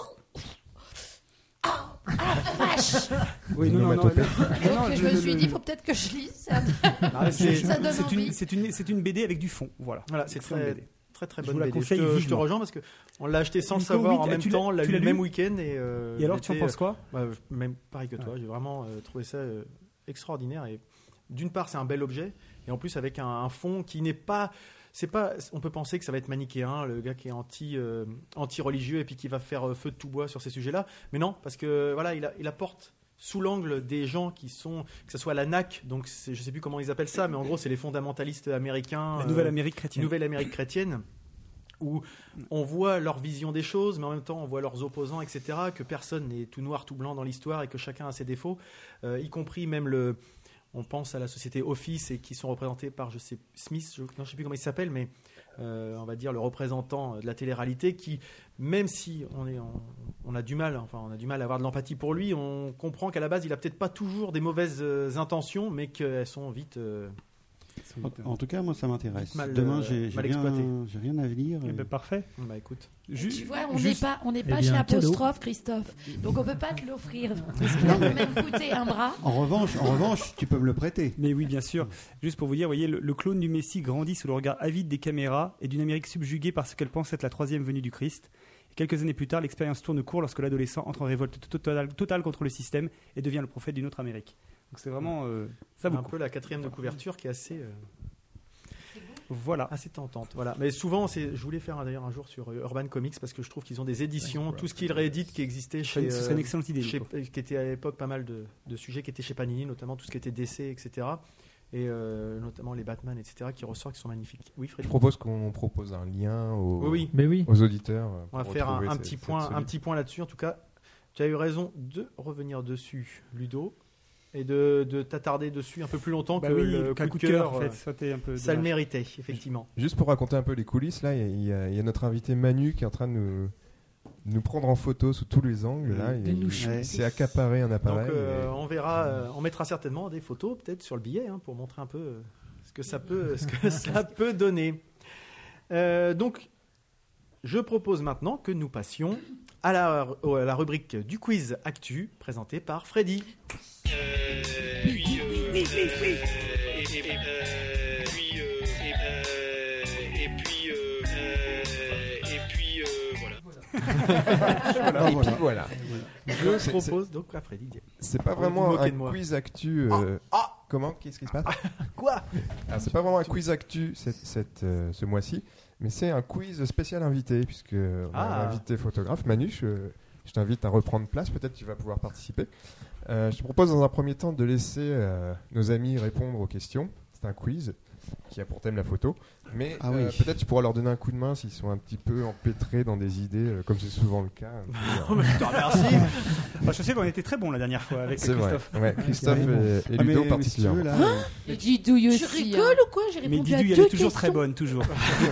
Vache. Oui, non. Donc je me suis dit, il faut peut-être que je lise. Ça donne envie. C'est une BD avec du fond. Voilà, c'est très bonne BD. Je te rejoins, parce qu'on l'a acheté sans le savoir en même temps, on l'a lu le même week-end. Et alors, tu en penses quoi? Même pareil que toi, j'ai vraiment trouvé ça extraordinaire. Et d'une part, c'est un bel objet, et en plus avec un fond qui n'est pas... on peut penser que ça va être manichéen, le gars qui est anti-religieux et puis qui va faire feu de tout bois sur ces sujets-là, mais non, parce que voilà, il apporte sous l'angle des gens que ce soit la NAC, donc je ne sais plus comment ils appellent ça, mais en gros c'est les fondamentalistes américains. La Nouvelle Amérique chrétienne. Nouvelle Amérique chrétienne, où on voit leur vision des choses, mais en même temps on voit leurs opposants, etc., que personne n'est tout noir, tout blanc dans l'histoire et que chacun a ses défauts, y compris même on pense à la société Office et qui sont représentés par, Smith, je ne sais plus comment il s'appelle, mais on va dire le représentant de la télé-réalité qui, même si on a du mal à avoir de l'empathie pour lui, on comprend qu'à la base il a peut-être pas toujours des mauvaises intentions, mais qu'elles sont vite... En tout cas, moi, ça m'intéresse. Mal, Demain, j'ai exploité. rien à lire. Eh ben, parfait. Bah écoute. Tu vois, on n'est pas Eh chez bien, un cadeau. Apostrophe, Christophe. Donc on peut pas te l'offrir. Parce qu'il a quand même coûté un bras. En revanche, tu peux me le prêter. Mais oui, bien sûr. Juste pour vous dire, voyez, le clone du Messie grandit sous le regard avide des caméras et d'une Amérique subjuguée par ce qu'elle pense être la troisième venue du Christ. Et quelques années plus tard, l'expérience tourne court lorsque l'adolescent entre en révolte totale contre le système et devient le prophète d'une autre Amérique. Donc c'est vraiment ça vaut un peu la quatrième de couverture qui est assez... Voilà. Assez tentante. Voilà. Mais souvent, je voulais faire d'ailleurs un jour sur Urban Comics parce que je trouve qu'ils ont des éditions, tout ce qu'ils rééditent qui existait Ce serait une excellente idée. qui était à l'époque pas mal de sujets qui étaient chez Panini, notamment tout ce qui était DC, etc. Et notamment les Batman, etc. qui ressortent, qui sont magnifiques. Oui, Frédéric. Je propose qu'on propose un lien Mais oui. aux auditeurs. On va faire un petit point là-dessus. En tout cas, tu as eu raison de revenir dessus, Ludo. Et de t'attarder dessus un peu plus longtemps que le coup de cœur. En fait, c'était un peu ça le dommage. méritait, effectivement. Juste pour raconter un peu les coulisses, là, il y a notre invité Manu qui est en train de nous prendre en photo sous tous les angles. Là, il s'est accaparé un appareil. Donc, on verra, on mettra certainement des photos, peut-être sur le billet, pour montrer un peu ce que ça peut donner. Donc, je propose maintenant que nous passions à la rubrique du quiz Actu, présentée par Freddy. Voilà. Je propose donc à Freddy. C'est pas vraiment un quiz actu. Comment? Qu'est-ce qui se passe? Quoi? Alors, c'est pas vraiment un quiz actu ce mois-ci, mais c'est un quiz spécial invité, puisque on a un invité photographe. Manu, je t'invite à reprendre place, peut-être tu vas pouvoir participer. Je te propose dans un premier temps de laisser nos amis répondre aux questions. C'est un quiz qui a pour thème la photo, mais peut-être tu pourras leur donner un coup de main s'ils sont un petit peu empêtrés dans des idées, comme c'est souvent le cas. Je te remercie. Je sais qu'on était très bons la dernière fois avec C'est Christophe. vrai. Ouais, Christophe et Ludo particulièrement. Et Didouille aussi. Tu rigoles ou quoi? J'ai répondu Mais à Didouille, deux elle est toujours questions. très bonne, toujours.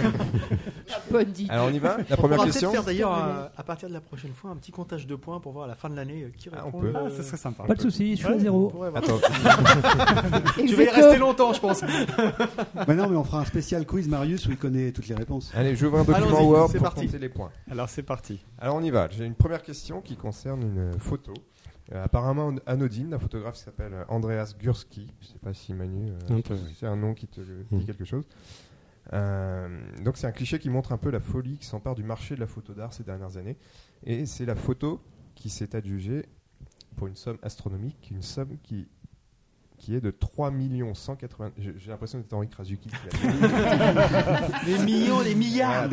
Bonne Didouille. Alors on y va. La On première pourra question. peut-être faire d'ailleurs à partir de la prochaine fois un petit comptage de points pour voir à la fin de l'année qui répond. on peut. Ça serait sympa. Pas de soucis, je suis à 0. Attends. Tu vas y rester longtemps, je pense. Mais non, mais on fera un spécial quiz Marius où il connaît toutes les réponses. Allez, j'ouvre un document Allons-y, Word c'est pour parti. compter les points. Alors c'est parti. Alors on y va. J'ai une première question qui concerne une photo. Apparemment anodine, d'un photographe qui s'appelle Andreas Gursky. Je ne sais pas si Manu, c'est un nom qui te dit quelque chose. Donc c'est un cliché qui montre un peu la folie qui s'empare du marché de la photo d'art ces dernières années. Et c'est la photo qui s'est adjugée pour une somme astronomique, une somme qui est de 3 180 000. J'ai l'impression d'être Henri Krasuki. Des millions, des milliards.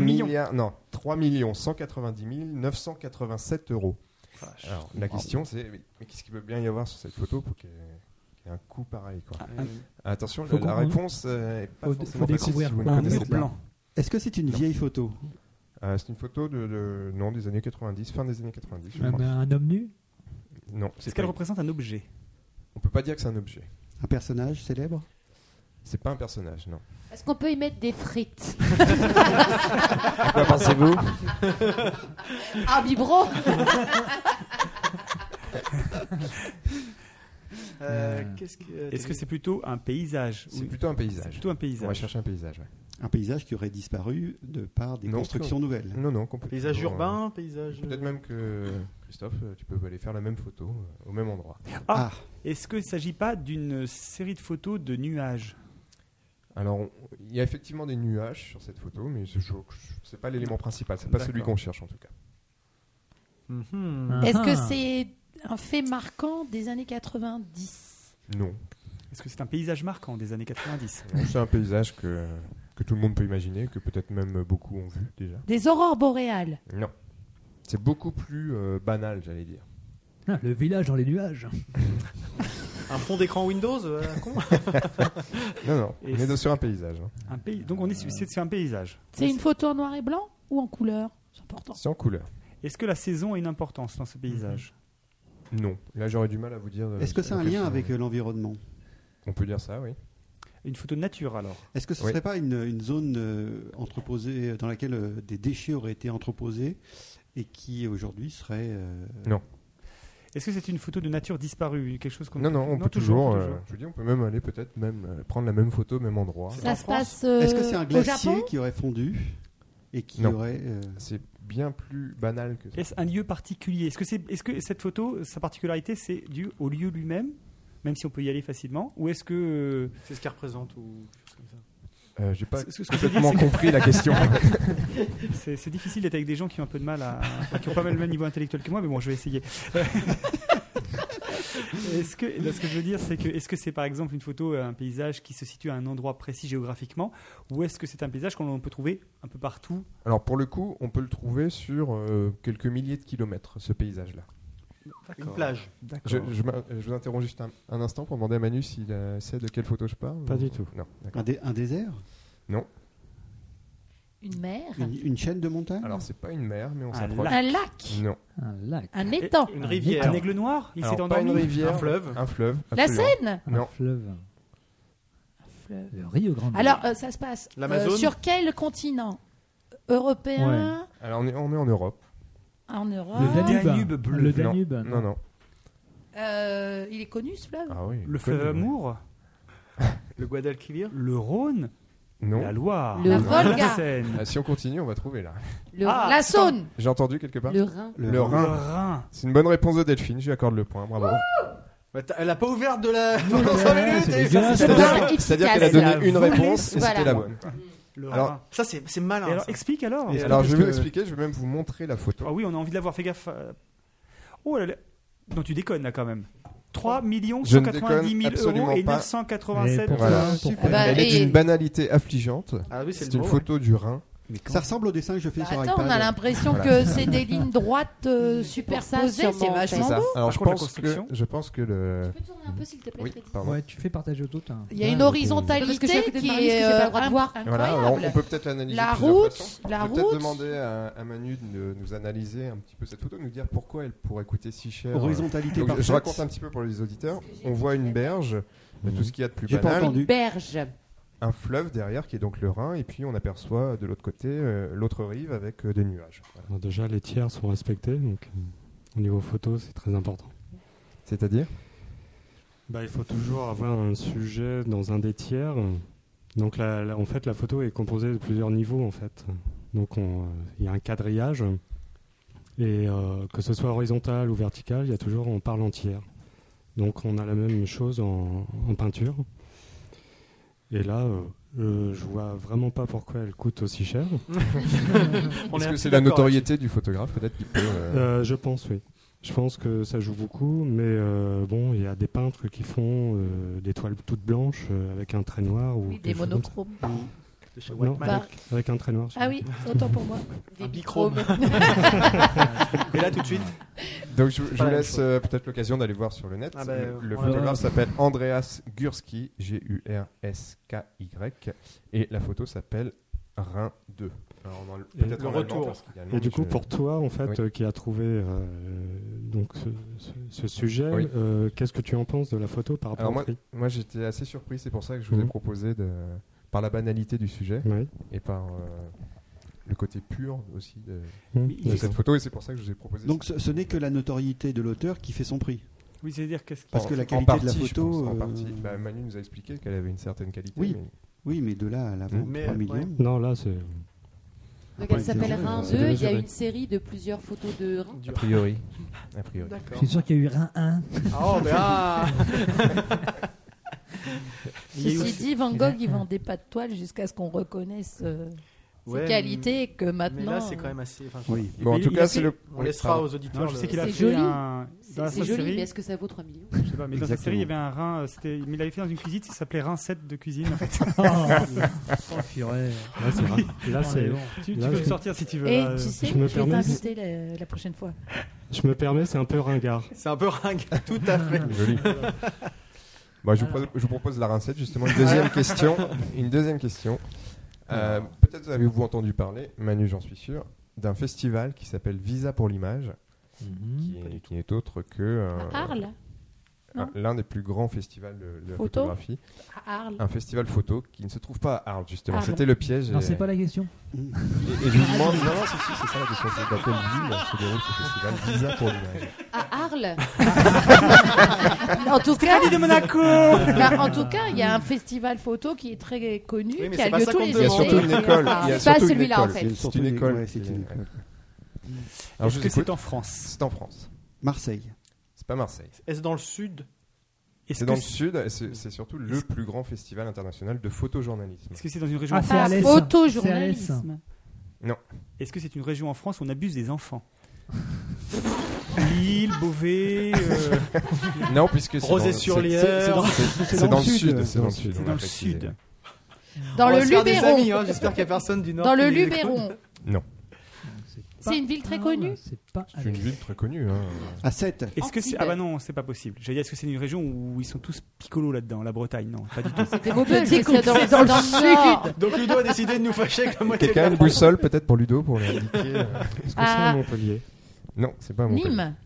3 190 987 euros. Alors, la question c'est, mais qu'est-ce qu'il peut bien y avoir sur cette photo pour qu'il y ait un coût pareil, quoi. Attention, la réponse est pas forcément facile si vous ne un connaissez mur pas. blanc. Est-ce que c'est une vieille photo? C'est une photo des années 90, fin des années 90. je crois. Un homme nu? Non, Est-ce qu'elle représente un objet? On peut pas dire que c'est un objet. Un personnage célèbre? C'est pas un personnage, non. Est-ce qu'on peut y mettre des frites? À quoi pensez-vous? Un biberon? Est-ce que c'est plutôt un paysage? C'est plutôt un paysage. C'est plutôt un paysage. On va chercher un paysage, ouais. Un paysage qui aurait disparu de par des constructions nouvelles. Non, complètement. Paysage urbain, paysage... Peut-être même que, Christophe, tu peux aller faire la même photo au même endroit. Est-ce qu'il ne s'agit pas d'une série de photos de nuages? Alors, il y a effectivement des nuages sur cette photo, mais c'est pas l'élément principal. C'est pas celui qu'on cherche, en tout cas. Est-ce que c'est un fait marquant des années 90? Non. Est-ce que c'est un paysage marquant des années 90? Non, c'est un paysage que tout le monde peut imaginer, que peut-être même beaucoup ont vu déjà. Des aurores boréales? Non. C'est beaucoup plus banal, j'allais dire. Ah, le village dans les nuages. Un fond d'écran Windows con. Non, Et on est sur un paysage. hein. Un pays. Donc on est c'est un paysage. C'est une photo en noir et blanc ou en couleur? C'est important. C'est en couleur. Est-ce que la saison a une importance dans ce paysage? Non. Là, j'aurais du mal à vous dire. Est-ce que c'est un lien avec l'environnement? On peut dire ça, oui. Une photo de nature alors? Est-ce que ce ne Oui. serait pas une zone entreposée dans laquelle des déchets auraient été entreposés et qui aujourd'hui serait Non. Est-ce que c'est une photo de nature disparue? Quelque chose qu'on Non, on peut toujours. toujours. Je vous dis, on peut même aller peut-être prendre la même photo, même endroit. Ça se passe Est-ce que c'est un au glacier Japon? qui aurait fondu et qui Non. aurait C'est bien plus banal que ça. Est-ce un lieu particulier? Est-ce que cette photo, sa particularité, c'est dû au lieu lui-même, même si on peut y aller facilement, ou est-ce que C'est ce qu'elle représente ou quelque chose comme ça. J'ai pas Ce que je veux dire, complètement c'est que- compris la question. c'est difficile d'être avec des gens qui ont un peu de mal qui ont pas mal le même niveau intellectuel que moi, mais bon, je vais essayer. Ce que je veux dire, c'est que est-ce que c'est par exemple une photo, un paysage qui se situe à un endroit précis géographiquement, ou est-ce que c'est un paysage qu'on peut trouver un peu partout? Alors pour le coup, on peut le trouver sur quelques milliers de kilomètres, ce paysage-là. Une plage. Je vous interromps juste un instant pour demander à Manu s'il sait de quelle photo je parle. Pas du tout. Non, d'accord. un désert, Non. Une mer? une chaîne de montagne. Alors c'est pas une mer, mais on Un s'approche. Un lac? Non. Un lac. Un étang? Une Un rivière. Un aigle noir? Il Alors, s'est pas une endormi? rivière, Un fleuve. Un fleuve. La absolument. Seine? Non. Un fleuve. Un fleuve. Le Rio Grande. Alors, ça se passe L'Amazone? sur quel continent? Européen? Alors on est en Europe. En Europe? Le Danube. Danube bleu. Le Danube. Non. Il est connu ce fleuve? Ah oui. Le connu, fleuve ouais. Amour? Le Guadalquivir. Le Rhône? Non. La Loire? Le La Volga. Seine? Si on continue, on va trouver là. La Saône? J'ai entendu quelque part. Le Rhin. Le Le Rhin. Rhin? C'est une bonne réponse de Delphine. Je lui accorde le point. Bravo. Bah, elle a pas ouvert de la. c'est dégueulasse. C'est-à-dire qu'elle a donné une réponse et Voilà. c'était la bonne. Le Alors, Rhin. Ça, c'est malin. Et alors, ça. explique alors. Et alors, je vais vous expliquer. Je vais même vous montrer la photo. Ah oui, on a envie de l'avoir, fais gaffe. Oh là là. Non, tu déconnes là quand même. 3 Je ne 190 000 absolument euros et pas. 987. Et Voilà. Super. Bah, Elle est et- d'une banalité affligeante. Ah oui, c'est C'est le une mot, photo du Rhin. Ça ressemble au dessin que je fais Bah, sur attends, iPad. on a l'impression Voilà. que c'est des lignes droites superposées, sûrement, c'est en fait. vachement Ça. beau. Alors Par je contre, la pense construction. que le. Tu peux tourner un peu s'il te plaît, Oui, Freddy pardon. Ouais, tu fais partager tout. Il y a une Parce horizontalité que je suis à côté de qui Marius, est que j'ai pas le droit de voir. Voilà, alors on incroyable. peut peut-être l'analyser La de plusieurs route, façons. la On peut peut-être route. demander à Manu de nous analyser un petit peu cette photo, de nous dire pourquoi elle pourrait coûter si cher. Horizontalité Donc, je parfaite. raconte un petit peu pour les auditeurs. On voit une berge, tout ce qu'il y a de plus J'ai pas banal, entendu. Berge. un fleuve derrière qui est donc le Rhin, et puis on aperçoit de l'autre côté l'autre rive avec des nuages. Voilà. Alors déjà, les tiers sont respectés, donc au niveau photo, c'est très important. C'est-à-dire Il faut toujours avoir un sujet dans un des tiers. Donc en fait, la photo est composée de plusieurs niveaux en fait. Donc il y a un quadrillage et que ce soit horizontal ou vertical, il y a toujours on parle en tiers. Donc on a la même chose en peinture. Et là, je vois vraiment pas pourquoi elle coûte aussi cher. Est-ce que c'est la notoriété du photographe peut-être qui peut Je pense, oui. Je pense que ça joue beaucoup, mais bon, il y a des peintres qui font des toiles toutes blanches avec un trait noir. Ou Oui, des quelque chose comme ça. monochromes. De chez Non, Whiteman. avec un trait noir. Ah oui, autant pour moi. Un bichrome. Et là, tout de suite. Donc je pas vous la même laisse chose. peut-être l'occasion d'aller voir sur le net. Ah bah, le voilà. photographe s'appelle Andreas Gursky, G-U-R-S-K-Y, et la photo s'appelle Rhin 2. Alors, peut-être le en allemand, retour. parce qu'il y a le Et nom, du coup, je- pour toi, en fait, Oui. qui a trouvé donc ce sujet, Oui. qu'est-ce que tu en penses de la photo par rapport Alors au prix moi j'étais assez surpris, c'est pour ça que je vous ai Mhm. proposé par la banalité du sujet Oui. et par le côté pur aussi de D'accord. cette photo, et c'est pour ça que je vous ai proposé. Donc ce n'est que la notoriété de l'auteur qui fait son prix. Oui, c'est-à-dire qu'est-ce qui... Parce que la En qualité de la partie, je photo, pense, en euh, partie. Manu nous a expliqué qu'elle avait une certaine qualité. Oui. mais- Oui, mais de là à la vente, Mais, 3 millions. ouais. Non, là, c'est. Donc Ouais, elle s'appelle c'est Rhin c'est 2. Il y a démesuré. une série de plusieurs photos de Rhin. Du- A priori. A priori. Je D'accord. suis sûr qu'il y a eu Rhin 1. Oh, mais ah Ceci dit, Van Gogh, il vendait pas de toile jusqu'à ce qu'on reconnaisse Ouais, ses qualités et que Mais maintenant. là, c'est quand même assez. enfin, Oui. Bon, en Il- tout il cas, a c'est fait- le. On Oui, laissera pardon. aux auditeurs. Non, je sais qu'il a C'est fait joli. un... Dans la C'est joli, série, mais est-ce que ça vaut 3 millions je sais pas, mais dans cette Exactement. série, il y avait un rein, mais il l'avait fait dans une cuisine, ça s'appelait rein 7 de cuisine. En fait. Oh, purée. Là, c'est rare. Là, c'est. Tu Là, peux je- le sortir si tu veux. Et là, tu sais, je je me vais permets- t'inviter la prochaine fois. Je me permets, c'est un peu ringard. C'est un peu ringard, tout à fait. Joli. Bon, je vous propose la rincette, justement. Une deuxième question. Peut-être avez-vous entendu parler, Manu, j'en suis sûr, d'un festival qui s'appelle Visa pour l'image, qui n'est autre que À Arles. Non. l'un des plus grands festivals de Photo. photographie. À Arles. Un festival photo qui ne se trouve pas à Arles, justement. Arles. C'était le piège. Non, c'est pas la question. Et je vous demande, non, c'est ça la question. C'est dans quelle ville se déroule ce festival Visa pour l'image? À Arles. En tout cas, de Monaco. en tout cas, il y a un festival photo qui est très connu, Oui, mais qui a c'est pas lieu ça tous qu'on les me Il y a demande. étés. surtout une école. Il y a C'est pas surtout une celui-là, en école. fait. C'est une école. Ouais, c'est une école. Alors, Est-ce je que t'écoute. c'est en France? C'est en France. Marseille. C'est pas Marseille. Est-ce dans le sud? Est-ce C'est que dans le sud. Et c'est surtout le plus grand festival international de photojournalisme. Est-ce que c'est dans une région Ah, en c'est France? Alès. Photojournalisme. Est-ce que c'est une région en France où on abuse des enfants? Lille, Beauvais. Non, puisque c'est Rosé-sur-Lière. C'est dans le sud. C'est dans le sud. C'est on dans l'a le précisé. sud. Dans On le va se faire des Luberon. amis, hein. J'espère qu'il n'y a personne du nord. Dans le qui nous écoute. Luberon. Non. C'est une ville très connue. C'est pas C'est une ville très connue. Hein. À 7. Est-ce que c'est... Ah bah non, c'est pas possible. J'allais dire, est-ce que c'est une région où ils sont tous picolos là-dedans, la Bretagne? Non, pas du tout. C'est beau que dit c'est qu'on dans c'est dans le nord. Donc Ludo a décidé de nous fâcher avec la moitié de Quelqu'un a la une France. boussole peut-être pour Ludo pour l'indiquer. Est-ce que c'est Ah. à Montpellier? Non, c'est pas à Montpellier. Nîmes.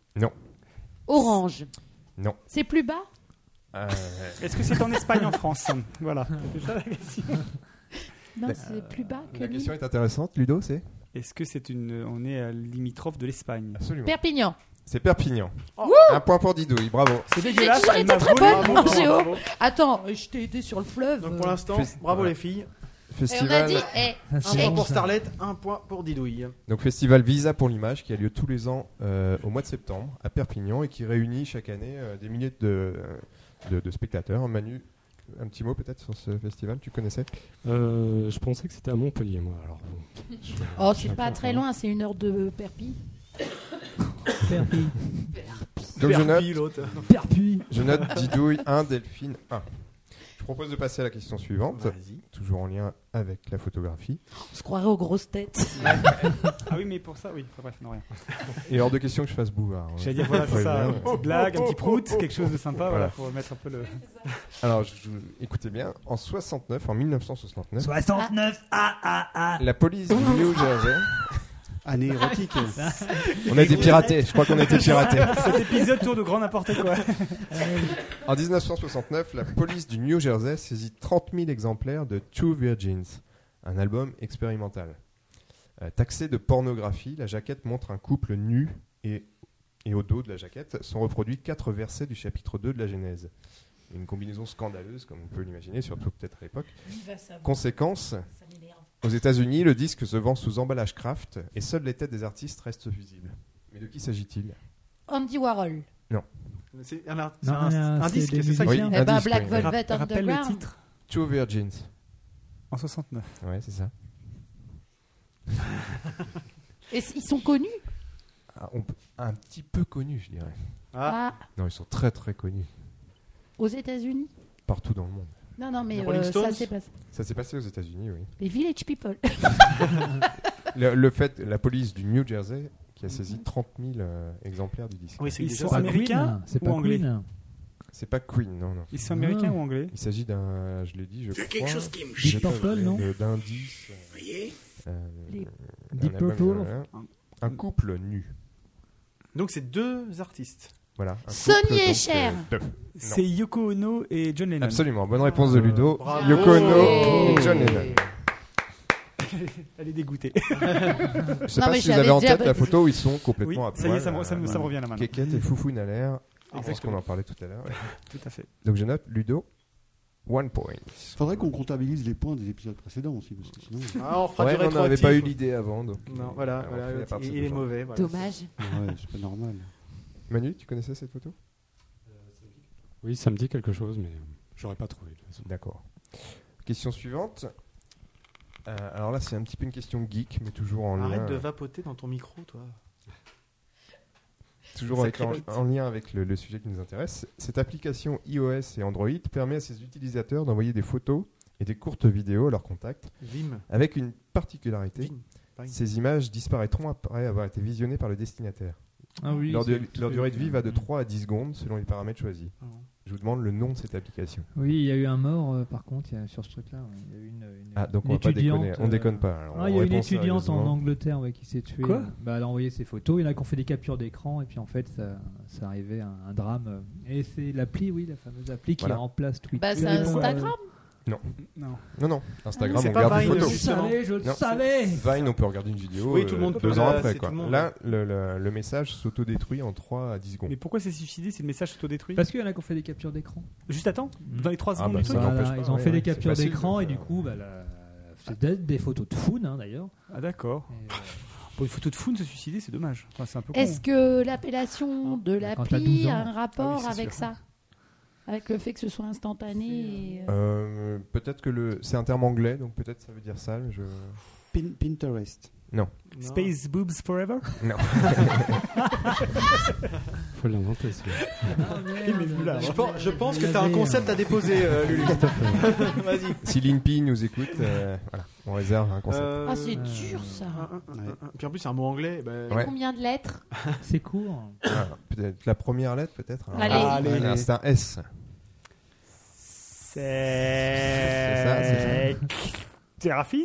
Orange. Non. C'est plus bas. Est-ce que c'est en Espagne, en France? Voilà. C'est ça la question. Non, c'est plus bas que La Nîmes. question est intéressante, Ludo, c'est Est-ce que c'est une... On est à limitrophe de l'Espagne? Absolument. Perpignan. C'est Perpignan. Oh. Un point pour Didouille, bravo. C'est J'ai dégueulasse. toujours elle été m'a très volé bonne mon en point. géo. Bravo. Attends, je t'ai aidé sur le fleuve. Donc pour l'instant, bravo Voilà. les filles. Et on a Festival. dit, Un C'est point bon, pour ça. Starlet, un point pour Didouille. Donc festival Visa pour l'image qui a lieu tous les ans au mois de septembre à Perpignan et qui réunit chaque année des milliers de spectateurs. Manu, un petit mot peut-être sur ce festival, tu connaissais? Je pensais que c'était à Montpellier, moi. Alors, Oh, c'est pas très loin, c'est 1 heure de Perpi. Perpi. Donc Perpi, l'autre. Perpi. je note Didouille 1, Delphine 1. Je propose de passer à la question suivante, Vas-y. toujours en lien avec la photographie. On se croirait aux grosses têtes. Ah oui, mais pour ça, oui. Enfin, bref, non, rien. Et hors de question que je fasse bouvard. hein. J'allais dire, voilà, c'est ça. Ouais, Une bien. petite blague, un petit prout, quelque chose de sympa, Voilà. voilà, pour mettre un peu le... Alors, écoutez bien, en 1969, 69. la police du New Jersey. Année érotique. On a été piratés, je crois qu'on a été piratés. Cet épisode tourne de grand n'importe quoi. En 1969, la police du New Jersey saisit 30 000 exemplaires de Two Virgins, un album expérimental. Taxé de pornographie, la jaquette montre un couple nu et au dos de la jaquette sont reproduits 4 versets du chapitre 2 de la Genèse. Une combinaison scandaleuse, comme on peut l'imaginer, surtout peut-être à l'époque. Conséquence, aux États-Unis, le disque se vend sous emballage craft et seules les têtes des artistes restent visibles. Mais de qui s'agit-il? Andy Warhol. C'est un, Non, un c'est disque, des c'est ça Oui. qui... Eh ben, disque, Black oui. Velvet Rappelle le Underground. titre. Two Virgins. En 69. Ouais, c'est ça. Et ils sont connus. Un petit peu connus, je dirais. Ah, Non, ils sont très très connus. Aux États-Unis. Partout dans le monde. Non, mais Les Rolling ça Stones c'est passé. Ça s'est passé aux États-Unis, oui. Les Village People. Le fait, la police du New Jersey qui a saisi 30 000 exemplaires du disque. oui, c'est Ils déjà sont ça. américains C'est ou pas anglais? Queen. C'est pas Queen, non, non. Ils sont américains ou anglais? Il s'agit d'un, je l'ai dit, je C'est crois. quelque chose qui me Deep chie. Purple, non? D'indices. Vous voyez? Les- Deep un Purple. album, un couple nu. Donc c'est deux artistes. Voilà. un Sonny couple, et donc, Cher. C'est Yoko Ono et John Lennon. Absolument, bonne réponse de Ludo. Bravo. Yoko Ono Ouais. et John Lennon. Elle est dégoûtée. Je sais Non, pas mais si vous j'avais avez en déjà tête la dit. photo où ils sont Oui, complètement à ça y est, poil. ça me revient là maintenant. Kékette et Foufoune à l'air. Je pense qu'on Exactement. en parlait tout à l'heure. Tout à fait. Donc je note Ludo, 1 point. Faudrait qu'on comptabilise les points des épisodes précédents aussi, parce que sinon. Ah, on fera Ouais, du mais on n'avait rétroactif. pas eu l'idée avant. Donc, Non, voilà, on fait la part de il ce est genre. mauvais. Voilà. Dommage. Ouais, c'est pas normal. Manu, tu connaissais cette photo? Oui, ça me dit quelque chose, mais j'aurais pas trouvé. de toute façon. D'accord. Question suivante. Alors là, c'est un petit peu une question geek, mais toujours en Arrête lien. de vapoter dans ton micro, toi. Toujours en lien avec le sujet qui nous intéresse. Cette application iOS et Android permet à ses utilisateurs d'envoyer des photos et des courtes vidéos à leurs contacts, Vim. avec une particularité. Vim. Pareil. Ces images disparaîtront après avoir été visionnées par le destinataire. Ah oui, Leur durée de vie va de 3 à 10 secondes selon les paramètres choisis. Je vous demande le nom de cette application. Oui, il y a eu un mort par contre sur ce truc-là. Il y a eu donc on va pas déconner. On déconne pas. Alors, il y a on une répond étudiante en sérieusement. Angleterre qui s'est tuée. Quoi Elle a envoyé ses photos. Il y en a qui ont fait des captures d'écran et puis en fait ça arrivait à un drame. Et c'est l'appli, la fameuse appli qui remplace Twitter. Bah, c'est Instagram. Non. Instagram, C'est on pas regarde Vine, des photos. Je le Non, savais. Vine, on peut regarder une vidéo Oui, tout le monde 2 peut, ans là, après. c'est Quoi. tout le monde. Là, le message s'autodétruit en 3 à 10 secondes. Mais pourquoi c'est suicidé si le message s'autodétruit? Parce qu'il y en a qui ont fait des captures d'écran. Juste attends, dans les 3 secondes bah du ça truc. n'empêche pas, Ils ont fait des c'est captures facile d'écran de et du faire. coup, c'est des photos de Foun d'ailleurs. Ah d'accord. Pour une photo de Foun se suicider, c'est dommage. Enfin, c'est un peu con. Est-ce que l'appellation de Quand t'as l'appli 12 ans. a un rapport Ah oui, c'est avec sûr. ça? Avec le fait que ce soit instantané et, Peut-être que c'est un terme anglais, donc peut-être ça veut dire ça. Mais Pinterest. Non. Space Boobs Forever. Non. Faut l'inventer, celui-là. Je pense que tu as un concept à déposer, Lulu. Vas-y. Si l'INPI nous écoute, voilà, on réserve un concept. Ah, c'est dur ça. Puis en plus, c'est un mot anglais. Ouais. Combien de lettres? C'est court. Peut-être la première lettre, peut-être. Allez. Voilà, c'est un S. C'est ça. Séraphine.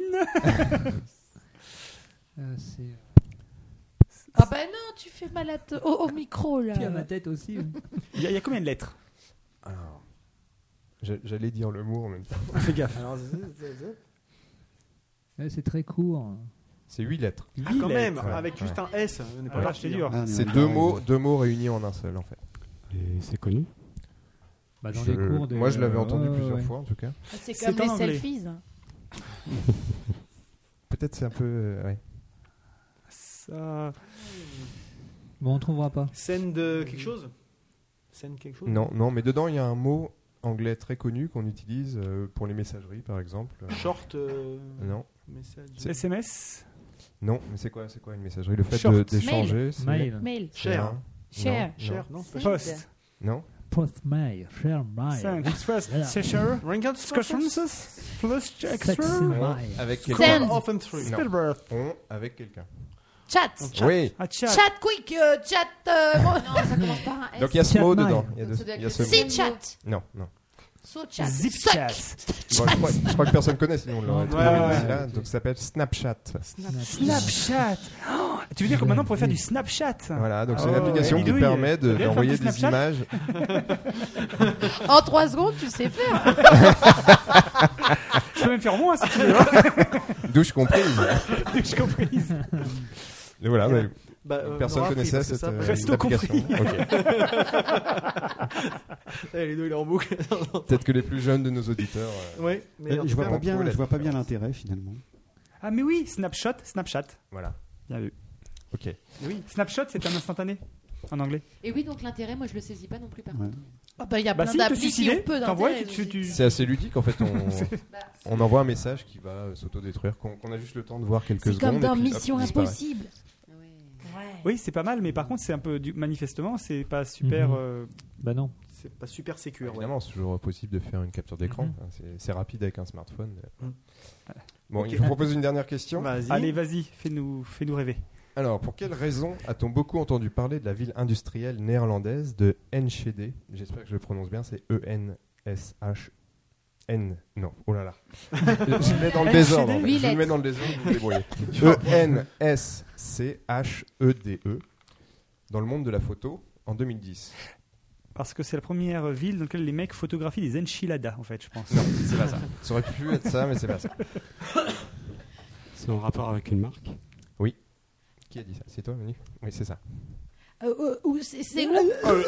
C'est Ah bah non, tu fais mal au micro là. qui a ma tête aussi. Il y a combien de lettres? Alors, j'allais dire le mot en même temps. Fais gaffe. C'est très court. C'est 8 lettres. Ah, quand même, Ouais, avec juste un S. On n'est pas Ah, parti, c'est dur. hein. C'est deux mots réunis en un seul, en fait. Et c'est connu. Dans les cours Moi, je l'avais entendu Ouais, plusieurs ouais. fois, en tout cas. Ah, c'est C'est comme les en anglais. selfies. Peut-être c'est un peu... ouais. Ça... Bon, on trouvera pas. Scène de quelque chose Scène quelque chose Non, mais dedans, il y a un mot anglais très connu qu'on utilise pour les messageries, par exemple. Short Non. message. SMS. Non, mais c'est quoi une messagerie? Le fait Short. d'échanger, c'est... Mail. Mail. Share. Share. Share, non Post. Non. Post mail. Share mail. Send. Express. Voilà. Share. Ring out Discussions. Plus Sex extra. mail. Avec Send. quelqu'un. Off and through. Non. Spielberg. Avec quelqu'un. Chat. Oui. Ah, chat. Chat quick. Chat. Non, ça commence par un S. Donc il y a ce Chat mot mail. dedans. Il y a, Donc, ça doit il y a être ce le mot. Si chat. Non. So chat. Zip Suck. chat. Bon, je crois que personne connaît, sinon on l'aurait trouvé ouais, d'ici ouais. là. Donc ça s'appelle Snapchat. Snapchat. Oh, tu veux dire que maintenant on pourrait faire du Snapchat? Voilà, donc c'est Oh, une application ouais. qui Bidouille. permet T'as bien d'envoyer fait un des petit Snapchat images. En 3 secondes, tu sais faire. Je peux même faire moins si tu veux. Hein. Douche comprise. Je compris. Et voilà, mais personne on aura connaissait appris, parce que cette ça, Resto application. compris. Ok. Les deux, il est en boucle. Peut-être que les plus jeunes de nos auditeurs. Oui, mais en Je tout vois cas, pas bien, trouve je vois pas la bien l'intérêt finalement. Ah mais oui, Snapchat. Voilà. Bien vu. Ok. oui. Snapshot, c'est un instantané en anglais. Et oui, donc l'intérêt, moi je le saisis pas non plus par Ouais. contre. Ah bah, il y a Bah plein si, te d'applis qui suicider, ont peu t'envoies d'intérêt. et tu... C'est assez ludique en fait. Bah, On envoie un message qui va s'autodétruire, qu'on a juste le temps de voir quelques C'est secondes. comme dans et puis, hop, Mission il disparaît. Impossible. ouais. Oui, c'est pas mal, mais par contre, c'est un peu manifestement, c'est pas super. Mhm. Bah non. C'est pas super sécure. Évidemment, c'est toujours possible de faire une capture d'écran. Mhm. Enfin, c'est rapide avec un smartphone. Mhm. Bon, Ok. je vous propose une dernière question. Vas-y. Allez, vas-y, fais-nous rêver. Alors, pour quelle raison a-t-on beaucoup entendu parler de la ville industrielle néerlandaise de Enschede? J'espère que je le prononce bien, c'est E-N-S-H-N. Non, oh là là. Je le mets dans le désordre. En fait. Huit Je le mets lettres. dans le désordre, vous vous débrouillez. E-N-S-C-H-E-D-E. Dans le monde de la photo en 2010. Parce que c'est la première ville dans laquelle les mecs photographient des enchiladas, en fait, je pense. Non, c'est pas ça. Ça aurait pu être ça, mais c'est pas ça. C'est en rapport avec une marque. Qui a dit ça? C'est toi, Manu? Oui, c'est ça. C'est où Non,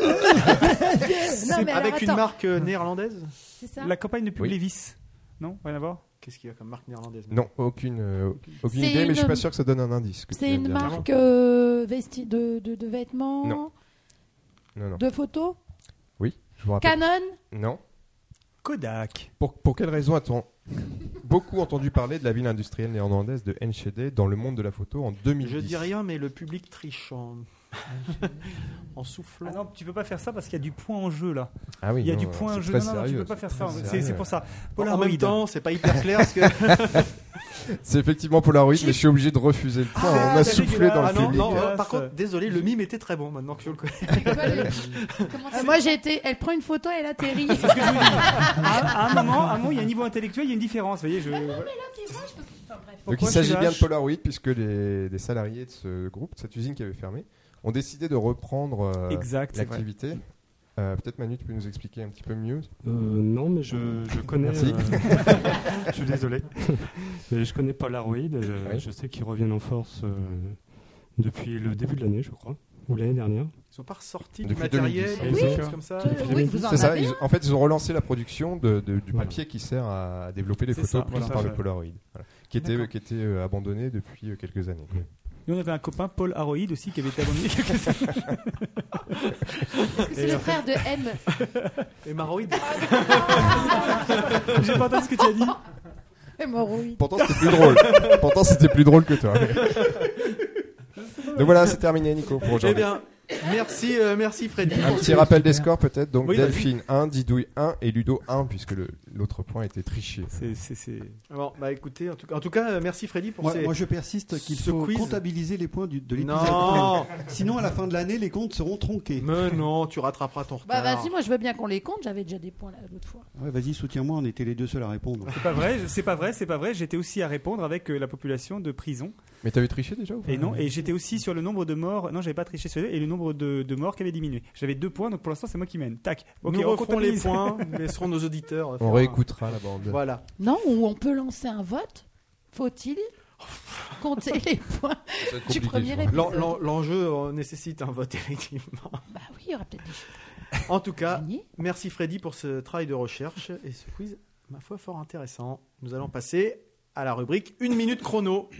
mais alors, Avec une attends. marque néerlandaise. C'est ça. La campagne de pub Oui. Levi's. Non, rien à voir. Qu'est-ce qu'il y a comme marque néerlandaise? Non, aucune C'est idée, mais je suis pas une- sûr que ça donne un indice. que tu C'est viens de une dire. marque de vêtements, Non. Non. de photos. Oui, je vous rappelle. Canon. Non. Kodak. Pour quelle raison a-t-on beaucoup entendu parler de la ville industrielle néerlandaise de Enschede dans le monde de la photo en 2010? Je dis rien, mais le public triche en soufflant. Ah non, tu peux pas faire ça parce qu'il y a du point en jeu là. Ah oui, Il y a non, du point en c'est jeu. très Non, non, tu sérieux, peux pas faire ça. très C'est sérieux. pour ça. En Polaroid. même temps, c'est pas hyper clair parce que C'est effectivement Polaroid, mais je suis obligé de refuser le point. On m'a soufflé dans le Ah non, public. non, par contre, désolé, le mime était très bon maintenant que je le connais. Moi, elle prend une photo, elle atterrit. C'est ce que je vous dis. À un moment, il y a un niveau intellectuel, il y a une différence. Vous voyez, Mais là, t'es vrai, je pense. Enfin, bref. Donc il s'agit bien de Polaroid, puisque les salariés de ce groupe, de cette usine qui avait fermé, ont décidé de reprendre l'activité. Peut-être Manu, tu peux nous expliquer un petit peu mieux. Non, mais je connais. Merci. Je suis désolé. Mais je connais Polaroid. Je sais qu'ils reviennent en force depuis le début de l'année, je crois, ou l'année dernière. Ils sont pas ressortis du Depuis matériel, 2010. des choses comme ça. Oui, vous en C'est ça. avez un. En fait, ils ont relancé la production du papier qui sert à développer les C'est photos ça, prises voilà. par le Polaroid, voilà. qui était abandonné depuis quelques années. Nous, on avait un copain, Paul Haroïd, aussi, qui avait été abandonné quelques années. Est-ce que c'est le frère de M? Hémorroïde. J'ai pas entendu ce que tu as dit. Hémorroïde. Pourtant, c'était plus drôle que toi. Donc voilà, c'est terminé, Nico, pour Eh aujourd'hui. bien, merci Freddy. Un petit rappel des scores peut-être. Donc Oui, Delphine 1, Didouille 1 et Ludo 1 puisque l'autre point était triché. C'est... Bon, bah écoutez, en tout cas, merci Freddy pour Moi, je persiste qu'il ce faut quiz. comptabiliser les points de l'épisode. Non. Sinon, à la fin de l'année, les comptes seront tronqués. Mais non, tu rattraperas ton retard. Bah vas-y, moi je veux bien qu'on les compte, j'avais déjà des points l'autre fois. Ouais, vas-y, soutiens-moi, on était les deux seuls à répondre. C'est pas vrai. J'étais aussi à répondre avec la population de prison. Mais t'avais triché déjà ou pas? Et non, et j'étais aussi sur le nombre de morts. Non, j'avais pas triché sur et le nombre de morts qui avait diminué. J'avais 2 points, donc pour l'instant c'est moi qui mène. Tac. Ok, Nous on referons les comptabilise. points, nous laisserons nos auditeurs. faire On réécoutera la bande. Voilà. Non, ou on peut lancer un vote. Faut-il compter les points du premier épisode? L'enjeu nécessite un vote, effectivement. Bah oui, il y aura peut-être des choses. En tout cas, Gagné. merci Freddy pour ce travail de recherche et ce quiz, ma foi, fort intéressant. Nous allons passer à la rubrique 1 minute chrono.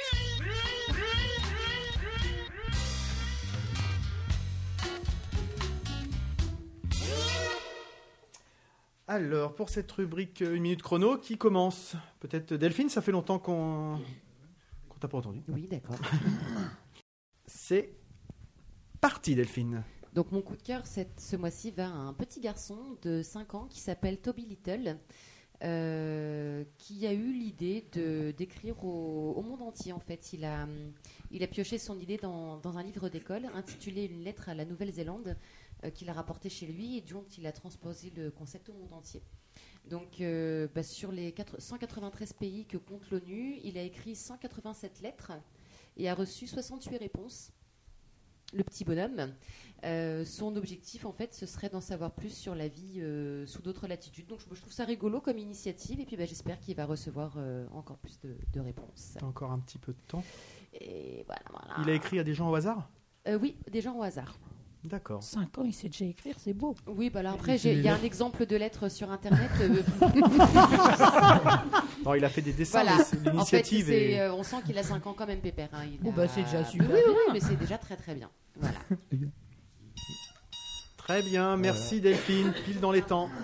Alors, pour cette rubrique 1 minute chrono, qui commence? Peut-être Delphine, ça fait longtemps qu'on t'a pas entendu. Oui, d'accord. C'est parti, Delphine. Donc mon coup de cœur ce mois-ci va à un petit garçon de 5 ans qui s'appelle Toby Little, qui a eu l'idée d'écrire au monde entier. En fait, il a pioché son idée dans un livre d'école intitulé Une lettre à la Nouvelle-Zélande, qu'il a rapporté chez lui et dont il a transposé le concept au monde entier. Donc sur les 193 pays que compte l'ONU, il a écrit 187 lettres et a reçu 68 réponses. Le petit bonhomme. Son objectif, en fait, ce serait d'en savoir plus sur la vie sous d'autres latitudes. Donc, je trouve ça rigolo comme initiative. Et puis, j'espère qu'il va recevoir encore plus de réponses. T'as encore un petit peu de temps. Et voilà. Il a écrit à des gens au hasard? Oui, des gens au hasard. D'accord. 5 ans, il sait déjà écrire, c'est beau. Oui, là, après, il y a un exemple de lettre sur Internet. Non, il a fait des dessins, Voilà. mais c'est l'initiative. En fait, on sent qu'il a 5 ans quand même, Pépère. Hein. C'est déjà super Oui, bien. mais c'est déjà très, très bien. Voilà. Très bien, merci Delphine, pile dans les temps.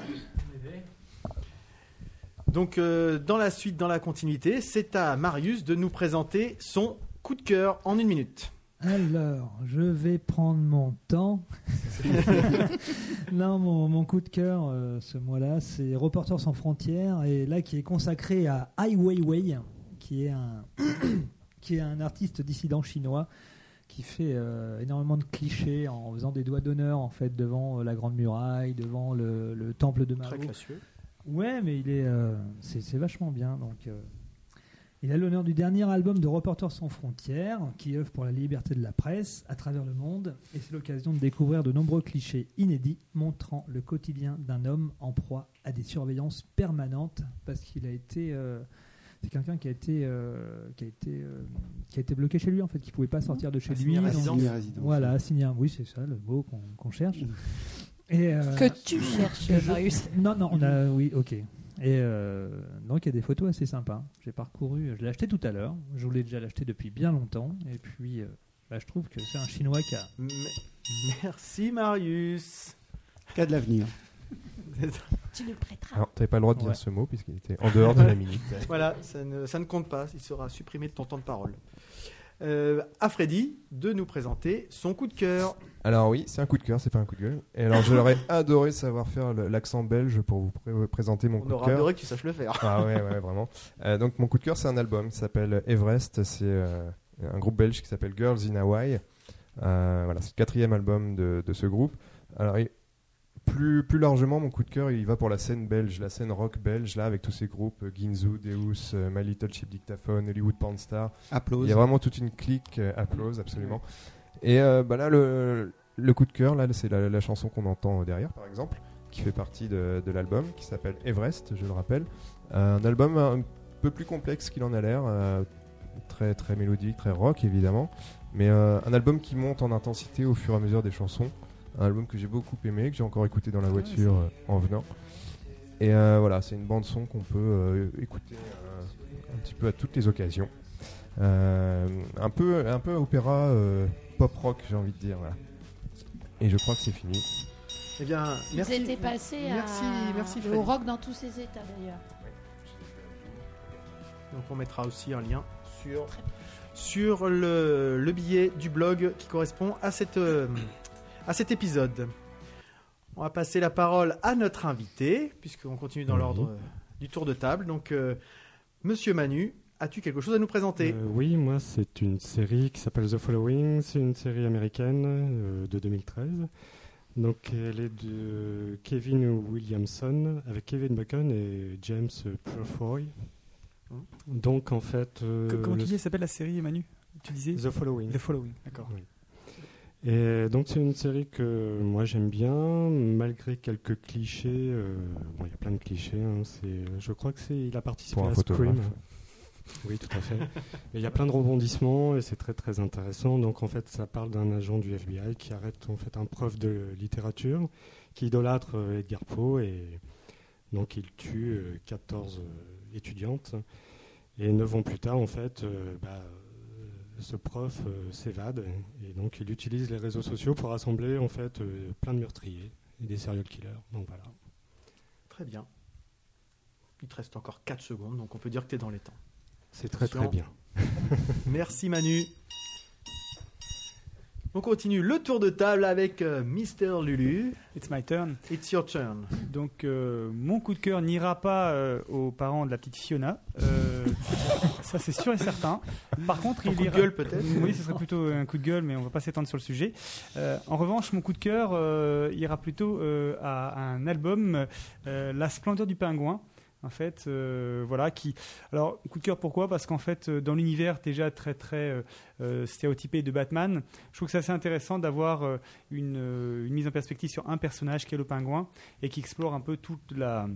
Donc, dans la suite, dans la continuité, c'est à Marius de nous présenter son coup de cœur en 1 minute. Alors, je vais prendre mon temps. Non, mon coup de cœur ce mois-là, c'est Reporters sans frontières, et là qui est consacré à Ai Weiwei, qui est un artiste dissident chinois qui fait énormément de clichés en faisant des doigts d'honneur en fait devant la Grande Muraille, devant le temple de Mao. Très classieux. Ouais, mais c'est vachement bien. Donc, il a l'honneur du dernier album de Reporters sans frontières, qui œuvre pour la liberté de la presse à travers le monde. Et c'est l'occasion de découvrir de nombreux clichés inédits montrant le quotidien d'un homme en proie à des surveillances permanentes, parce qu'il a été... c'est quelqu'un qui a été bloqué chez lui, en fait, qui ne pouvait pas sortir de chez lui. Assigné à Donc, résidence. voilà, assigné à... Oui, c'est ça, le mot qu'on cherche. Et, Que tu cherches, Marius. Non, oui, ok. Et donc il y a des photos assez sympas. J'ai parcouru, je l'ai acheté tout à l'heure. Je voulais déjà l'acheter depuis bien longtemps. Et puis je trouve que c'est un Chinois qui a... Merci Marius. Qu'a de l'avenir. Tu le prêteras. Alors, t'avais pas le droit de dire ce mot puisqu'il était en dehors de la minute. Voilà, ça ne compte pas. Il sera supprimé de ton temps de parole. à Freddy de nous présenter son coup de cœur. Alors oui, c'est un coup de cœur, c'est pas un coup de gueule. Et alors j'aurais adoré savoir faire l'accent belge pour vous présenter mon coup de cœur. On aurait adoré que tu saches le faire. Ah ouais, vraiment. Donc mon coup de cœur, c'est un album qui s'appelle Everest. C'est un groupe belge qui s'appelle Girls in Hawaii. Voilà, c'est le 4e album de ce groupe. Alors plus largement, mon coup de cœur, il va pour la scène belge, la scène rock belge, là, avec tous ces groupes, Ginzu, Deus, My Little Cheap Dictaphone, Hollywood Pornstar. Applause. Il y a vraiment toute une clique, Applause, absolument. Et là, le coup de cœur, là, c'est la chanson qu'on entend derrière, par exemple, qui fait partie de l'album, qui s'appelle Everest, je le rappelle. Un album un peu plus complexe qu'il en a l'air, très, très mélodique, très rock, évidemment, mais un album qui monte en intensité au fur et à mesure des chansons. Un album que j'ai beaucoup aimé, que j'ai encore écouté dans la voiture en venant. Et voilà, c'est une bande-son qu'on peut écouter un petit peu à toutes les occasions. Un peu opéra pop-rock, j'ai envie de dire. Voilà. Et je crois que c'est fini. Eh bien, merci. Ils étaient passés merci au rock dans tous ses états d'ailleurs. Donc on mettra aussi un lien sur le billet du blog qui correspond à cet épisode. On va passer la parole à notre invité, puisqu'on continue dans l'ordre du tour de table. Donc, Monsieur Manu, as-tu quelque chose à nous présenter ? Oui, moi, c'est une série qui s'appelle The Following. C'est une série américaine de 2013. Donc, elle est de Kevin Williamson, avec Kevin Bacon et James Purefoy. Donc, en fait... Comment tu dis, elle s'appelle la série, Manu ? Tu disais The Following. The Following, d'accord. Oui. Et donc c'est une série que moi j'aime bien, malgré quelques clichés. Bon, il y a plein de clichés. Hein, je crois que il a participé à Scream. Oui, tout à fait. Mais il y a plein de rebondissements et c'est très très intéressant. Donc en fait, ça parle d'un agent du FBI qui arrête en fait un prof de littérature qui idolâtre Edgar Poe et donc il tue 14 étudiantes. Et 9 ans plus tard, en fait, ce prof s'évade et donc il utilise les réseaux sociaux pour rassembler en fait plein de meurtriers et des serial killers. Donc voilà. Très bien. Il te reste encore 4 secondes, donc on peut dire que tu es dans les temps. C'est très très bien. Merci Manu. On continue le tour de table avec Mr. Lulu. It's my turn. It's your turn. Donc, mon coup de cœur n'ira pas aux parents de la petite Fiona. Ça, c'est sûr et certain. Par contre, il ira... coup de gueule peut-être. Oui, ce serait plutôt un coup de gueule, mais on ne va pas s'étendre sur le sujet. En revanche, mon coup de cœur ira plutôt à un album, La Splendeur du Pingouin. En fait, voilà, alors, coup de cœur, pourquoi ? Parce qu'en fait, dans l'univers déjà très très stéréotypé de Batman, je trouve que c'est assez intéressant d'avoir une mise en perspective sur un personnage qui est le pingouin et qui explore un peu toutes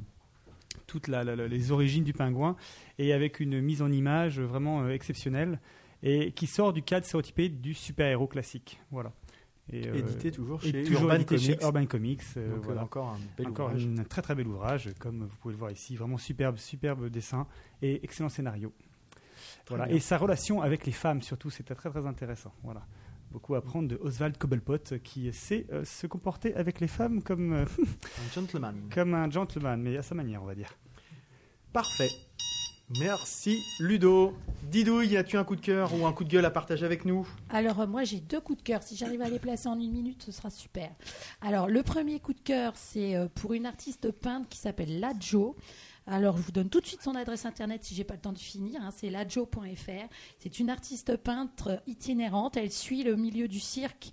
les origines du pingouin et avec une mise en image vraiment exceptionnelle et qui sort du cadre stéréotypé du super-héros classique. Voilà. Et édité toujours chez Urban Comics. Voilà. Encore un très très bel ouvrage, comme vous pouvez le voir ici, vraiment superbe dessin et excellent scénario. Voilà. Et sa relation avec les femmes surtout, c'était très très intéressant. Voilà. Beaucoup à apprendre de Oswald Cobblepot qui sait se comporter avec les femmes comme un gentleman. Comme un gentleman, mais à sa manière, on va dire. Parfait. Merci Ludo. Didouille, as-tu un coup de cœur ou un coup de gueule à partager avec nous ? Alors moi j'ai 2 coups de cœur. Si j'arrive à les placer en 1 minute, ce sera super. Alors le premier coup de cœur, c'est pour une artiste peintre qui s'appelle Ladjo. Alors je vous donne tout de suite son adresse internet si j'ai pas le temps de finir. C'est ladjo.fr. C'est une artiste peintre itinérante. Elle suit le milieu du cirque.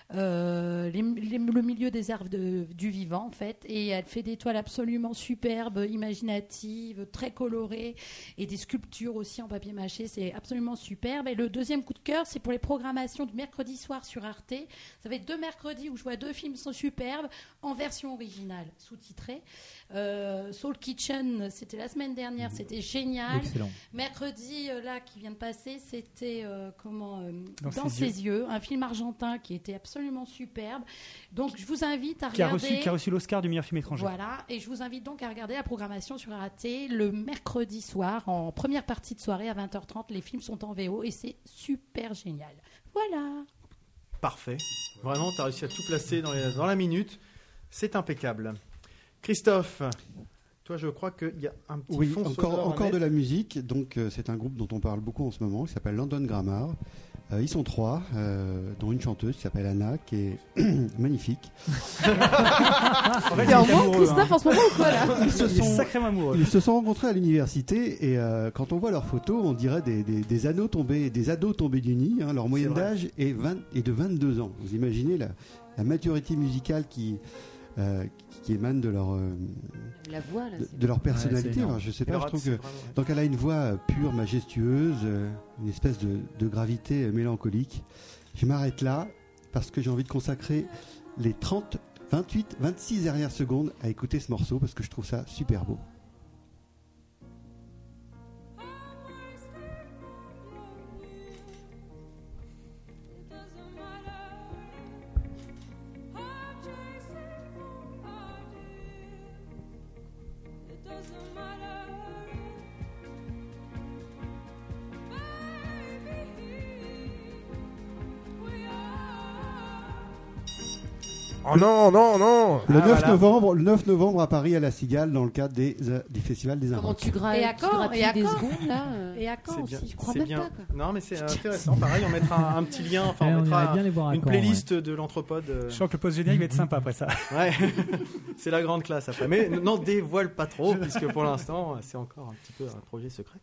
Le milieu des arts du vivant en fait, et elle fait des toiles absolument superbes, imaginatives, très colorées, et des sculptures aussi en papier mâché. C'est absolument superbe. Et le deuxième coup de cœur, c'est pour les programmations du mercredi soir sur Arte. Ça fait 2 mercredis où je vois 2 films sont superbes en version originale, sous-titrée. Soul Kitchen, c'était la semaine dernière, c'était génial. Excellent. Mercredi là qui vient de passer, c'était dans ses yeux, un film argentin qui était absolument superbe. Donc je vous invite à regarder. Qui a reçu l'Oscar du meilleur film étranger. Voilà, et je vous invite donc à regarder la programmation sur Arte le mercredi soir, en première partie de soirée à 20h30. Les films sont en VO et c'est super génial. Voilà. Parfait. Vraiment, tu as réussi à tout placer dans la minute. C'est impeccable. Christophe, toi, je crois qu'il y a un petit fond sonore. Encore de la musique. Donc, c'est un groupe dont on parle beaucoup en ce moment, qui s'appelle London Grammar. Ils sont 3, dont une chanteuse qui s'appelle Anna, qui est magnifique. En fait, T'es en il est manque, amoureux, Christophe, en ce moment ou quoi là? Il est sacrément amoureux. Ils se sont rencontrés à l'université et quand on voit leurs photos, on dirait des ados tombés du nid. Hein. Leur moyenne d'âge est de 22 ans. Vous imaginez la maturité musicale qui émane de leur La voix, là, de leur personnalité. énorme. Alors, je sais pas, je trouve que donc elle a une voix pure, majestueuse, une espèce de gravité mélancolique. Je m'arrête là parce que j'ai envie de consacrer les 30, 28, 26 dernières secondes à écouter ce morceau parce que je trouve ça super beau. Oh non, non, non. Le 9 novembre à Paris à la Cigale dans le cadre du Festival des Comment Inventes. tu graves Et à quand des secondes là Et à quand C'est bien. aussi? Je crois C'est même bien. pas quoi. Non, mais c'est intéressant. Pareil, on mettra un petit lien. Enfin, Eh, on on mettra irait bien les voir à une Caen, playlist de l'Anthropode. Je sens que le post-générique va être sympa après ça. Ouais, c'est la grande classe après. Mais n'en dévoile pas trop, puisque pour l'instant, c'est encore un petit peu un projet secret.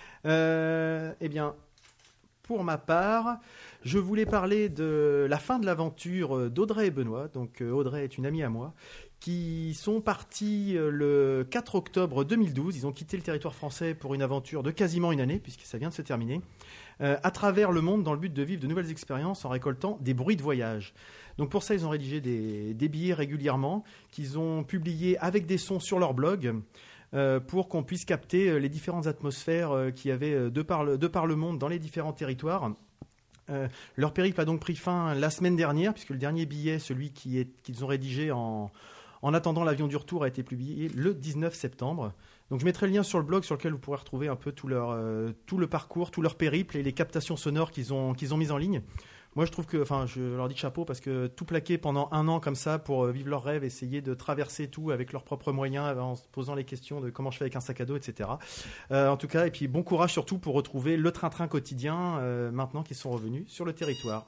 Eh bien, pour ma part, je voulais parler de la fin de l'aventure d'Audrey et Benoît. Donc, Audrey est une amie à moi, qui sont partis le 4 octobre 2012. Ils ont quitté le territoire français pour une aventure de quasiment une année, puisque ça vient de se terminer, à travers le monde dans le but de vivre de nouvelles expériences en récoltant des bruits de voyage. Donc pour ça, ils ont rédigé des billets régulièrement qu'ils ont publiés avec des sons sur leur blog pour qu'on puisse capter les différentes atmosphères qu'il y avait de par le monde dans les différents territoires. Leur périple a donc pris fin la semaine dernière, puisque le dernier billet, celui qu'ils ont rédigé en attendant l'avion du retour, a été publié le 19 septembre. Donc je mettrai le lien sur le blog sur lequel vous pourrez retrouver un peu tout le parcours, tout leur périple et les captations sonores qu'ils ont mises en ligne. Moi, je trouve que, je leur dis chapeau parce que tout plaquer pendant un an comme ça pour vivre leurs rêves, essayer de traverser tout avec leurs propres moyens, en se posant les questions de comment je fais avec un sac à dos, etc. En tout cas, et puis bon courage surtout pour retrouver le train-train quotidien maintenant qu'ils sont revenus sur le territoire.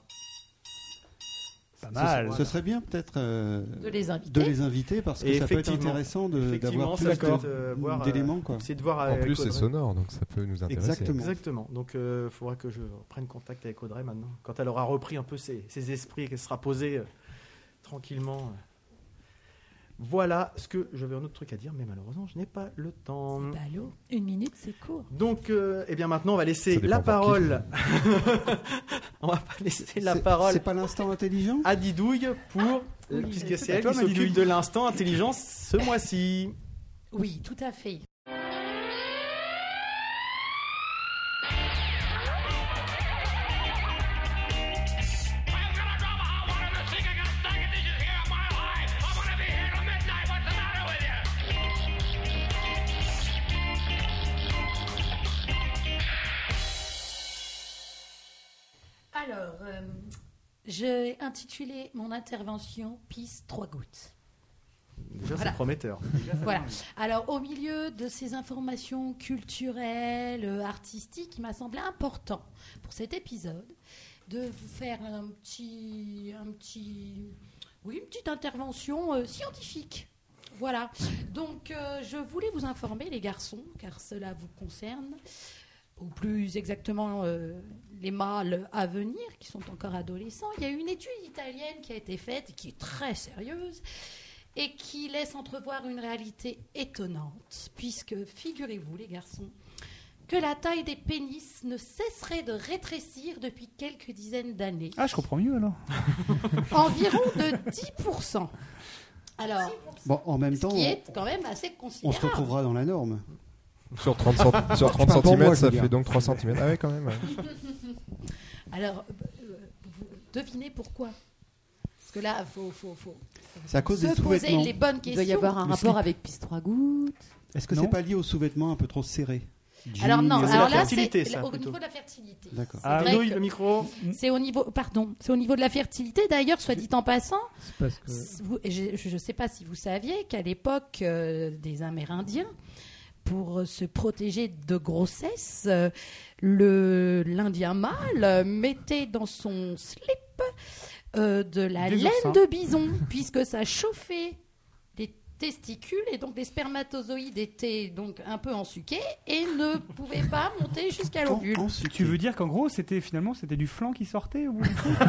Pas mal. Ce serait bien peut-être De les de les inviter parce que ça peut être intéressant d'avoir plus d'éléments. C'est de voir En plus, Audrey. c'est sonore, donc ça peut nous intéresser. Exactement. Donc, il faudra que je prenne contact avec Audrey maintenant. Quand elle aura repris un peu ses esprits et qu'elle sera posée tranquillement. Voilà ce que j'avais un autre truc à dire, mais malheureusement, je n'ai pas le temps. Bah, allô, 1 minute, c'est court. Donc, eh bien maintenant, on va laisser la parole. On va pas laisser la parole. C'est pas l'instant intelligent à Didouille pour, puisque c'est elle qui s'occupe de l'instant intelligence ce mois-ci. Oui, tout à fait. Alors, j'ai intitulé mon intervention « Pisse 3 gouttes ». Déjà, Voilà. c'est prometteur. Voilà. Alors, au milieu de ces informations culturelles, artistiques, il m'a semblé important pour cet épisode de vous faire une petite intervention scientifique. Voilà. Donc, je voulais vous informer, les garçons, car cela vous concerne, ou plus exactement les mâles à venir, qui sont encore adolescents. Il y a une étude italienne qui a été faite, et qui est très sérieuse, et qui laisse entrevoir une réalité étonnante, puisque, figurez-vous, les garçons, que la taille des pénis ne cesserait de rétrécir depuis quelques dizaines d'années. Ah, je comprends mieux alors. Environ de 10%. Alors, Bon, en même temps, ce qui est quand même assez on se considérable. retrouvera dans la norme. Sur 30 parle pour cm, moi, ça je veux fait dire. donc 3 cm. Ah ouais, quand même. Alors, devinez pourquoi. Parce que là, il faut C'est à cause des se poser sous-vêtements. les bonnes Il questions. doit y avoir un Le rapport slip. avec Pisse 3 gouttes. Est-ce que Non. c'est pas lié aux sous-vêtements un peu trop serrés? Alors non, Ça, c'est alors la là, fertilité, c'est ça, au plutôt. niveau de la fertilité. D'accord. C'est Ah, vrai Didouille, que le micro. c'est au niveau, c'est au niveau de la fertilité. D'ailleurs, soit dit en passant, C'est parce que je ne sais pas si vous saviez qu'à l'époque des Amérindiens, pour se protéger de grossesse, l'Indien mâle mettait dans son slip de la Des laine oursins. de bison, puisque ça chauffait les testicules et donc les spermatozoïdes étaient donc un peu ensuqués et ne pouvaient pas monter jusqu'à l'ovule. Tu veux dire qu'en gros, c'était du flan qui sortait ou...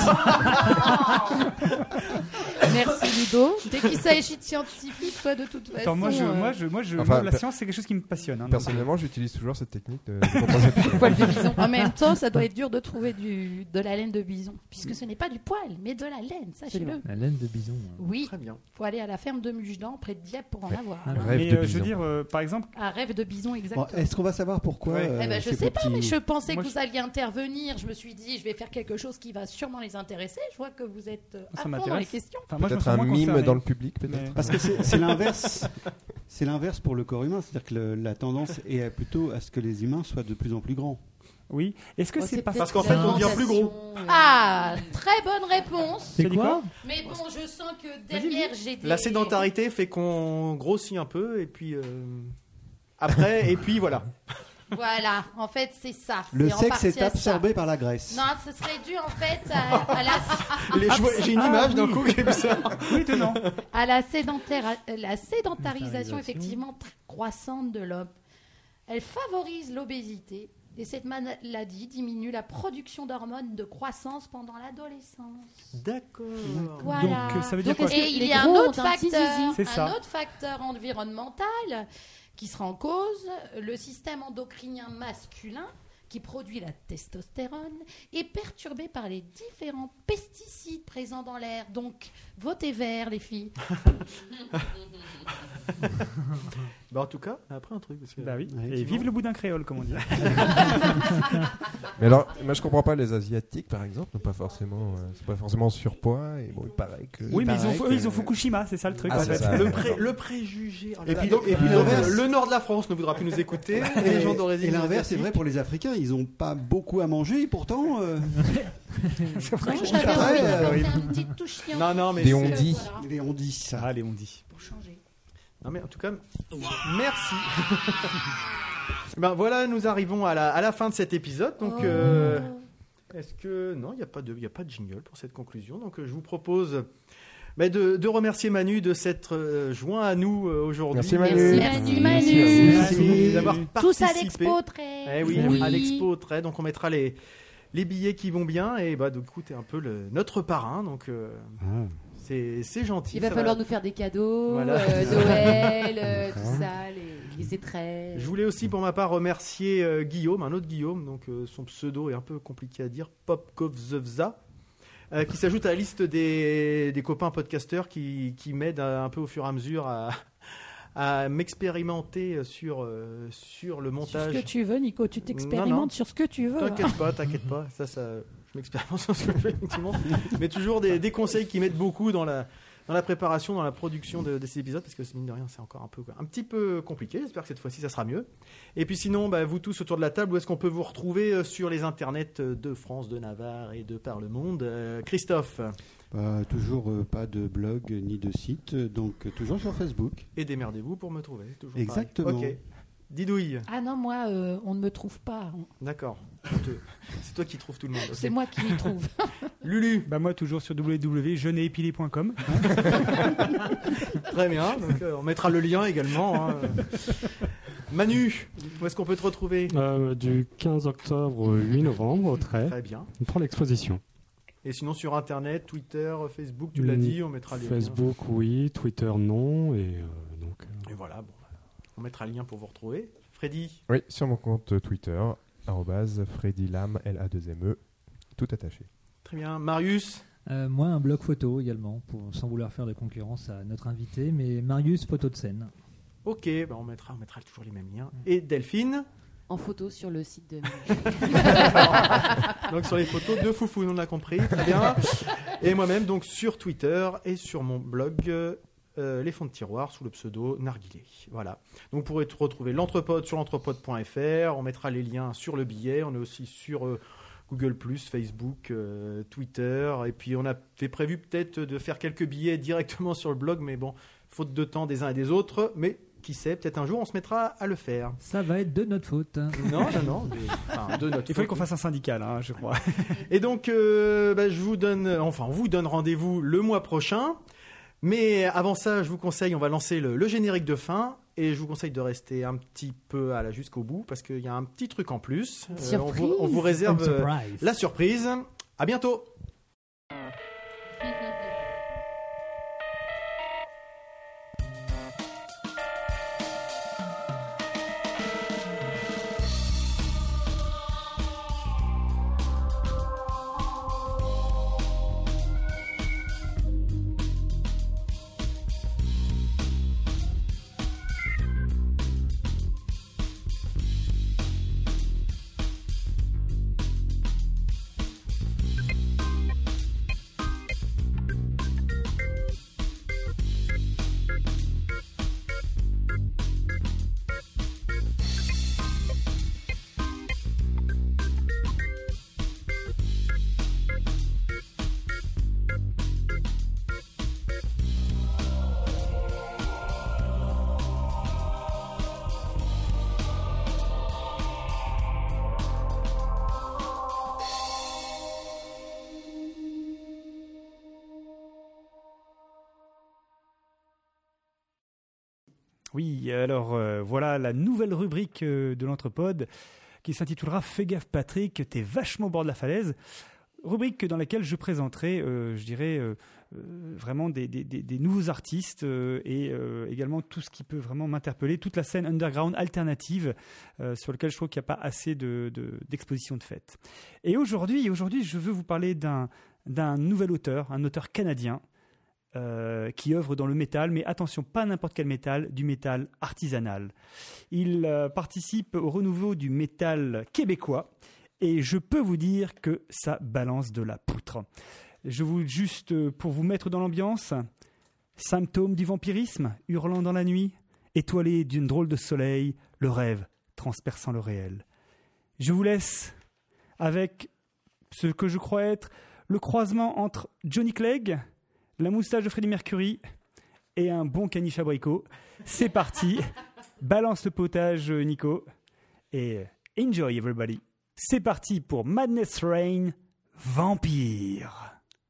Merci Ludo. Dès qu'il s'agit de scientifique, toi de toute façon. Attends, moi, Enfin, la science, c'est quelque chose qui me passionne. Hein, Personnellement, j'utilise toujours cette technique de contraception. Poil de bison. En même temps, ça doit être dur de trouver de la laine de bison, puisque ce n'est pas du poil, mais de la laine, sachez-le. La laine de bison. Oui, Très bien. faut aller à la ferme de Mugedan, près de Dieppe, pour en avoir. Rêve mais de je veux bison. dire, par exemple, Un rêve de bison, Bon, exactement. est-ce qu'on va savoir pourquoi Ouais. Eh ben, je ces sais pas, petits- mais je pensais Moi, que vous alliez intervenir. Je me suis dit, je vais faire quelque chose qui va sûrement les intéresser. Je vois que vous êtes à Ça fond dans les m'intéresse. questions. enfin, moi, je me Peut-être sens un moins mime concerné. dans le public, peut-être. Mais- Parce que c'est l'inverse. C'est l'inverse pour le corps humain, c'est-à-dire que la tendance est plutôt à ce que les humains soient de plus en plus grands. Oui. Est-ce que Oh, c'est parce Parce qu'en fait, on devient plus gros. Ah, très bonne réponse. C'est dit quoi Mais bon, je sens que derrière, j'ai des... La sédentarité fait qu'on grossit un peu et puis après et puis voilà. Voilà, en fait, c'est ça. Le C'est en sexe partie est à absorbé ça. par la graisse. Non, ce serait dû en fait à la... J'ai une image d'un coup qui est bizarre. Oui, non. à la sédentarisation effectivement très croissante de l'homme. Elle favorise l'obésité et cette maladie diminue la production d'hormones de croissance pendant l'adolescence. D'accord. Voilà. Donc, ça veut dire quoi Et il y a un gros autre ont un petit facteur, zizi. C'est ça. un autre facteur environnemental qui sera en cause, le système endocrinien masculin qui produit la testostérone est perturbé par les différents pesticides présents dans l'air. Donc, votez vert, les filles. Bah, en tout cas, on a appris un truc. Parce que... Bah oui. Ouais, Et vive le boudin créole, comme on dit. Mais alors, moi je comprends pas, les Asiatiques par exemple, n'ont pas forcément, c'est pas forcément surpoids, et bon, il paraît que. Oui, mais paraît ils ont que- Fukushima, c'est ça le truc. Ah, en c'est fait. ça. Le préjugé. Oh là Et là. puis- Donc, et puis donc, l'inverse. le nord de la France ne voudra plus nous écouter. Et les gens d'origine. Et l'inverse est vrai pour les Africains, ils n'ont pas beaucoup à manger, et pourtant. C'est vrai. Donc, j'avais paraît, envie de oui. faire une petite touche science. Non, non, mais Des c'est- ondis. Et on dit ça. Allez, on dit. Pour changer. Non, mais en tout cas, merci. Ben voilà, nous arrivons à la fin de cet épisode. Donc, est-ce que non, il n'y a pas de jingle pour cette conclusion. Donc, je vous propose de remercier Manu de s'être joint à nous aujourd'hui. Merci Manu. Merci, Merci, Manu. d'avoir Tous à participé. l'expo, très. Eh oui, à l'expo très. Donc, on mettra les billets qui vont bien et du coup, t'es un peu notre parrain. Donc, Ah. c'est gentil. Il va ça falloir nous faire des cadeaux, Voilà. Noël, tout ça, les étraits. Je voulais aussi pour ma part remercier Guillaume, un autre Guillaume, donc son pseudo est un peu compliqué à dire, Popkovzevza, qui s'ajoute à la liste des copains podcasteurs qui m'aident un peu au fur et à mesure à m'expérimenter sur le Sur montage. ce que tu veux, Nico, tu Non, non. t'expérimentes sur ce que tu veux. T'inquiète pas, ça, je m'expérimente sur ce que je fais, effectivement. Mais toujours des conseils qui m'aident beaucoup dans la préparation, dans la production de ces épisodes, parce que mine de rien, c'est encore un petit peu compliqué. J'espère que cette fois-ci, ça sera mieux. Et puis sinon, vous tous autour de la table, où est-ce qu'on peut vous retrouver sur les internets de France, de Navarre et de par le monde Christophe, Toujours pas de blog ni de site, donc toujours sur Facebook. et démerdez-vous pour me trouver. Toujours pareil. Exactement. Ok. Didouille, Ah non, moi, on ne me trouve pas. d'accord. C'est toi qui trouves tout le monde. Ok. C'est moi qui m'y trouve. Lulu, Bah moi toujours sur www.jeuneetépilé.com. très bien. Donc, on mettra le lien également. Hein. Manu, où est-ce qu'on peut te retrouver Du 15 octobre au 8 novembre au Trait, Très bien. pour l'exposition. Et sinon sur Internet, Twitter, Facebook, tu l'as dit, on mettra les liens. Facebook, oui, Twitter, non, et donc... Et voilà, on mettra le lien pour vous retrouver. Freddy, Oui, sur mon compte Twitter, @FreddyLam, L-A-2-M-E, tout attaché. très bien. Marius, Moi, un blog photo également, sans vouloir faire de concurrence à notre invité, mais Marius Photo de scène. ok, on mettra toujours les mêmes liens. Et Delphine, En photo sur le site de donc sur les photos de Foufou, on l'a compris, très bien. Et moi-même, donc sur Twitter et sur mon blog Les Fonds de Tiroir sous le pseudo Narguilé. Voilà. Donc vous pourrez retrouver l'Entrepode sur l'entrepode.fr. On mettra les liens sur le billet. On est aussi sur Google+, Facebook, Twitter. Et puis on avait prévu peut-être de faire quelques billets directement sur le blog, mais bon, faute de temps des uns et des autres. Mais qui sait, peut-être un jour on se mettra à le faire. Ça va être de notre faute. Non, de notre Il faudrait qu'on fasse un syndical, hein, je crois. Et donc, on vous donne rendez-vous le mois prochain. Mais avant ça, je vous conseille, on va lancer le générique de fin. Et je vous conseille de rester un petit peu jusqu'au bout parce qu'il y a un petit truc en plus. On vous réserve la surprise. À bientôt. Oui, alors voilà la nouvelle rubrique de l'Entrepode qui s'intitulera « Fais gaffe Patrick, t'es vachement au bord de la falaise ». Rubrique dans laquelle je présenterai, vraiment des nouveaux artistes et également tout ce qui peut vraiment m'interpeller, toute la scène underground alternative sur laquelle je trouve qu'il n'y a pas assez d'exposition de fait. Et aujourd'hui, je veux vous parler d'un nouvel auteur, un auteur canadien, qui œuvre dans le métal, mais attention, pas n'importe quel métal, du métal artisanal. Il participe au renouveau du métal québécois et je peux vous dire que ça balance de la poutre. Juste pour vous mettre dans l'ambiance, symptômes du vampirisme, hurlant dans la nuit, étoilé d'une drôle de soleil, le rêve transperçant le réel. Je vous laisse avec ce que je crois être le croisement entre Johnny Clegg, la moustache de Freddie Mercury et un bon caniche abricot. C'est parti. Balance le potage, Nico. Et enjoy, everybody. C'est parti pour Madness Rain, Vampire.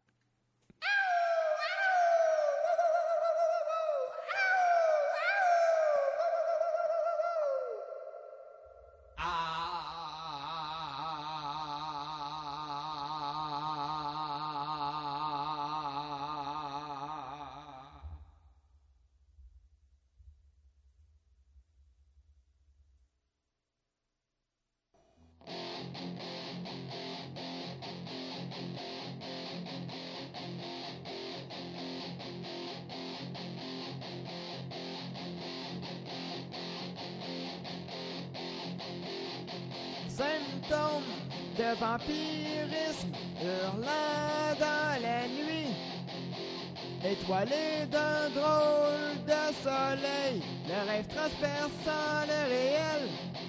Symptômes de vampirisme, hurlant dans la nuit, étoilé d'un drôle de soleil, le rêve transperçant le réel,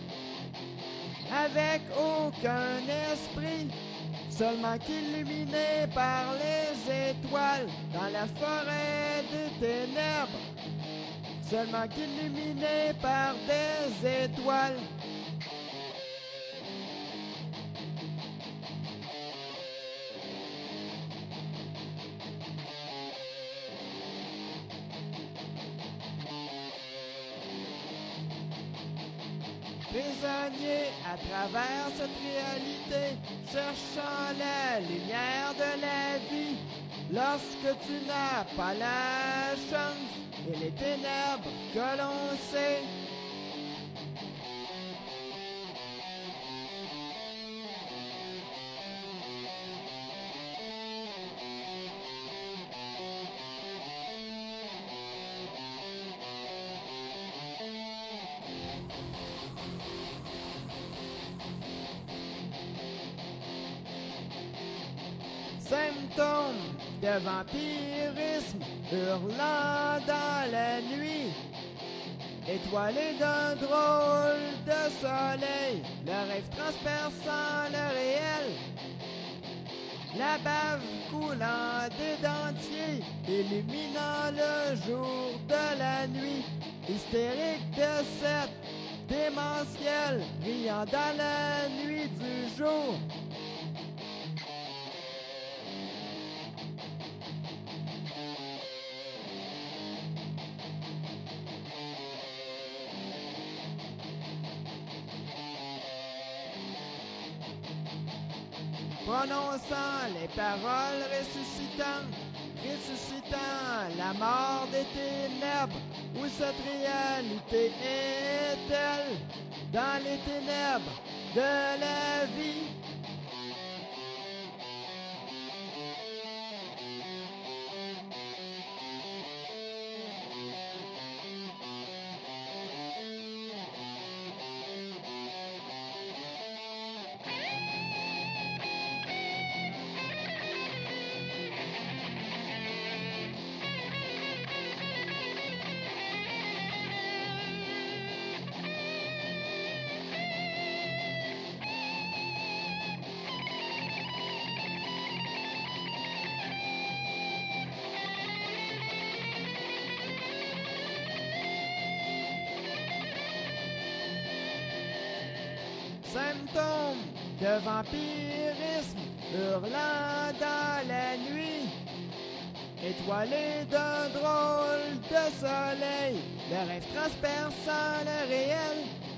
avec aucun esprit, seulement qu'illuminé par les étoiles, dans la forêt des ténèbres, seulement qu'illuminé par des étoiles. Prisonnier à travers cette réalité, cherchant la lumière de la vie, lorsque tu n'as pas la chance et les ténèbres que l'on sait. Symptômes de vampirisme, hurlant dans la nuit, étoilé d'un drôle de soleil, le rêve transperçant le réel, la bave coulant des dentiers, illuminant le jour de la nuit. hystérique de cette démentielle, riant dans la nuit du jour. Prononçant les paroles ressuscitant la mort des ténèbres, où cette réalité est-elle dans les ténèbres de la vie? Symptômes de vampirisme, hurlant dans la nuit, étoilé d'un drôle de soleil, le rêve transperçant le réel,